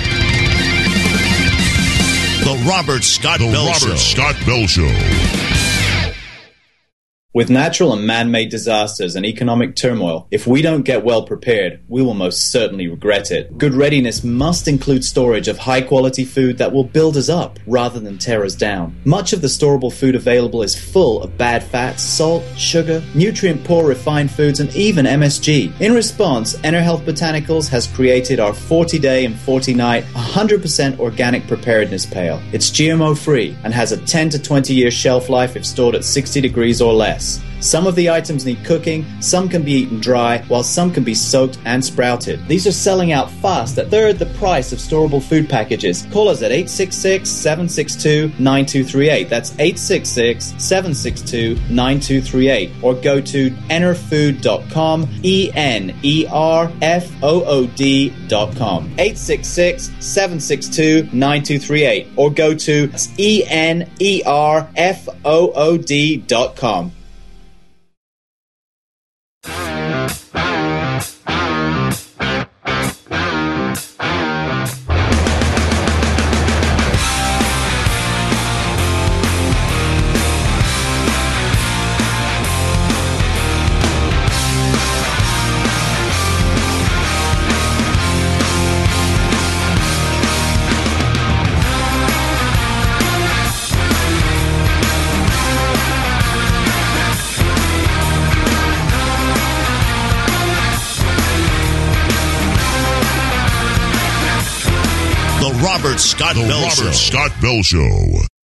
The Robert Scott The Bell Robert Show. Scott Bell Show. With natural and man-made disasters and economic turmoil, if we don't get well prepared, we will most certainly regret it. Good readiness must include storage of high-quality food that will build us up rather than tear us down. Much of the storable food available is full of bad fats, salt, sugar, nutrient-poor refined foods, and even M S G. In response, EnerHealth Botanicals has created our forty-day and forty-night one hundred percent organic preparedness pail. It's G M O-free and has a ten to twenty year shelf life if stored at sixty degrees or less. Some of the items need cooking, some can be eaten dry, while some can be soaked and sprouted. These are selling out fast at third the price of storable food packages. Call us at eight six six, seven six two, nine two three eight. That's eight six six, seven six two, nine two three eight. Or go to enerfood dot com, E N E R F O O D dot com. eight six six, seven six two, nine two three eight. Or go to E N E R F O O D dot com. The Robert Scott The Bell Robert Show. Scott Bell Show.